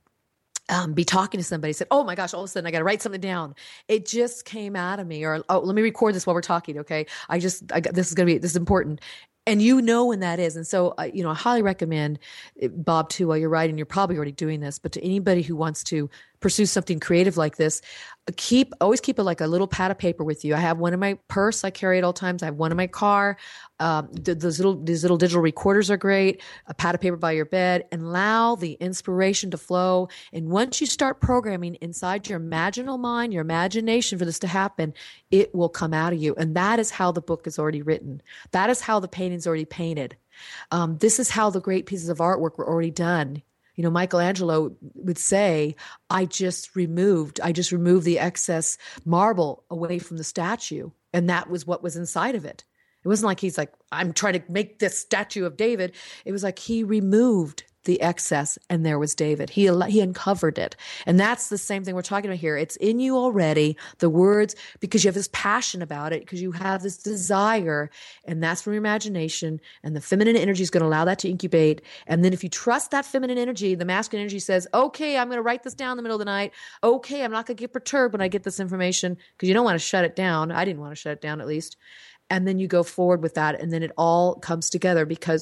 um be talking to somebody, said, "Oh my gosh, all of a sudden I got to write something down." It just came out of me. Or, "Oh, let me record this while we're talking." Okay, I just I got, this is gonna be this is important. And you know when that is. And so, uh, you know, I highly recommend, Bob, too, while you're writing, you're probably already doing this, but to anybody who wants to pursue something creative like this, keep, always keep it like a little pad of paper with you. I have one in my purse. I carry it all times. I have one in my car. Um, th- those little, these little digital recorders are great. A pad of paper by your bed, and allow the inspiration to flow. And once you start programming inside your imaginal mind, your imagination for this to happen, it will come out of you. And that is how the book is already written. That is how the painting's already painted. Um, this is how the great pieces of artwork were already done. You know, Michelangelo would say, I just removed, I just removed the excess marble away from the statue. And that was what was inside of it. It wasn't like he's like, I'm trying to make this statue of David. It was like he removed the excess, and there was David. He he uncovered it. And that's the same thing we're talking about here. It's in you already, the words, because you have this passion about it, because you have this desire, and that's from your imagination, and the feminine energy is going to allow that to incubate. And then if you trust that feminine energy, the masculine energy says, okay, I'm going to write this down in the middle of the night. Okay, I'm not going to get perturbed when I get this information, because you don't want to shut it down. I didn't want to shut it down, at least. And then you go forward with that, and then it all comes together, because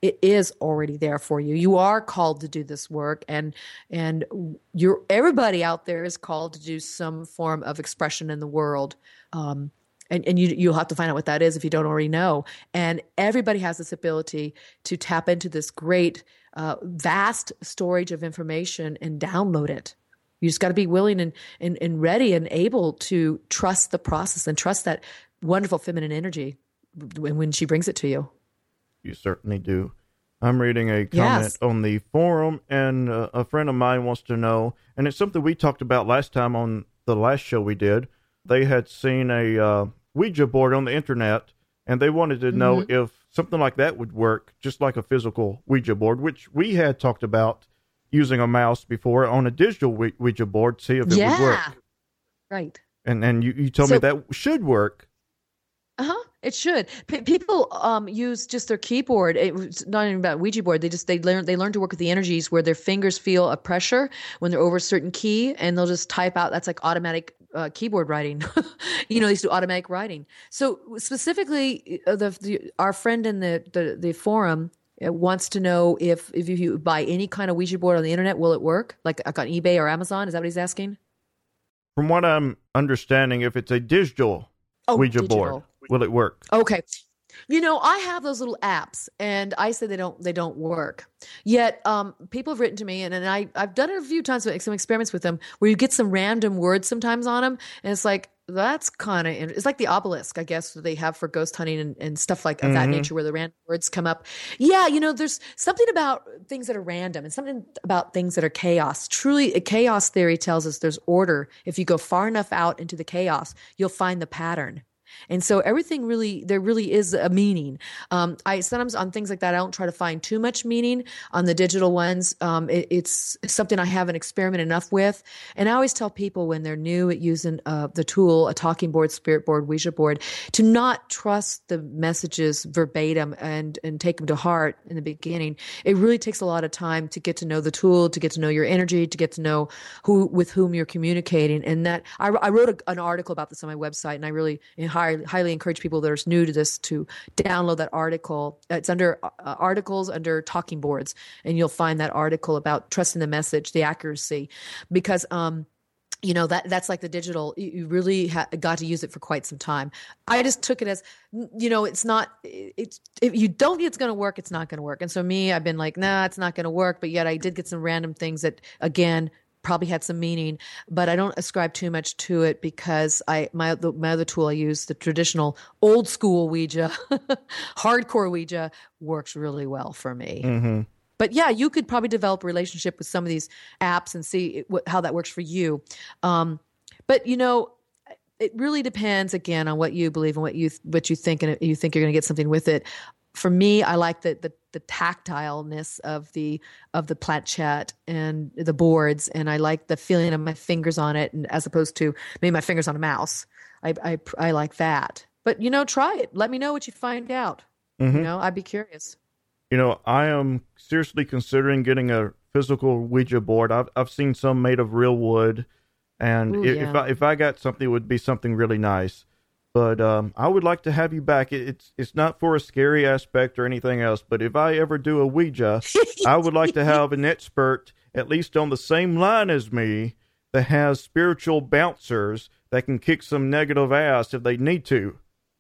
it is already there for you. You are called to do this work, and and you're everybody out there is called to do some form of expression in the world. Um, and and you you'll have to find out what that is if you don't already know. And everybody has this ability to tap into this great, uh, vast storage of information and download it. You just got to be willing and, and and ready and able to trust the process and trust that wonderful feminine energy when, when she brings it to you. You certainly do. I'm reading a comment Yes. on the forum, and uh, a friend of mine wants to know, and it's something we talked about last time on the last show we did. They had seen a uh, Ouija board on the internet, and they wanted to know Mm-hmm. if something like that would work, just like a physical Ouija board, which we had talked about using a mouse before on a digital Ouija Ouija board, see if it Yeah. would work. Right. And and you, you told So- me that should work. Uh-huh. It should. P- people um, use just their keyboard. It's not even about Ouija board. They just they learn they learn to work with the energies where their fingers feel a pressure when they're over a certain key, and they'll just type out. That's like automatic uh, keyboard writing. You know, they used to do automatic writing. So specifically, uh, the, the our friend in the the, the forum uh, wants to know if if you buy any kind of Ouija board on the internet, will it work? Like, like on eBay or Amazon? Is that what he's asking? From what I'm understanding, if it's a digital Oh, Ouija digital. board, will it work? Okay. You know, I have those little apps, and I say they don't they don't work. Yet, um, people have written to me, and, and I I've done it a few times, like some experiments with them, where you get some random words sometimes on them, and it's like that's kind of it's like the obelisk, I guess, that they have for ghost hunting and, and stuff like of that Mhm. nature, where the random words come up. Yeah, you know, there's something about things that are random, and something about things that are chaos. Truly, a chaos theory tells us there's order. If you go far enough out into the chaos, you'll find the pattern. And so everything really, there really is a meaning. Um, I sometimes on things like that, I don't try to find too much meaning. On the digital ones, um, it, it's something I haven't experimented enough with. And I always tell people when they're new at using uh, the tool, a talking board, spirit board, Ouija board, to not trust the messages verbatim and and take them to heart in the beginning. It really takes a lot of time to get to know the tool, to get to know your energy, to get to know who with whom you're communicating. And that I, I wrote a, an article about this on my website, and I really highly, highly encourage people that are new to this to download that article. It's under uh, articles under talking boards, and you'll find that article about trusting the message, the accuracy, because um, you know that that's like the digital. You you really ha- got to use it for quite some time. I just took it as, you know, it's not. It's if you don't think it's going to work, it's not going to work. And so me, I've been like, nah, it's not going to work. But yet I did get some random things that again probably had some meaning, but I don't ascribe too much to it because I my the, my other tool I use, the traditional old school Ouija, hardcore Ouija, works really well for me. Mm-hmm. But yeah, you could probably develop a relationship with some of these apps and see it, what, how that works for you. Um, but you know, it really depends again on what you believe and what you what you think, and you think you're going to get something with it. For me, I like the, the the tactileness of the of the planchette and the boards, and I like the feeling of my fingers on it, and as opposed to maybe my fingers on a mouse. I I, I like that. But you know, try it. Let me know what you find out. Mm-hmm. You know, I'd be curious. You know, I am seriously considering getting a physical Ouija board. I've I've seen some made of real wood, and Ooh, if, yeah. if I if I got something, it would be something really nice. But um, I would like to have you back. It, it's it's not for a scary aspect or anything else. But if I ever do a Ouija, I would like to have an expert, at least on the same line as me, that has spiritual bouncers that can kick some negative ass if they need to.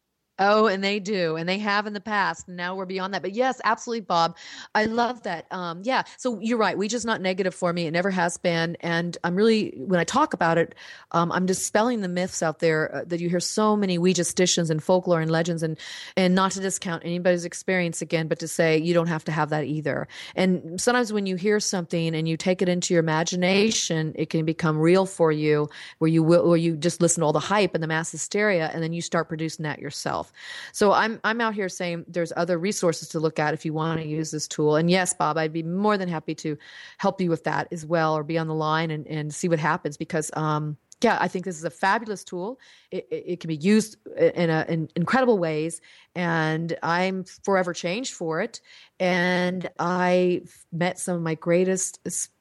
Oh, and they do, and they have in the past. And now we're beyond that. But yes, absolutely, Bob. I love that. Um, yeah. So you're right. Ouija's not negative for me. It never has been. And I'm really, when I talk about it, um, I'm dispelling the myths out there uh, that you hear so many Ouija stitions and folklore and legends, and and not to discount anybody's experience again, but to say you don't have to have that either. And sometimes when you hear something and you take it into your imagination, it can become real for you, where you will, or you just listen to all the hype and the mass hysteria, and then you start producing that yourself. So I'm I'm out here saying there's other resources to look at if you want to use this tool. And yes, Bob, I'd be more than happy to help you with that as well, or be on the line and, and see what happens, because um yeah, I think this is a fabulous tool. It, it, it can be used in, a, in incredible ways, and I'm forever changed for it. And I met some of my greatest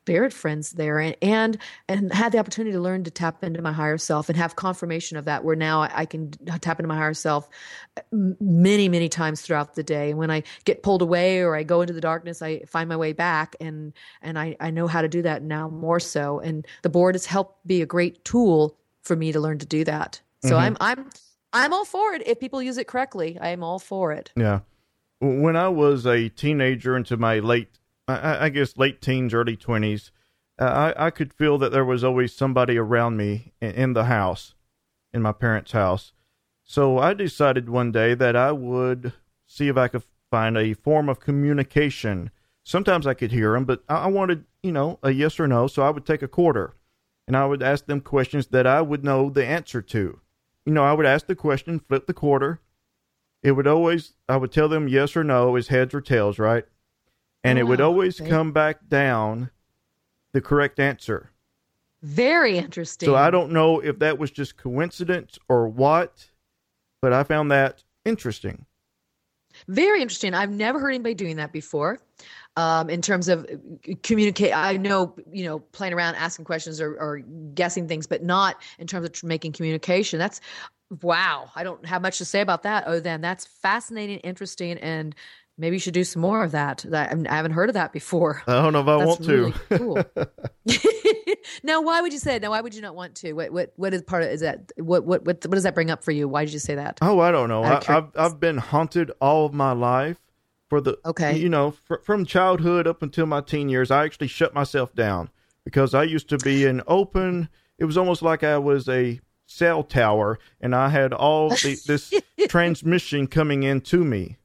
spirit friends there, and, and and had the opportunity to learn to tap into my higher self and have confirmation of that, where now I, I can tap into my higher self many, many times throughout the day. And when I get pulled away or I go into the darkness, I find my way back, and and I, I know how to do that now more so. And the board has helped be a great tool for me to learn to do that. So mm-hmm. I'm I'm I'm all for it if people use it correctly. I am all for it. Yeah. When I was a teenager into my late, I, I guess late teens, early twenties, uh, I, I could feel that there was always somebody around me in, in the house, in my parents' house. So I decided one day that I would see if I could find a form of communication. Sometimes I could hear them, but I wanted, you know, a yes or no. So I would take a quarter and I would ask them questions that I would know the answer to. You know, I would ask the question, flip the quarter. It would always, I would tell them yes or no is heads or tails, right? And oh, it would always okay. come back down the correct answer. Very interesting. So I don't know if that was just coincidence or what, but I found that interesting. Very interesting. I've never heard anybody doing that before. Um, in terms of communicate, I know, you know, playing around, asking questions or, or guessing things, but not in terms of making communication. That's wow. I don't have much to say about that other than that's fascinating, interesting, and maybe you should do some more of that. I haven't heard of that before. I don't know if I that's want really to. Cool. Now, why would you say it? Now, why would you not want to? What what what is part of is that? What what what what does that bring up for you? Why did you say that? Oh, I don't know. I, I've I've been haunted all of my life. For the, okay. you know, fr- from childhood up until my teen years, I actually shut myself down because I used to be an open, it was almost like I was a cell tower and I had all the, this transmission coming into me.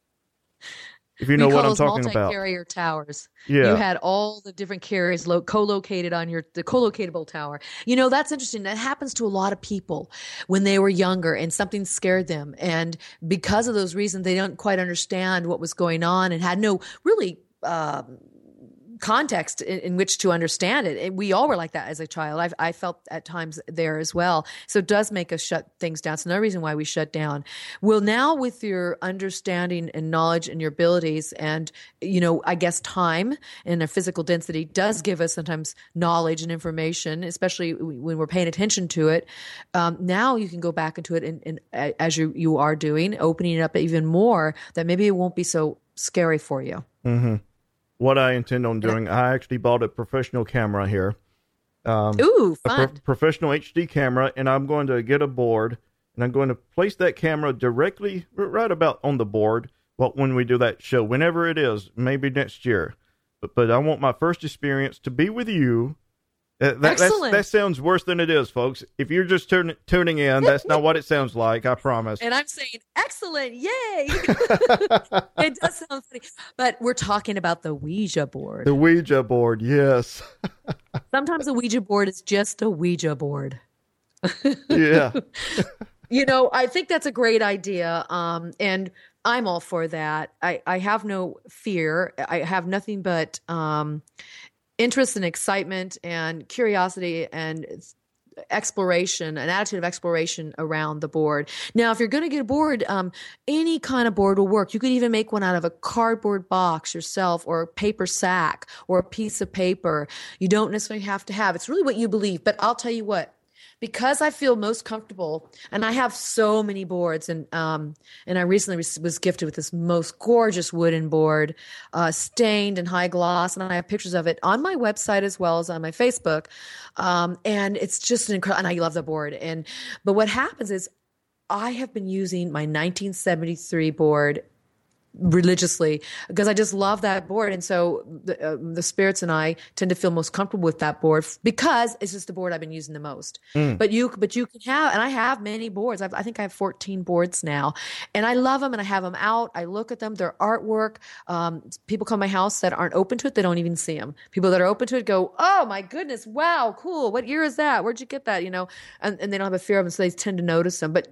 If you know we what call I'm talking about. Multi-carrier towers. Yeah. You had all the different carriers lo- co-located on your, the co-locatable tower. You know, that's interesting. That happens to a lot of people when they were younger and something scared them. And because of those reasons, they don't quite understand what was going on and had no really, um, context in, in which to understand it. And we all were like that as a child. I've, I felt at times there as well. So it does make us shut things down. It's another reason why we shut down. Well, now with your understanding and knowledge and your abilities and, you know, I guess time and a physical density does give us sometimes knowledge and information, especially when we're paying attention to it. Um, now you can go back into it and, and as you, you are doing, opening it up even more, that maybe it won't be so scary for you. Mm-hmm. What I intend on doing, I actually bought a professional camera here. Um, Ooh, fun. A pro- professional H D camera, and I'm going to get a board, and I'm going to place that camera directly right about on the board well, when we do that show, whenever it is, maybe next year. But, but I want my first experience to be with you. Uh, that, Excellent. That sounds worse than it is, folks. If you're just turn, tuning in, that's not what it sounds like, I promise. And I'm saying, excellent, yay! It does sound funny. But we're talking about the Ouija board. The Ouija board, yes. Sometimes the Ouija board is just a Ouija board. Yeah. You know, I think that's a great idea. Um, and I'm all for that. I, I have no fear. I have nothing but... Um, interest and excitement and curiosity and exploration, an attitude of exploration around the board. Now, if you're going to get a board, um, any kind of board will work. You could even make one out of a cardboard box yourself or a paper sack or a piece of paper. You don't necessarily have to have. It's really what you believe. But I'll tell you what, because I feel most comfortable, and I have so many boards, and um, and I recently was, was gifted with this most gorgeous wooden board, uh, stained and high gloss, and I have pictures of it on my website as well as on my Facebook, um, and it's just an incredible. And I love the board. And but what happens is, I have been using my nineteen seventy-three board religiously because I just love that board. And so the, uh, the spirits and I tend to feel most comfortable with that board because it's just the board I've been using the most. Mm. But you, but you can have, and I have many boards. I've, I think I have fourteen boards now, and I love them and I have them out. I look at them, their artwork. Um, people come to my house that aren't open to it. They don't even see them. People that are open to it go, oh my goodness, wow, cool. What year is that? Where'd you get that? You know, and, and they don't have a fear of them. So they tend to notice them. But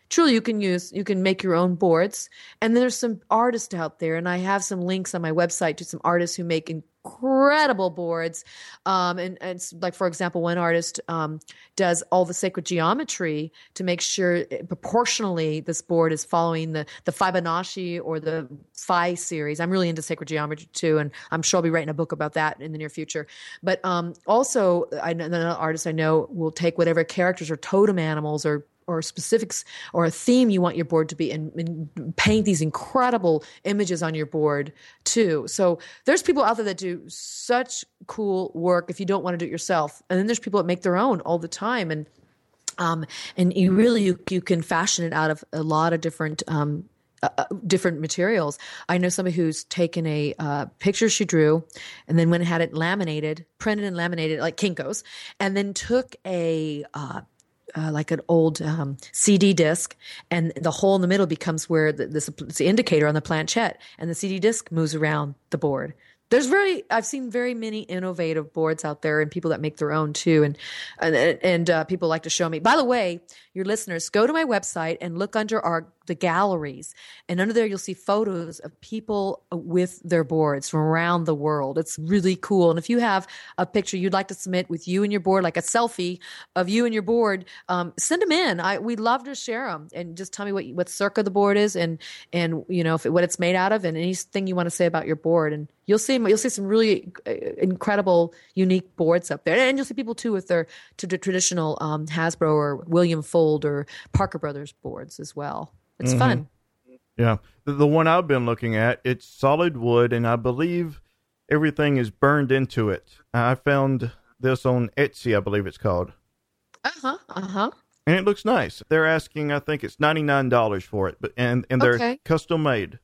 truly you can use, you can make your own boards. And then there's some artists out there, and I have some links on my website to some artists who make incredible boards. Um, and, and it's like, for example, one artist um, does all the sacred geometry to make sure it, proportionally this board is following the, the Fibonacci or the Phi series. I'm really into sacred geometry too, and I'm sure I'll be writing a book about that in the near future. But um, also, I know another artist I know will take whatever characters or totem animals or or specifics or a theme you want your board to be, and, and paint these incredible images on your board too. So there's people out there that do such cool work if you don't want to do it yourself. And then there's people that make their own all the time. And um, and you really, you, you can fashion it out of a lot of different um, Uh, different materials. I know somebody who's taken a uh, picture she drew and then went and had it laminated, printed and laminated like Kinko's, and then took a uh, uh, like an old um, C D disc, and the hole in the middle becomes where the, this it's the indicator on the planchette, and the C D disc moves around the board. There's very, I've seen very many innovative boards out there, and people that make their own too. And, and, and uh, people like to show me. By the way, your listeners, go to my website and look under our, the galleries. And under there, you'll see photos of people with their boards from around the world. It's really cool. And if you have a picture you'd like to submit with you and your board, like a selfie of you and your board, um, send them in. I, we'd love to share them, and just tell me what, what circa the board is, and, and, you know, if it, what it's made out of, and anything you want to say about your board. And you'll see, you'll see some really incredible, unique boards up there. And you'll see people too with their to the traditional um, Hasbro or William Fold or Parker Brothers boards as well. It's mm-hmm. fun. Yeah. The, the one I've been looking at, it's solid wood, and I believe everything is burned into it. I found this on Etsy, I believe it's called. Uh-huh, uh-huh. And it looks nice. They're asking, I think it's ninety-nine dollars for it, but and, and they're okay. Custom made.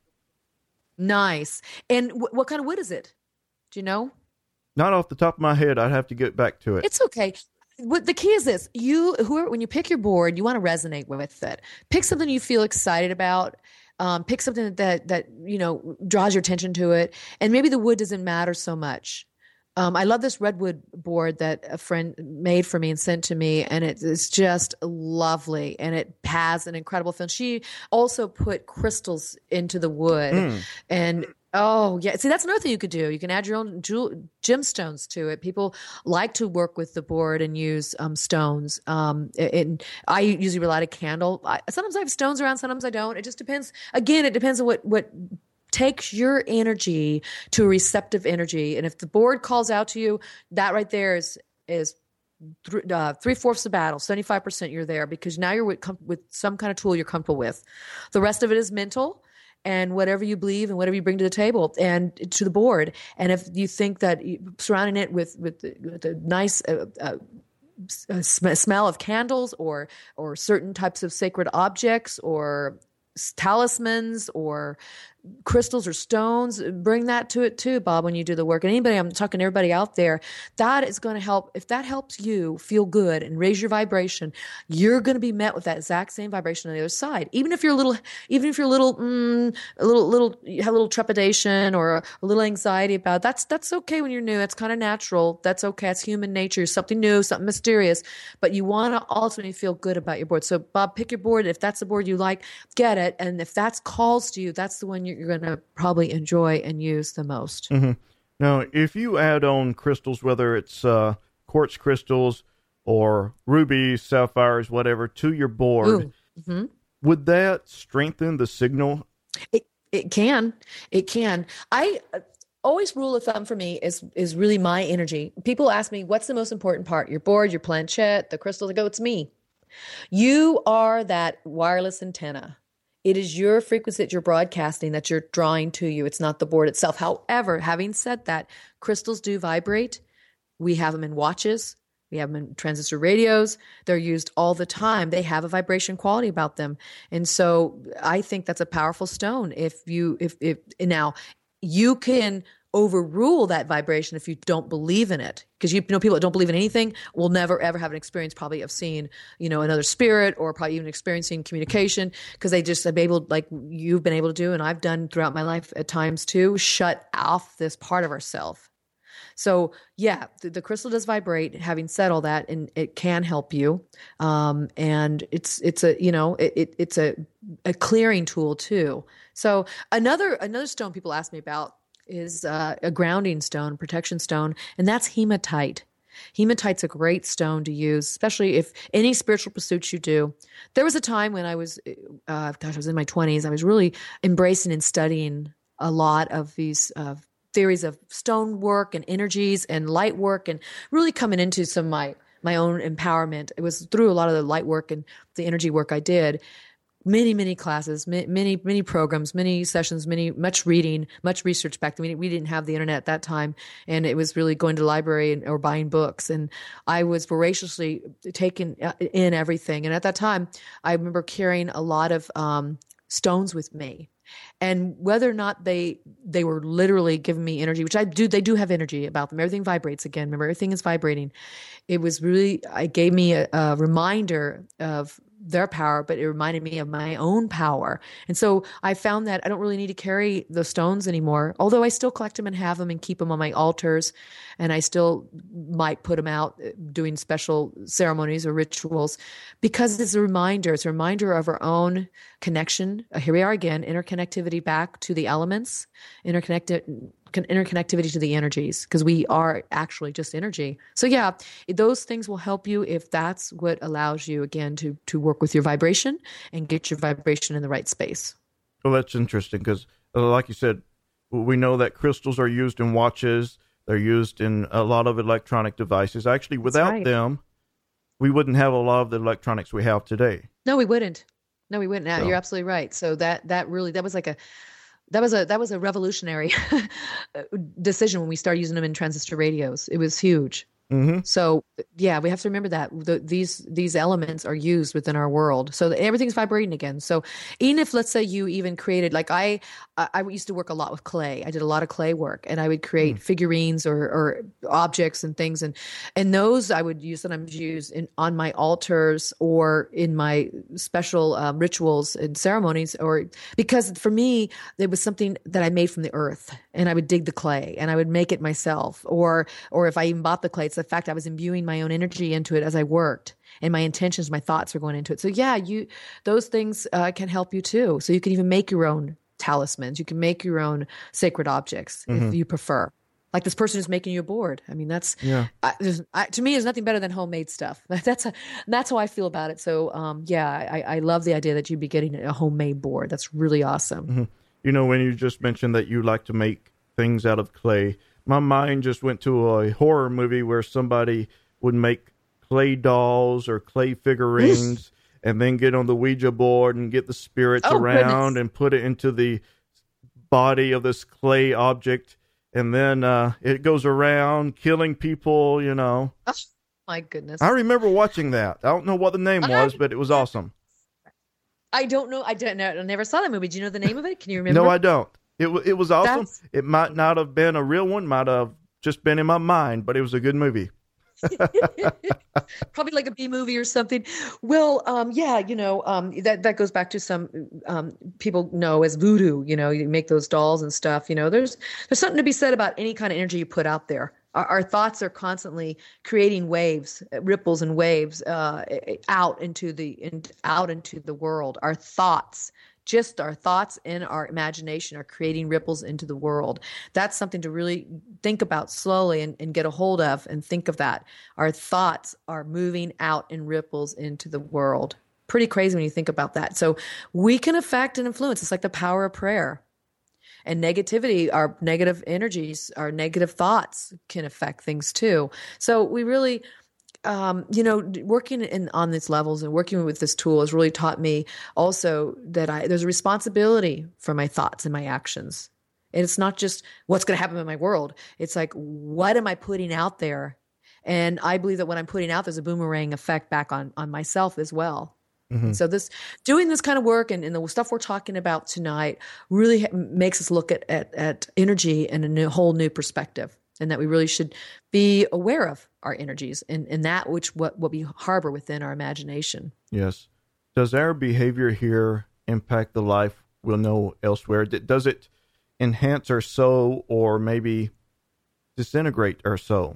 Nice. And w- what kind of wood is it? Do you know? Not off the top of my head. I'd have to get back to it. It's okay. What the key is this: you, whoever, when you pick your board, you want to resonate with it. Pick something you feel excited about. Um, pick something that that you know draws your attention to it, and maybe the wood doesn't matter so much. Um, I love this redwood board that a friend made for me and sent to me, and it is just lovely, and it has an incredible feel. She also put crystals into the wood, mm. and oh yeah, see, that's another thing you could do. You can add your own jewel, gemstones to it. People like to work with the board and use um, stones. Um, and I usually rely on candle. I, sometimes I have stones around, sometimes I don't. It just depends. Again, it depends on what what. takes your energy to a receptive energy. And if the board calls out to you, that right there is is th- uh, three-fourths of battle, seventy-five percent you're there, because now you're with, com- with some kind of tool you're comfortable with. The rest of it is mental and whatever you believe and whatever you bring to the table and to the board. And if you think that you, surrounding it with, with, the, with a nice uh, uh, sm- smell of candles or or certain types of sacred objects or talismans or crystals or stones, bring that to it too, Bob, when you do the work. And anybody, I'm talking to everybody out there, that is going to help. If that helps you feel good and raise your vibration, you're going to be met with that exact same vibration on the other side. Even if you're a little, even if you're a little, mm, a little, little, you have a little trepidation or a, a little anxiety about it, that's, that's okay when you're new. That's kind of natural. That's okay. It's human nature. Something new, something mysterious, but you want to ultimately feel good about your board. So Bob, pick your board. If that's the board you like, get it. And if that's calls to you, that's the one you're you're going to probably enjoy and use the most. Mm-hmm. Now, if you add on crystals, whether it's uh, quartz crystals or rubies, sapphires, whatever, to your board, mm-hmm. would that strengthen the signal? It it can. It can. I uh, always rule of thumb for me is is really my energy. People ask me, what's the most important part? Your board, your planchette, the crystals? I go, it's me. You are that wireless antenna. It is your frequency that you're broadcasting that you're drawing to you. It's not the board itself. However, having said that, crystals do vibrate. We have them in watches. We have them in transistor radios. They're used all the time. They have a vibration quality about them. And so I think that's a powerful stone. If you, if, if now you can overrule that vibration if you don't believe in it. Because you know people that don't believe in anything will never ever have an experience probably of seeing, you know, another spirit or probably even experiencing communication, because they just have been able, like you've been able to do and I've done throughout my life at times too, shut off this part of ourself. So yeah, the, the crystal does vibrate. Having said all that, and it can help you. Um, and it's, it's a, you know, it, it it's a, a clearing tool too. So another, another stone people ask me about is uh, a grounding stone, protection stone, and that's hematite. Hematite's a great stone to use, especially if any spiritual pursuits you do. There was a time when I was, uh, gosh, I was in my twenties. I was really embracing and studying a lot of these uh, theories of stone work and energies and light work, and really coming into some of my, my own empowerment. It was through a lot of the light work and the energy work I did. Many, many classes, many, many programs, many sessions, many, much reading, much research back then. We, we didn't have the internet at that time, and it was really going to the library and, or buying books. And I was voraciously taking in everything. And at that time, I remember carrying a lot of um, stones with me. And whether or not they they were literally giving me energy, which I do, they do have energy about them. Everything vibrates again. Remember, everything is vibrating. It was really, it gave me a, a reminder of their power, but it reminded me of my own power. And so I found that I don't really need to carry those stones anymore, although I still collect them and have them and keep them on my altars. And I still might put them out doing special ceremonies or rituals, because it's a reminder. It's a reminder of our own connection. Here we are again, interconnectivity back to the elements, interconnected interconnectivity to the energies, because we are actually just energy. So yeah, those things will help you if that's what allows you, again, to to work with your vibration and get your vibration in the right space. Well, that's interesting, because uh, like you said, we know that crystals are used in watches. They're used in a lot of electronic devices. Actually, without right. them, we wouldn't have a lot of the electronics we have today. No, we wouldn't. No, we wouldn't. So. You're absolutely right. So that that really, that was like a That was a that was a revolutionary decision when we started using them in transistor radios. It was huge. Mm-hmm. So yeah, we have to remember that the, these these elements are used within our world. So everything's vibrating again. So even if, let's say, you even created, like I I used to work a lot with clay. I did a lot of clay work, and I would create mm. figurines or, or objects and things, and and those I would use sometimes use in on my altars or in my special um, rituals and ceremonies, or because for me it was something that I made from the earth, and I would dig the clay and I would make it myself, or or if I even bought the clay, it's the fact I was imbuing my own energy into it as I worked, and my intentions, my thoughts were going into it. So yeah, you those things uh, can help you too. So you can even make your own talismans. You can make your own sacred objects mm-hmm. if you prefer. Like this person who's making you a board. I mean, that's yeah. I, I, to me, there's nothing better than homemade stuff. That's a, that's how I feel about it. So um, yeah, I, I love the idea that you'd be getting a homemade board. That's really awesome. Mm-hmm. You know, when you just mentioned that you like to make things out of clay, my mind just went to a horror movie where somebody would make clay dolls or clay figurines and then get on the Ouija board and get the spirits oh, around goodness. and put it into the body of this clay object. And then uh, it goes around killing people, you know. Oh, my goodness. I remember watching that. I don't know what the name was, but it was awesome. I don't know. I don't know. I never saw that movie. Do you know the name of it? Can you remember? No, I don't. It, it was awesome. That's... It might not have been a real one, might have just been in my mind, but it was a good movie. Probably like a B movie or something. Well, um, yeah, you know, um, that, that goes back to some um, people know as voodoo. You know, you make those dolls and stuff. You know, there's there's something to be said about any kind of energy you put out there. Our, our thoughts are constantly creating waves, ripples and waves uh, out into the in, out into the world. Our thoughts. Just our thoughts and our imagination are creating ripples into the world. That's something to really think about slowly and, and get a hold of and think of that. Our thoughts are moving out in ripples into the world. Pretty crazy when you think about that. So we can affect and influence. It's like the power of prayer. And negativity, our negative energies, our negative thoughts can affect things too. So we really... Um, you know, working in on these levels and working with this tool has really taught me also that I there's a responsibility for my thoughts and my actions. And it's not just what's going to happen in my world. It's like, what am I putting out there? And I believe that when I'm putting out, there's a boomerang effect back on on myself as well. Mm-hmm. So this doing this kind of work and, and the stuff we're talking about tonight really makes us look at at, at energy in a new, whole new perspective. And that we really should be aware of our energies and, and that which what, what we harbor within our imagination. Yes. Does our behavior here impact the life we'll know elsewhere? Does it enhance our soul or maybe disintegrate our soul.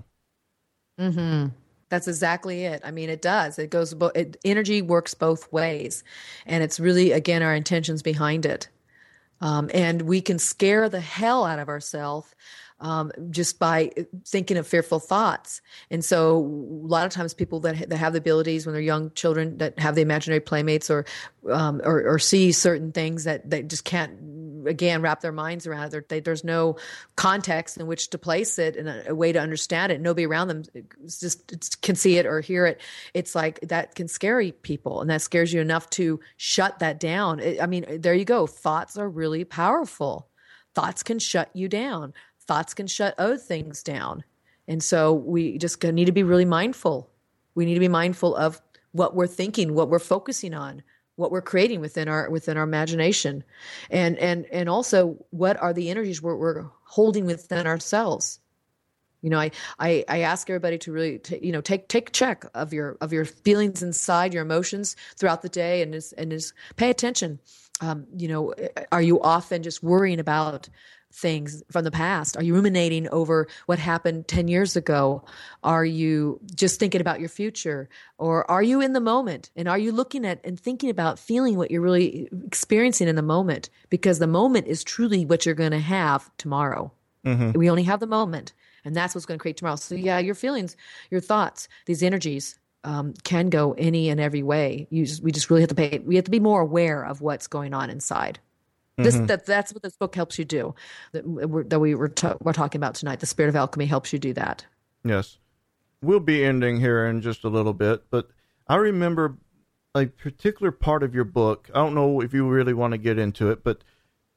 Mm-hmm. That's exactly it. I mean, it does. It goes. Bo- it, energy works both ways, and it's really, again, our intentions behind it. Um, and we can scare the hell out of ourselves um, just by thinking of fearful thoughts. And so, a lot of times, people that ha- that have the abilities when they're young children that have the imaginary playmates or um, or, or see certain things that they just can't, again, wrap their minds around it. They, there's no context in which to place it and a, a way to understand it. Nobody around them just can see it or hear it. It's like that can scare people, and that scares you enough to shut that down. I mean, there you go. Thoughts are really powerful. Thoughts can shut you down. Thoughts can shut other things down. And so we just need to be really mindful. We need to be mindful of what we're thinking, what we're focusing on, what we're creating within our within our imagination, and and and also what are the energies we're, we're holding within ourselves. You know, I, I, I ask everybody to really, t- you know, take take check of your of your feelings inside, your emotions throughout the day, and just, and just pay attention. Um, you know, are you often just worrying about things from the past? Are you ruminating over what happened ten years ago? Are you just thinking about your future? Or are you in the moment? And are you looking at and thinking about feeling what you're really experiencing in the moment? Because the moment is truly what you're going to have tomorrow. Mm-hmm. We only have the moment. And that's what's going to create tomorrow. So yeah, your feelings, your thoughts, these energies um, can go any and every way. You just, we just really have to pay. We have to be more aware of what's going on inside. This mm-hmm. that that's what this book helps you do. That, we're, that we were ta- we're talking about tonight. The Spirit of Alchemy helps you do that. Yes, we'll be ending here in just a little bit, but I remember a particular part of your book. I don't know if you really want to get into it, but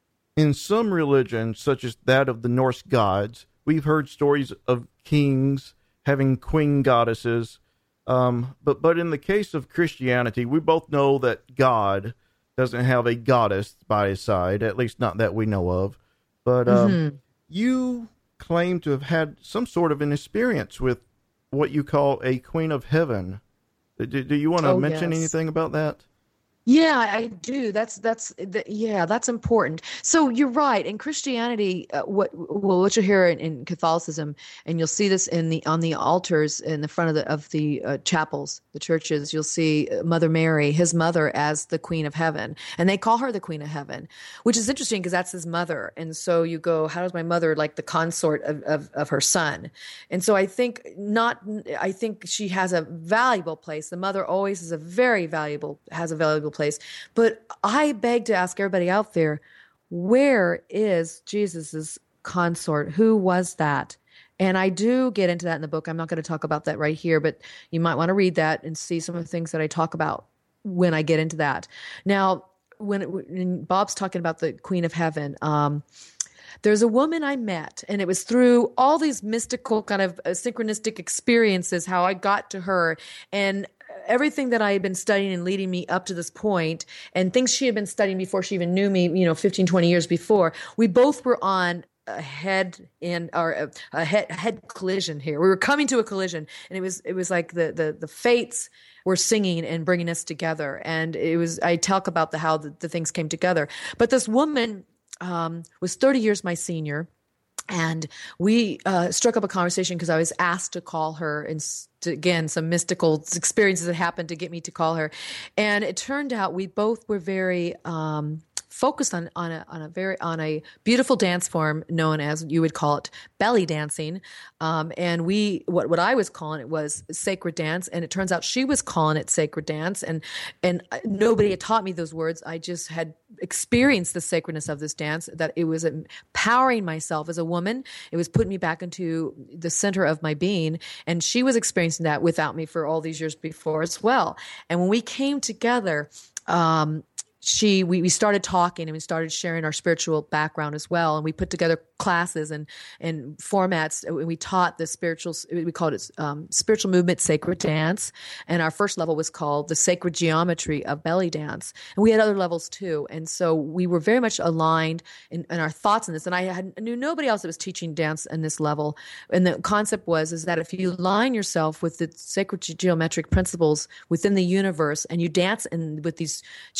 in some religions, such as that of the Norse gods, we've heard stories of kings having queen goddesses, um, but but in the case of Christianity, we both know that God doesn't have a goddess by his side, at least not that we know of. But um, mm-hmm. you claim to have had some sort of an experience with what you call a queen of heaven. Do, do you want to oh, mention yes. anything about that? Yeah, I do. That's that's the, yeah, that's important. So you're right. In Christianity, uh, what well, what you hear in, in Catholicism, and you'll see this in the on the altars in the front of the of the uh, chapels, the churches. You'll see Mother Mary, his mother, as the Queen of Heaven, and they call her the Queen of Heaven, which is interesting because that's his mother. And so you go, how does my mother like the consort of, of of her son? And so I think not. I think she has a valuable place. The mother always is a very valuable has a valuable place. Place. But I beg to ask everybody out there, where is Jesus's consort? Who was that? And I do get into that in the book. I'm not going to talk about that right here, but you might want to read that and see some of the things that I talk about when I get into that. Now, when, it, when Bob's talking about the Queen of Heaven, um, there's a woman I met, and it was through all these mystical kind of uh, synchronistic experiences how I got to her. And everything that I had been studying and leading me up to this point, and things she had been studying before she even knew me, you know, fifteen, twenty years before, we both were on a head in or a, a head head collision here. We were coming to a collision, and it was it was like the the the fates were singing and bringing us together. And it was I talk about the how the, the things came together. But this woman um, was thirty years my senior. And we uh, struck up a conversation because I was asked to call her, and to, again, some mystical experiences that happened to get me to call her. And it turned out we both were very um, focused on on a on a very on a beautiful dance form known as, you would call it, belly dancing. Um, and we what what I was calling it was sacred dance, and it turns out she was calling it sacred dance. And and nobody had taught me those words. I just had experienced the sacredness of this dance, that it was empowering myself as a woman. It was putting me back into the center of my being. And she was experiencing that without me for all these years before as well. And when we came together, um, she we, we started talking, and we started sharing our spiritual background as well. And we put together classes and and formats. And we taught the spiritual, we called it um, spiritual movement, sacred dance. And our first level was called the sacred geometry of belly dance. And we had other levels too. And so we were very much aligned in, in our thoughts in this. And I had, knew nobody else that was teaching dance in this level. And the concept was, is that if you align yourself with the sacred geometric principles within the universe, and you dance in with these geometric principles,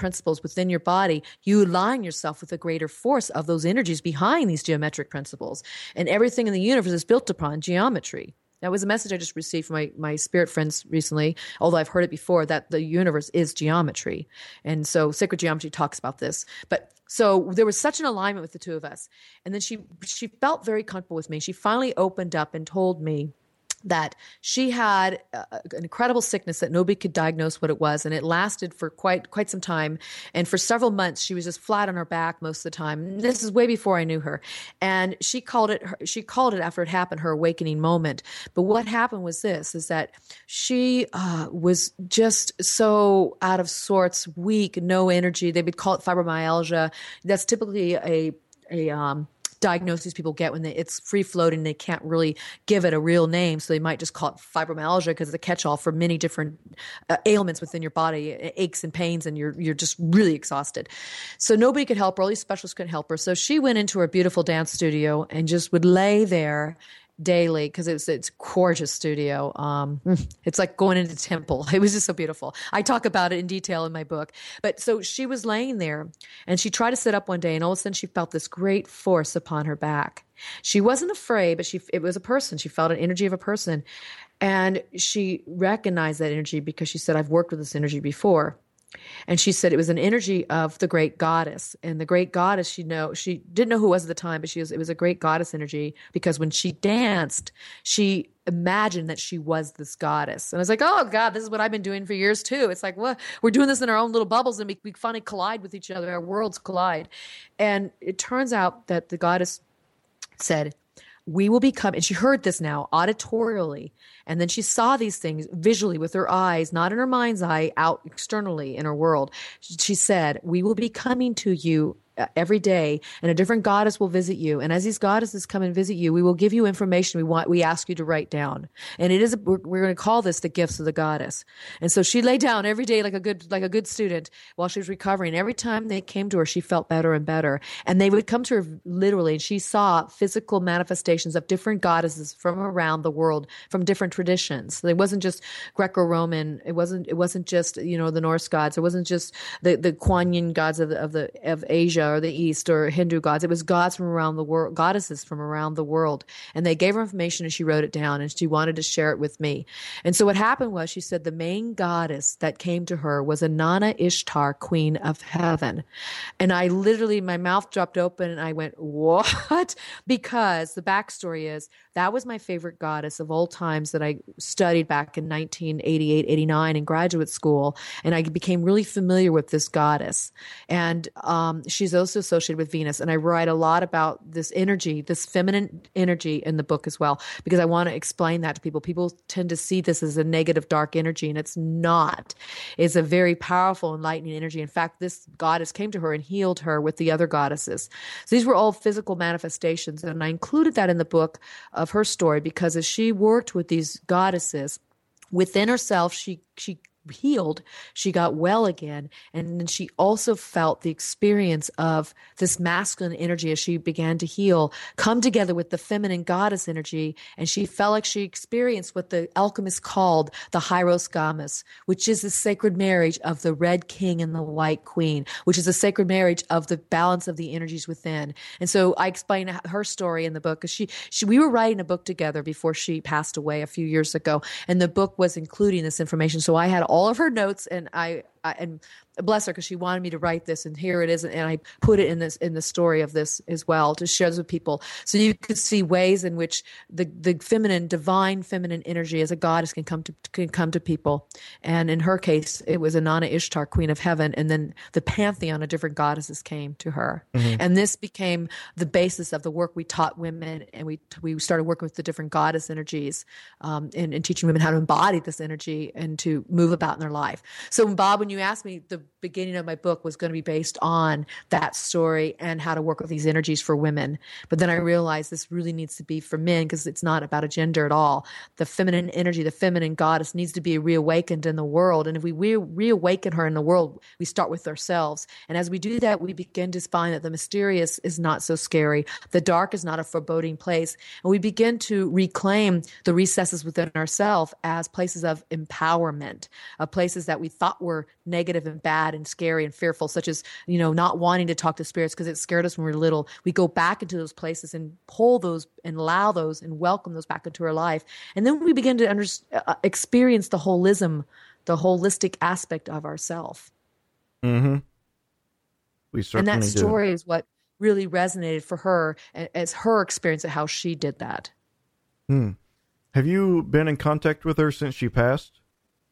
principles within your body, you align yourself with the greater force of those energies behind these geometric principles. And everything in the universe is built upon geometry. That was a message I just received from my, my spirit friends recently, although I've heard it before, that the universe is geometry. And so sacred geometry talks about this. But so there was such an alignment with the two of us. And then she she felt very comfortable with me. She finally opened up and told me that she had uh, an incredible sickness that nobody could diagnose what it was. And it lasted for quite quite some time. And for several months, she was just flat on her back most of the time. This is way before I knew her. And she called it, she called it after it happened, her awakening moment. But what happened was this, is that she uh, was just so out of sorts, weak, no energy. They would call it fibromyalgia. That's typically a, a, um, diagnoses people get when they, it's free floating. They can't really give it a real name. So they might just call it fibromyalgia because it's a catch-all for many different uh, ailments within your body, aches and pains, and you're, you're just really exhausted. So nobody could help her. All these specialists couldn't help her. So she went into her beautiful dance studio and just would lay there daily, because it's it's gorgeous studio. Um, it's like going into a temple. It was just so beautiful. I talk about it in detail in my book. But so she was laying there, and she tried to sit up one day, and all of a sudden she felt this great force upon her back. She wasn't afraid, but she it was a person. She felt an energy of a person, and she recognized that energy because she said, "I've worked with this energy before." And she said it was an energy of the great goddess. And the great goddess, she know she didn't know who it was at the time, but she was, it was a great goddess energy, because when she danced, she imagined that she was this goddess. And I was like, oh God, this is what I've been doing for years too. It's like, well, we're doing this in our own little bubbles, and we, we finally collide with each other. Our worlds collide. And it turns out that the goddess said, we will become, and she heard this now auditorially, and then she saw these things visually with her eyes, not in her mind's eye, out externally in her world. She said, we will be coming to you every day, and a different goddess will visit you. And as these goddesses come and visit you, we will give you information we want, we ask you to write down. And it is, a, we're, we're going to call this the gifts of the goddess. And so she lay down every day like a good, like a good student while she was recovering. Every time they came to her, she felt better and better. And they would come to her literally, and she saw physical manifestations of different goddesses from around the world, from different traditions. So it wasn't just Greco-Roman. It wasn't, it wasn't just, you know, the Norse gods. It wasn't just the, the Kuan Yin gods of the, of the, of Asia or the East or Hindu gods. It was gods from around the world, goddesses from around the world. And they gave her information, and she wrote it down, and she wanted to share it with me. And so what happened was, she said the main goddess that came to her was Inanna Ishtar, queen of heaven. And I literally, my mouth dropped open and I went, what? Because the backstory is, that was my favorite goddess of all times that I studied back in nineteen eighty-eight, eighty-nine in graduate school. And I became really familiar with this goddess. And um, she's also associated with Venus. And I write a lot about this energy, this feminine energy in the book as well, because I want to explain that to people. People tend to see this as a negative, dark energy, and it's not. It's a very powerful, enlightening energy. In fact, this goddess came to her and healed her with the other goddesses. So these were all physical manifestations. And I included that in the book of her story, because as she worked with these goddesses within herself, she, she healed, she got well again, and then she also felt the experience of this masculine energy as she began to heal come together with the feminine goddess energy, and she felt like she experienced what the alchemists called the Hieros Gamas, which is the sacred marriage of the red king and the white queen, which is a sacred marriage of the balance of the energies within. And so I explain her story in the book, because she, she we were writing a book together before she passed away a few years ago, and the book was including this information. So I had all of her notes, and I, I and bless her, because she wanted me to write this, and here it is, and I put it in this in the story of this as well to share this with people, so you could see ways in which the the feminine, divine feminine energy as a goddess can come to can come to people. And in her case, it was Inanna Ishtar, queen of heaven, and then the pantheon of different goddesses came to her, mm-hmm. and this became the basis of the work we taught women, and we we started working with the different goddess energies, um, and, and teaching women how to embody this energy and to move about in their life. So, Bob, when you asked me, the beginning of my book was going to be based on that story and how to work with these energies for women. But then I realized this really needs to be for men, because it's not about a gender at all. The feminine energy, the feminine goddess needs to be reawakened in the world. And if we re- reawaken her in the world, we start with ourselves. And as we do that, we begin to find that the mysterious is not so scary. The dark is not a foreboding place. And we begin to reclaim the recesses within ourselves as places of empowerment, of places that we thought were negative and bad and scary and fearful, such as, you know, not wanting to talk to spirits because it scared us when we were little. We go back into those places and pull those and allow those and welcome those back into our life. And then we begin to under, uh, experience the holism, the holistic aspect of ourself. Mm-hmm. We certainly And that do. story is what really resonated for her as her experience of how she did that. Hmm. Have you been in contact with her since she passed?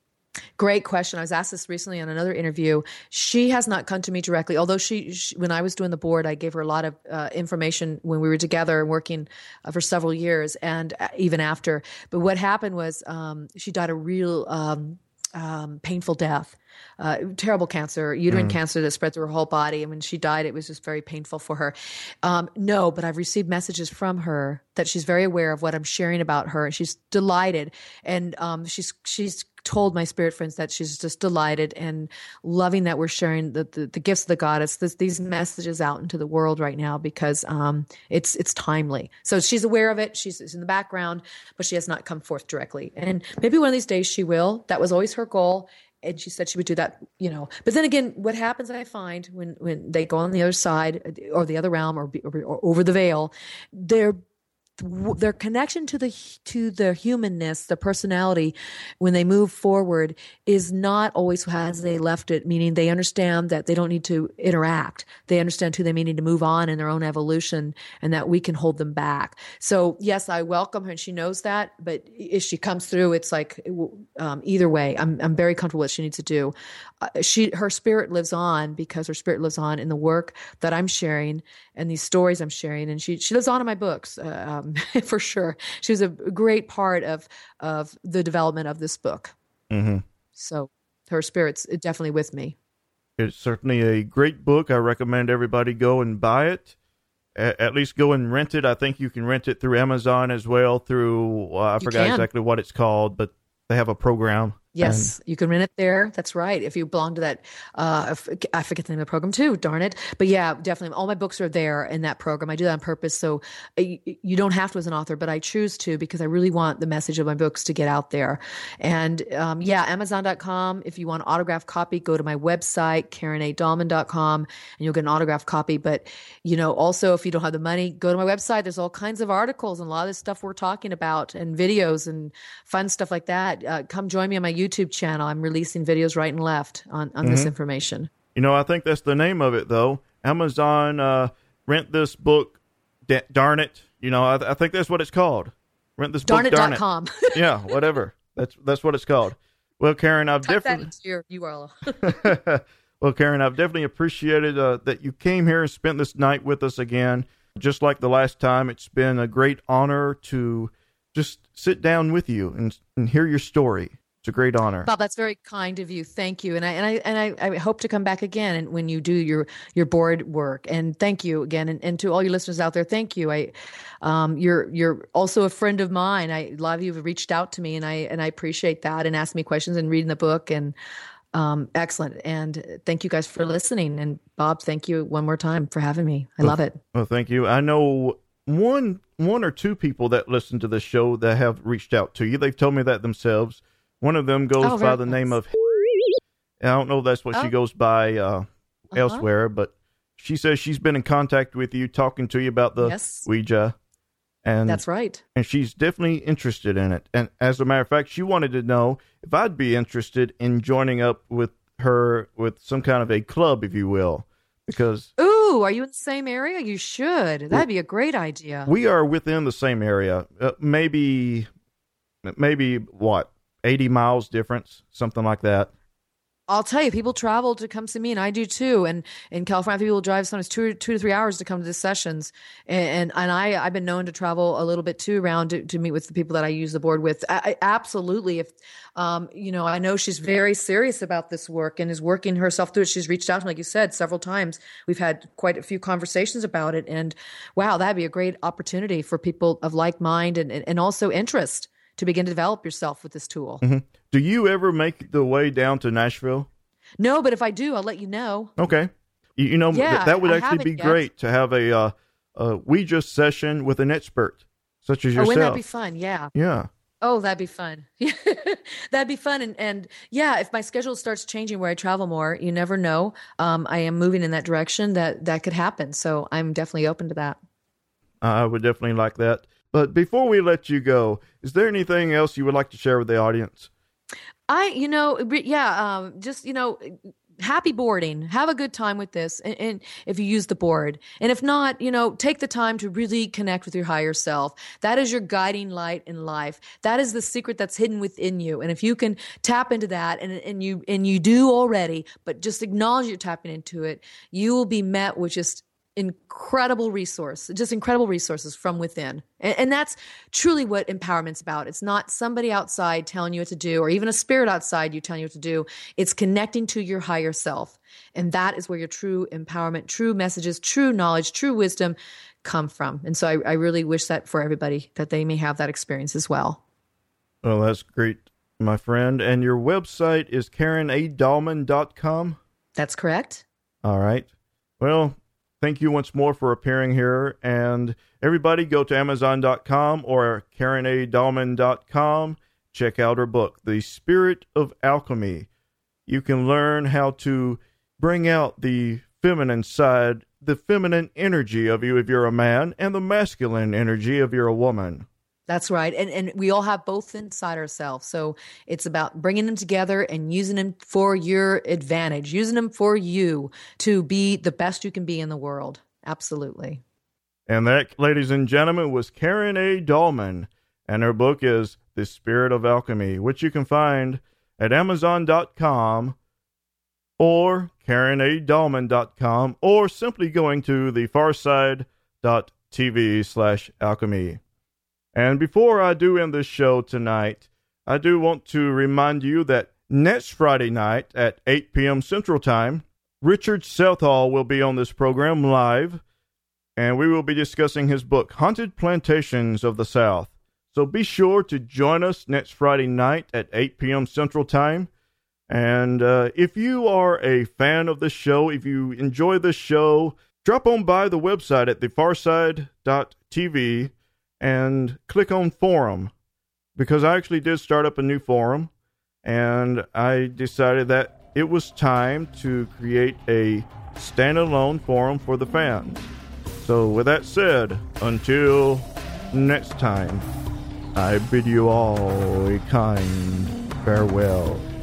Great question. I was asked this recently on another interview. She has not come to me directly, although she, she when I was doing the board, I gave her a lot of uh, information when we were together and working uh, for several years and uh, even after. But what happened was um, she died a real um, um, painful death, uh, terrible cancer, uterine mm. cancer that spread through her whole body. And when she died, it was just very painful for her. Um, no, but I've received messages from her that she's very aware of what I'm sharing about her. And she's delighted. And um, she's she's told my spirit friends that she's just delighted and loving that we're sharing the, the, the gifts of the goddess, this, these messages out into the world right now, because um, it's it's timely. So she's aware of it. She's, she's in the background, but she has not come forth directly. And maybe one of these days she will. That was always her goal. And she said she would do that, you know. But then again, what happens, I find, when, when they go on the other side or the other realm or, or, or over the veil, they're their connection to the to the humanness, the personality, when they move forward, is not always as they left it. Meaning, they understand that they don't need to interact. They understand too they may need to move on in their own evolution, and that we can hold them back. So, yes, I welcome her, and she knows that. But if she comes through, it's like um, either way, I'm I'm very comfortable with what she needs to do. Uh, she her spirit lives on because her spirit lives on in the work that I'm sharing and these stories I'm sharing, and she she lives on in my books. Uh, um, for sure. She was a great part of of the development of this book. Mm-hmm. So her spirit's definitely with me. It's certainly a great book. I recommend everybody go and buy it. A- at least go and rent it. I think you can rent it through Amazon as well, through, uh, I You forgot can. exactly what it's called, but they have a program. Yes, you can rent it there. That's right. If you belong to that, uh, I forget the name of the program too, darn it. But yeah, definitely. All my books are there in that program. I do that on purpose. So you, you don't have to as an author, but I choose to because I really want the message of my books to get out there. And um, yeah, Amazon dot com. If you want an autographed copy, go to my website, Karen A Dahlman dot com, and you'll get an autographed copy. But, you know, also if you don't have the money, go to my website. There's all kinds of articles and a lot of the stuff we're talking about and videos and fun stuff like that. Uh, come join me on my YouTube channel. I'm releasing videos right and left on, on mm-hmm. this information. You know, I think that's the name of it, though. Amazon, uh, rent this book, da- darn it. You know, I, th- I think that's what it's called. Rent this darn book, it. darn it. Com. Yeah, whatever. That's that's what it's called. Well, Karen, I've Type definitely... that into your U R L. Well, Karen, I've definitely appreciated uh, that you came here and spent this night with us again. Just like the last time, it's been a great honor to just sit down with you and, and hear your story. It's a great honor. Bob, that's very kind of you. Thank you. And I and I and I, I hope to come back again when you do your your board work. And thank you again. And, and to all your listeners out there, thank you. I um you're you're also a friend of mine. I a lot of you have reached out to me and I and I appreciate that and asked me questions and reading the book and um excellent. And thank you guys for listening. And Bob, thank you one more time for having me. I well, love it. Well, thank you. I know one one or two people that listen to the show that have reached out to you. They've told me that themselves. One of them goes oh, by the nice. name of, I don't know if that's what oh. she goes by uh, uh-huh. elsewhere, but she says she's been in contact with you, talking to you about the yes. Ouija. And that's right. And she's definitely interested in it. And as a matter of fact, she wanted to know if I'd be interested in joining up with her with some kind of a club, if you will, because... Ooh, are you in the same area? You should. That'd be a great idea. We are within the same area. Uh, maybe, maybe what? eighty miles difference, something like that. I'll tell you, people travel to come see me, and I do too. And in California, people drive sometimes two, two to three hours to come to the sessions. And and, and I, I've been known to travel a little bit too around to, to meet with the people that I use the board with. I, I, absolutely. If, um, you know, I know she's very serious about this work and is working herself through it. She's reached out to me, like you said, several times. We've had quite a few conversations about it. And wow, that'd be a great opportunity for people of like mind and, and, and also interest to begin to develop yourself with this tool. Mm-hmm. Do you ever make the way down to Nashville? No, but if I do, I'll let you know. Okay. You, you know, yeah, th- that would I actually be yet. great to have a, uh, a Ouija session with an expert such as yourself. Oh, wouldn't that be fun? Yeah. Yeah. Oh, that'd be fun. That'd be fun. And, and yeah, if my schedule starts changing where I travel more, you never know. Um, I am moving in that direction that that could happen. So I'm definitely open to that. I would definitely like that. But before we let you go, is there anything else you would like to share with the audience? I, you know, yeah, um, just, you know, happy boarding. Have a good time with this. And, and if you use the board, and if not, you know, take the time to really connect with your higher self. That is your guiding light in life. That is the secret that's hidden within you. And if you can tap into that, and, and you, and you do already, but just acknowledge you're tapping into it, you will be met with just incredible resource, just incredible resources from within. And, and that's truly what empowerment's about. It's not somebody outside telling you what to do, or even a spirit outside you telling you what to do. It's connecting to your higher self. And that is where your true empowerment, true messages, true knowledge, true wisdom come from. And so I, I really wish that for everybody, that they may have that experience as well. Well, that's great, my friend. And your website is Karen A Dahlman dot com? That's correct. All right. Well, thank you once more for appearing here. And everybody go to Amazon dot com or Karen A Dahlman dot com. Check out her book, The Spirit of Alchemy. You can learn how to bring out the feminine side, the feminine energy of you if you're a man, and the masculine energy if you're a woman. That's right. And and we all have both inside ourselves. So it's about bringing them together and using them for your advantage, using them for you to be the best you can be in the world. Absolutely. And that, ladies and gentlemen, was Karen A Dahlman. And her book is The Spirit of Alchemy, which you can find at Amazon dot com or Karen A Dahlman dot com, or simply going to the farside dot t v slash alchemy. And before I do end this show tonight, I do want to remind you that next Friday night at eight p.m. Central Time, Richard Southall will be on this program live, and we will be discussing his book, Haunted Plantations of the South. So be sure to join us next Friday night at eight p.m. Central Time. And uh, if you are a fan of this show, if you enjoy this show, drop on by the website at the farside dot t v and click on forum, because I actually did start up a new forum, and I decided that it was time to create a standalone forum for the fans. So with that said, until next time, I bid you all a kind farewell.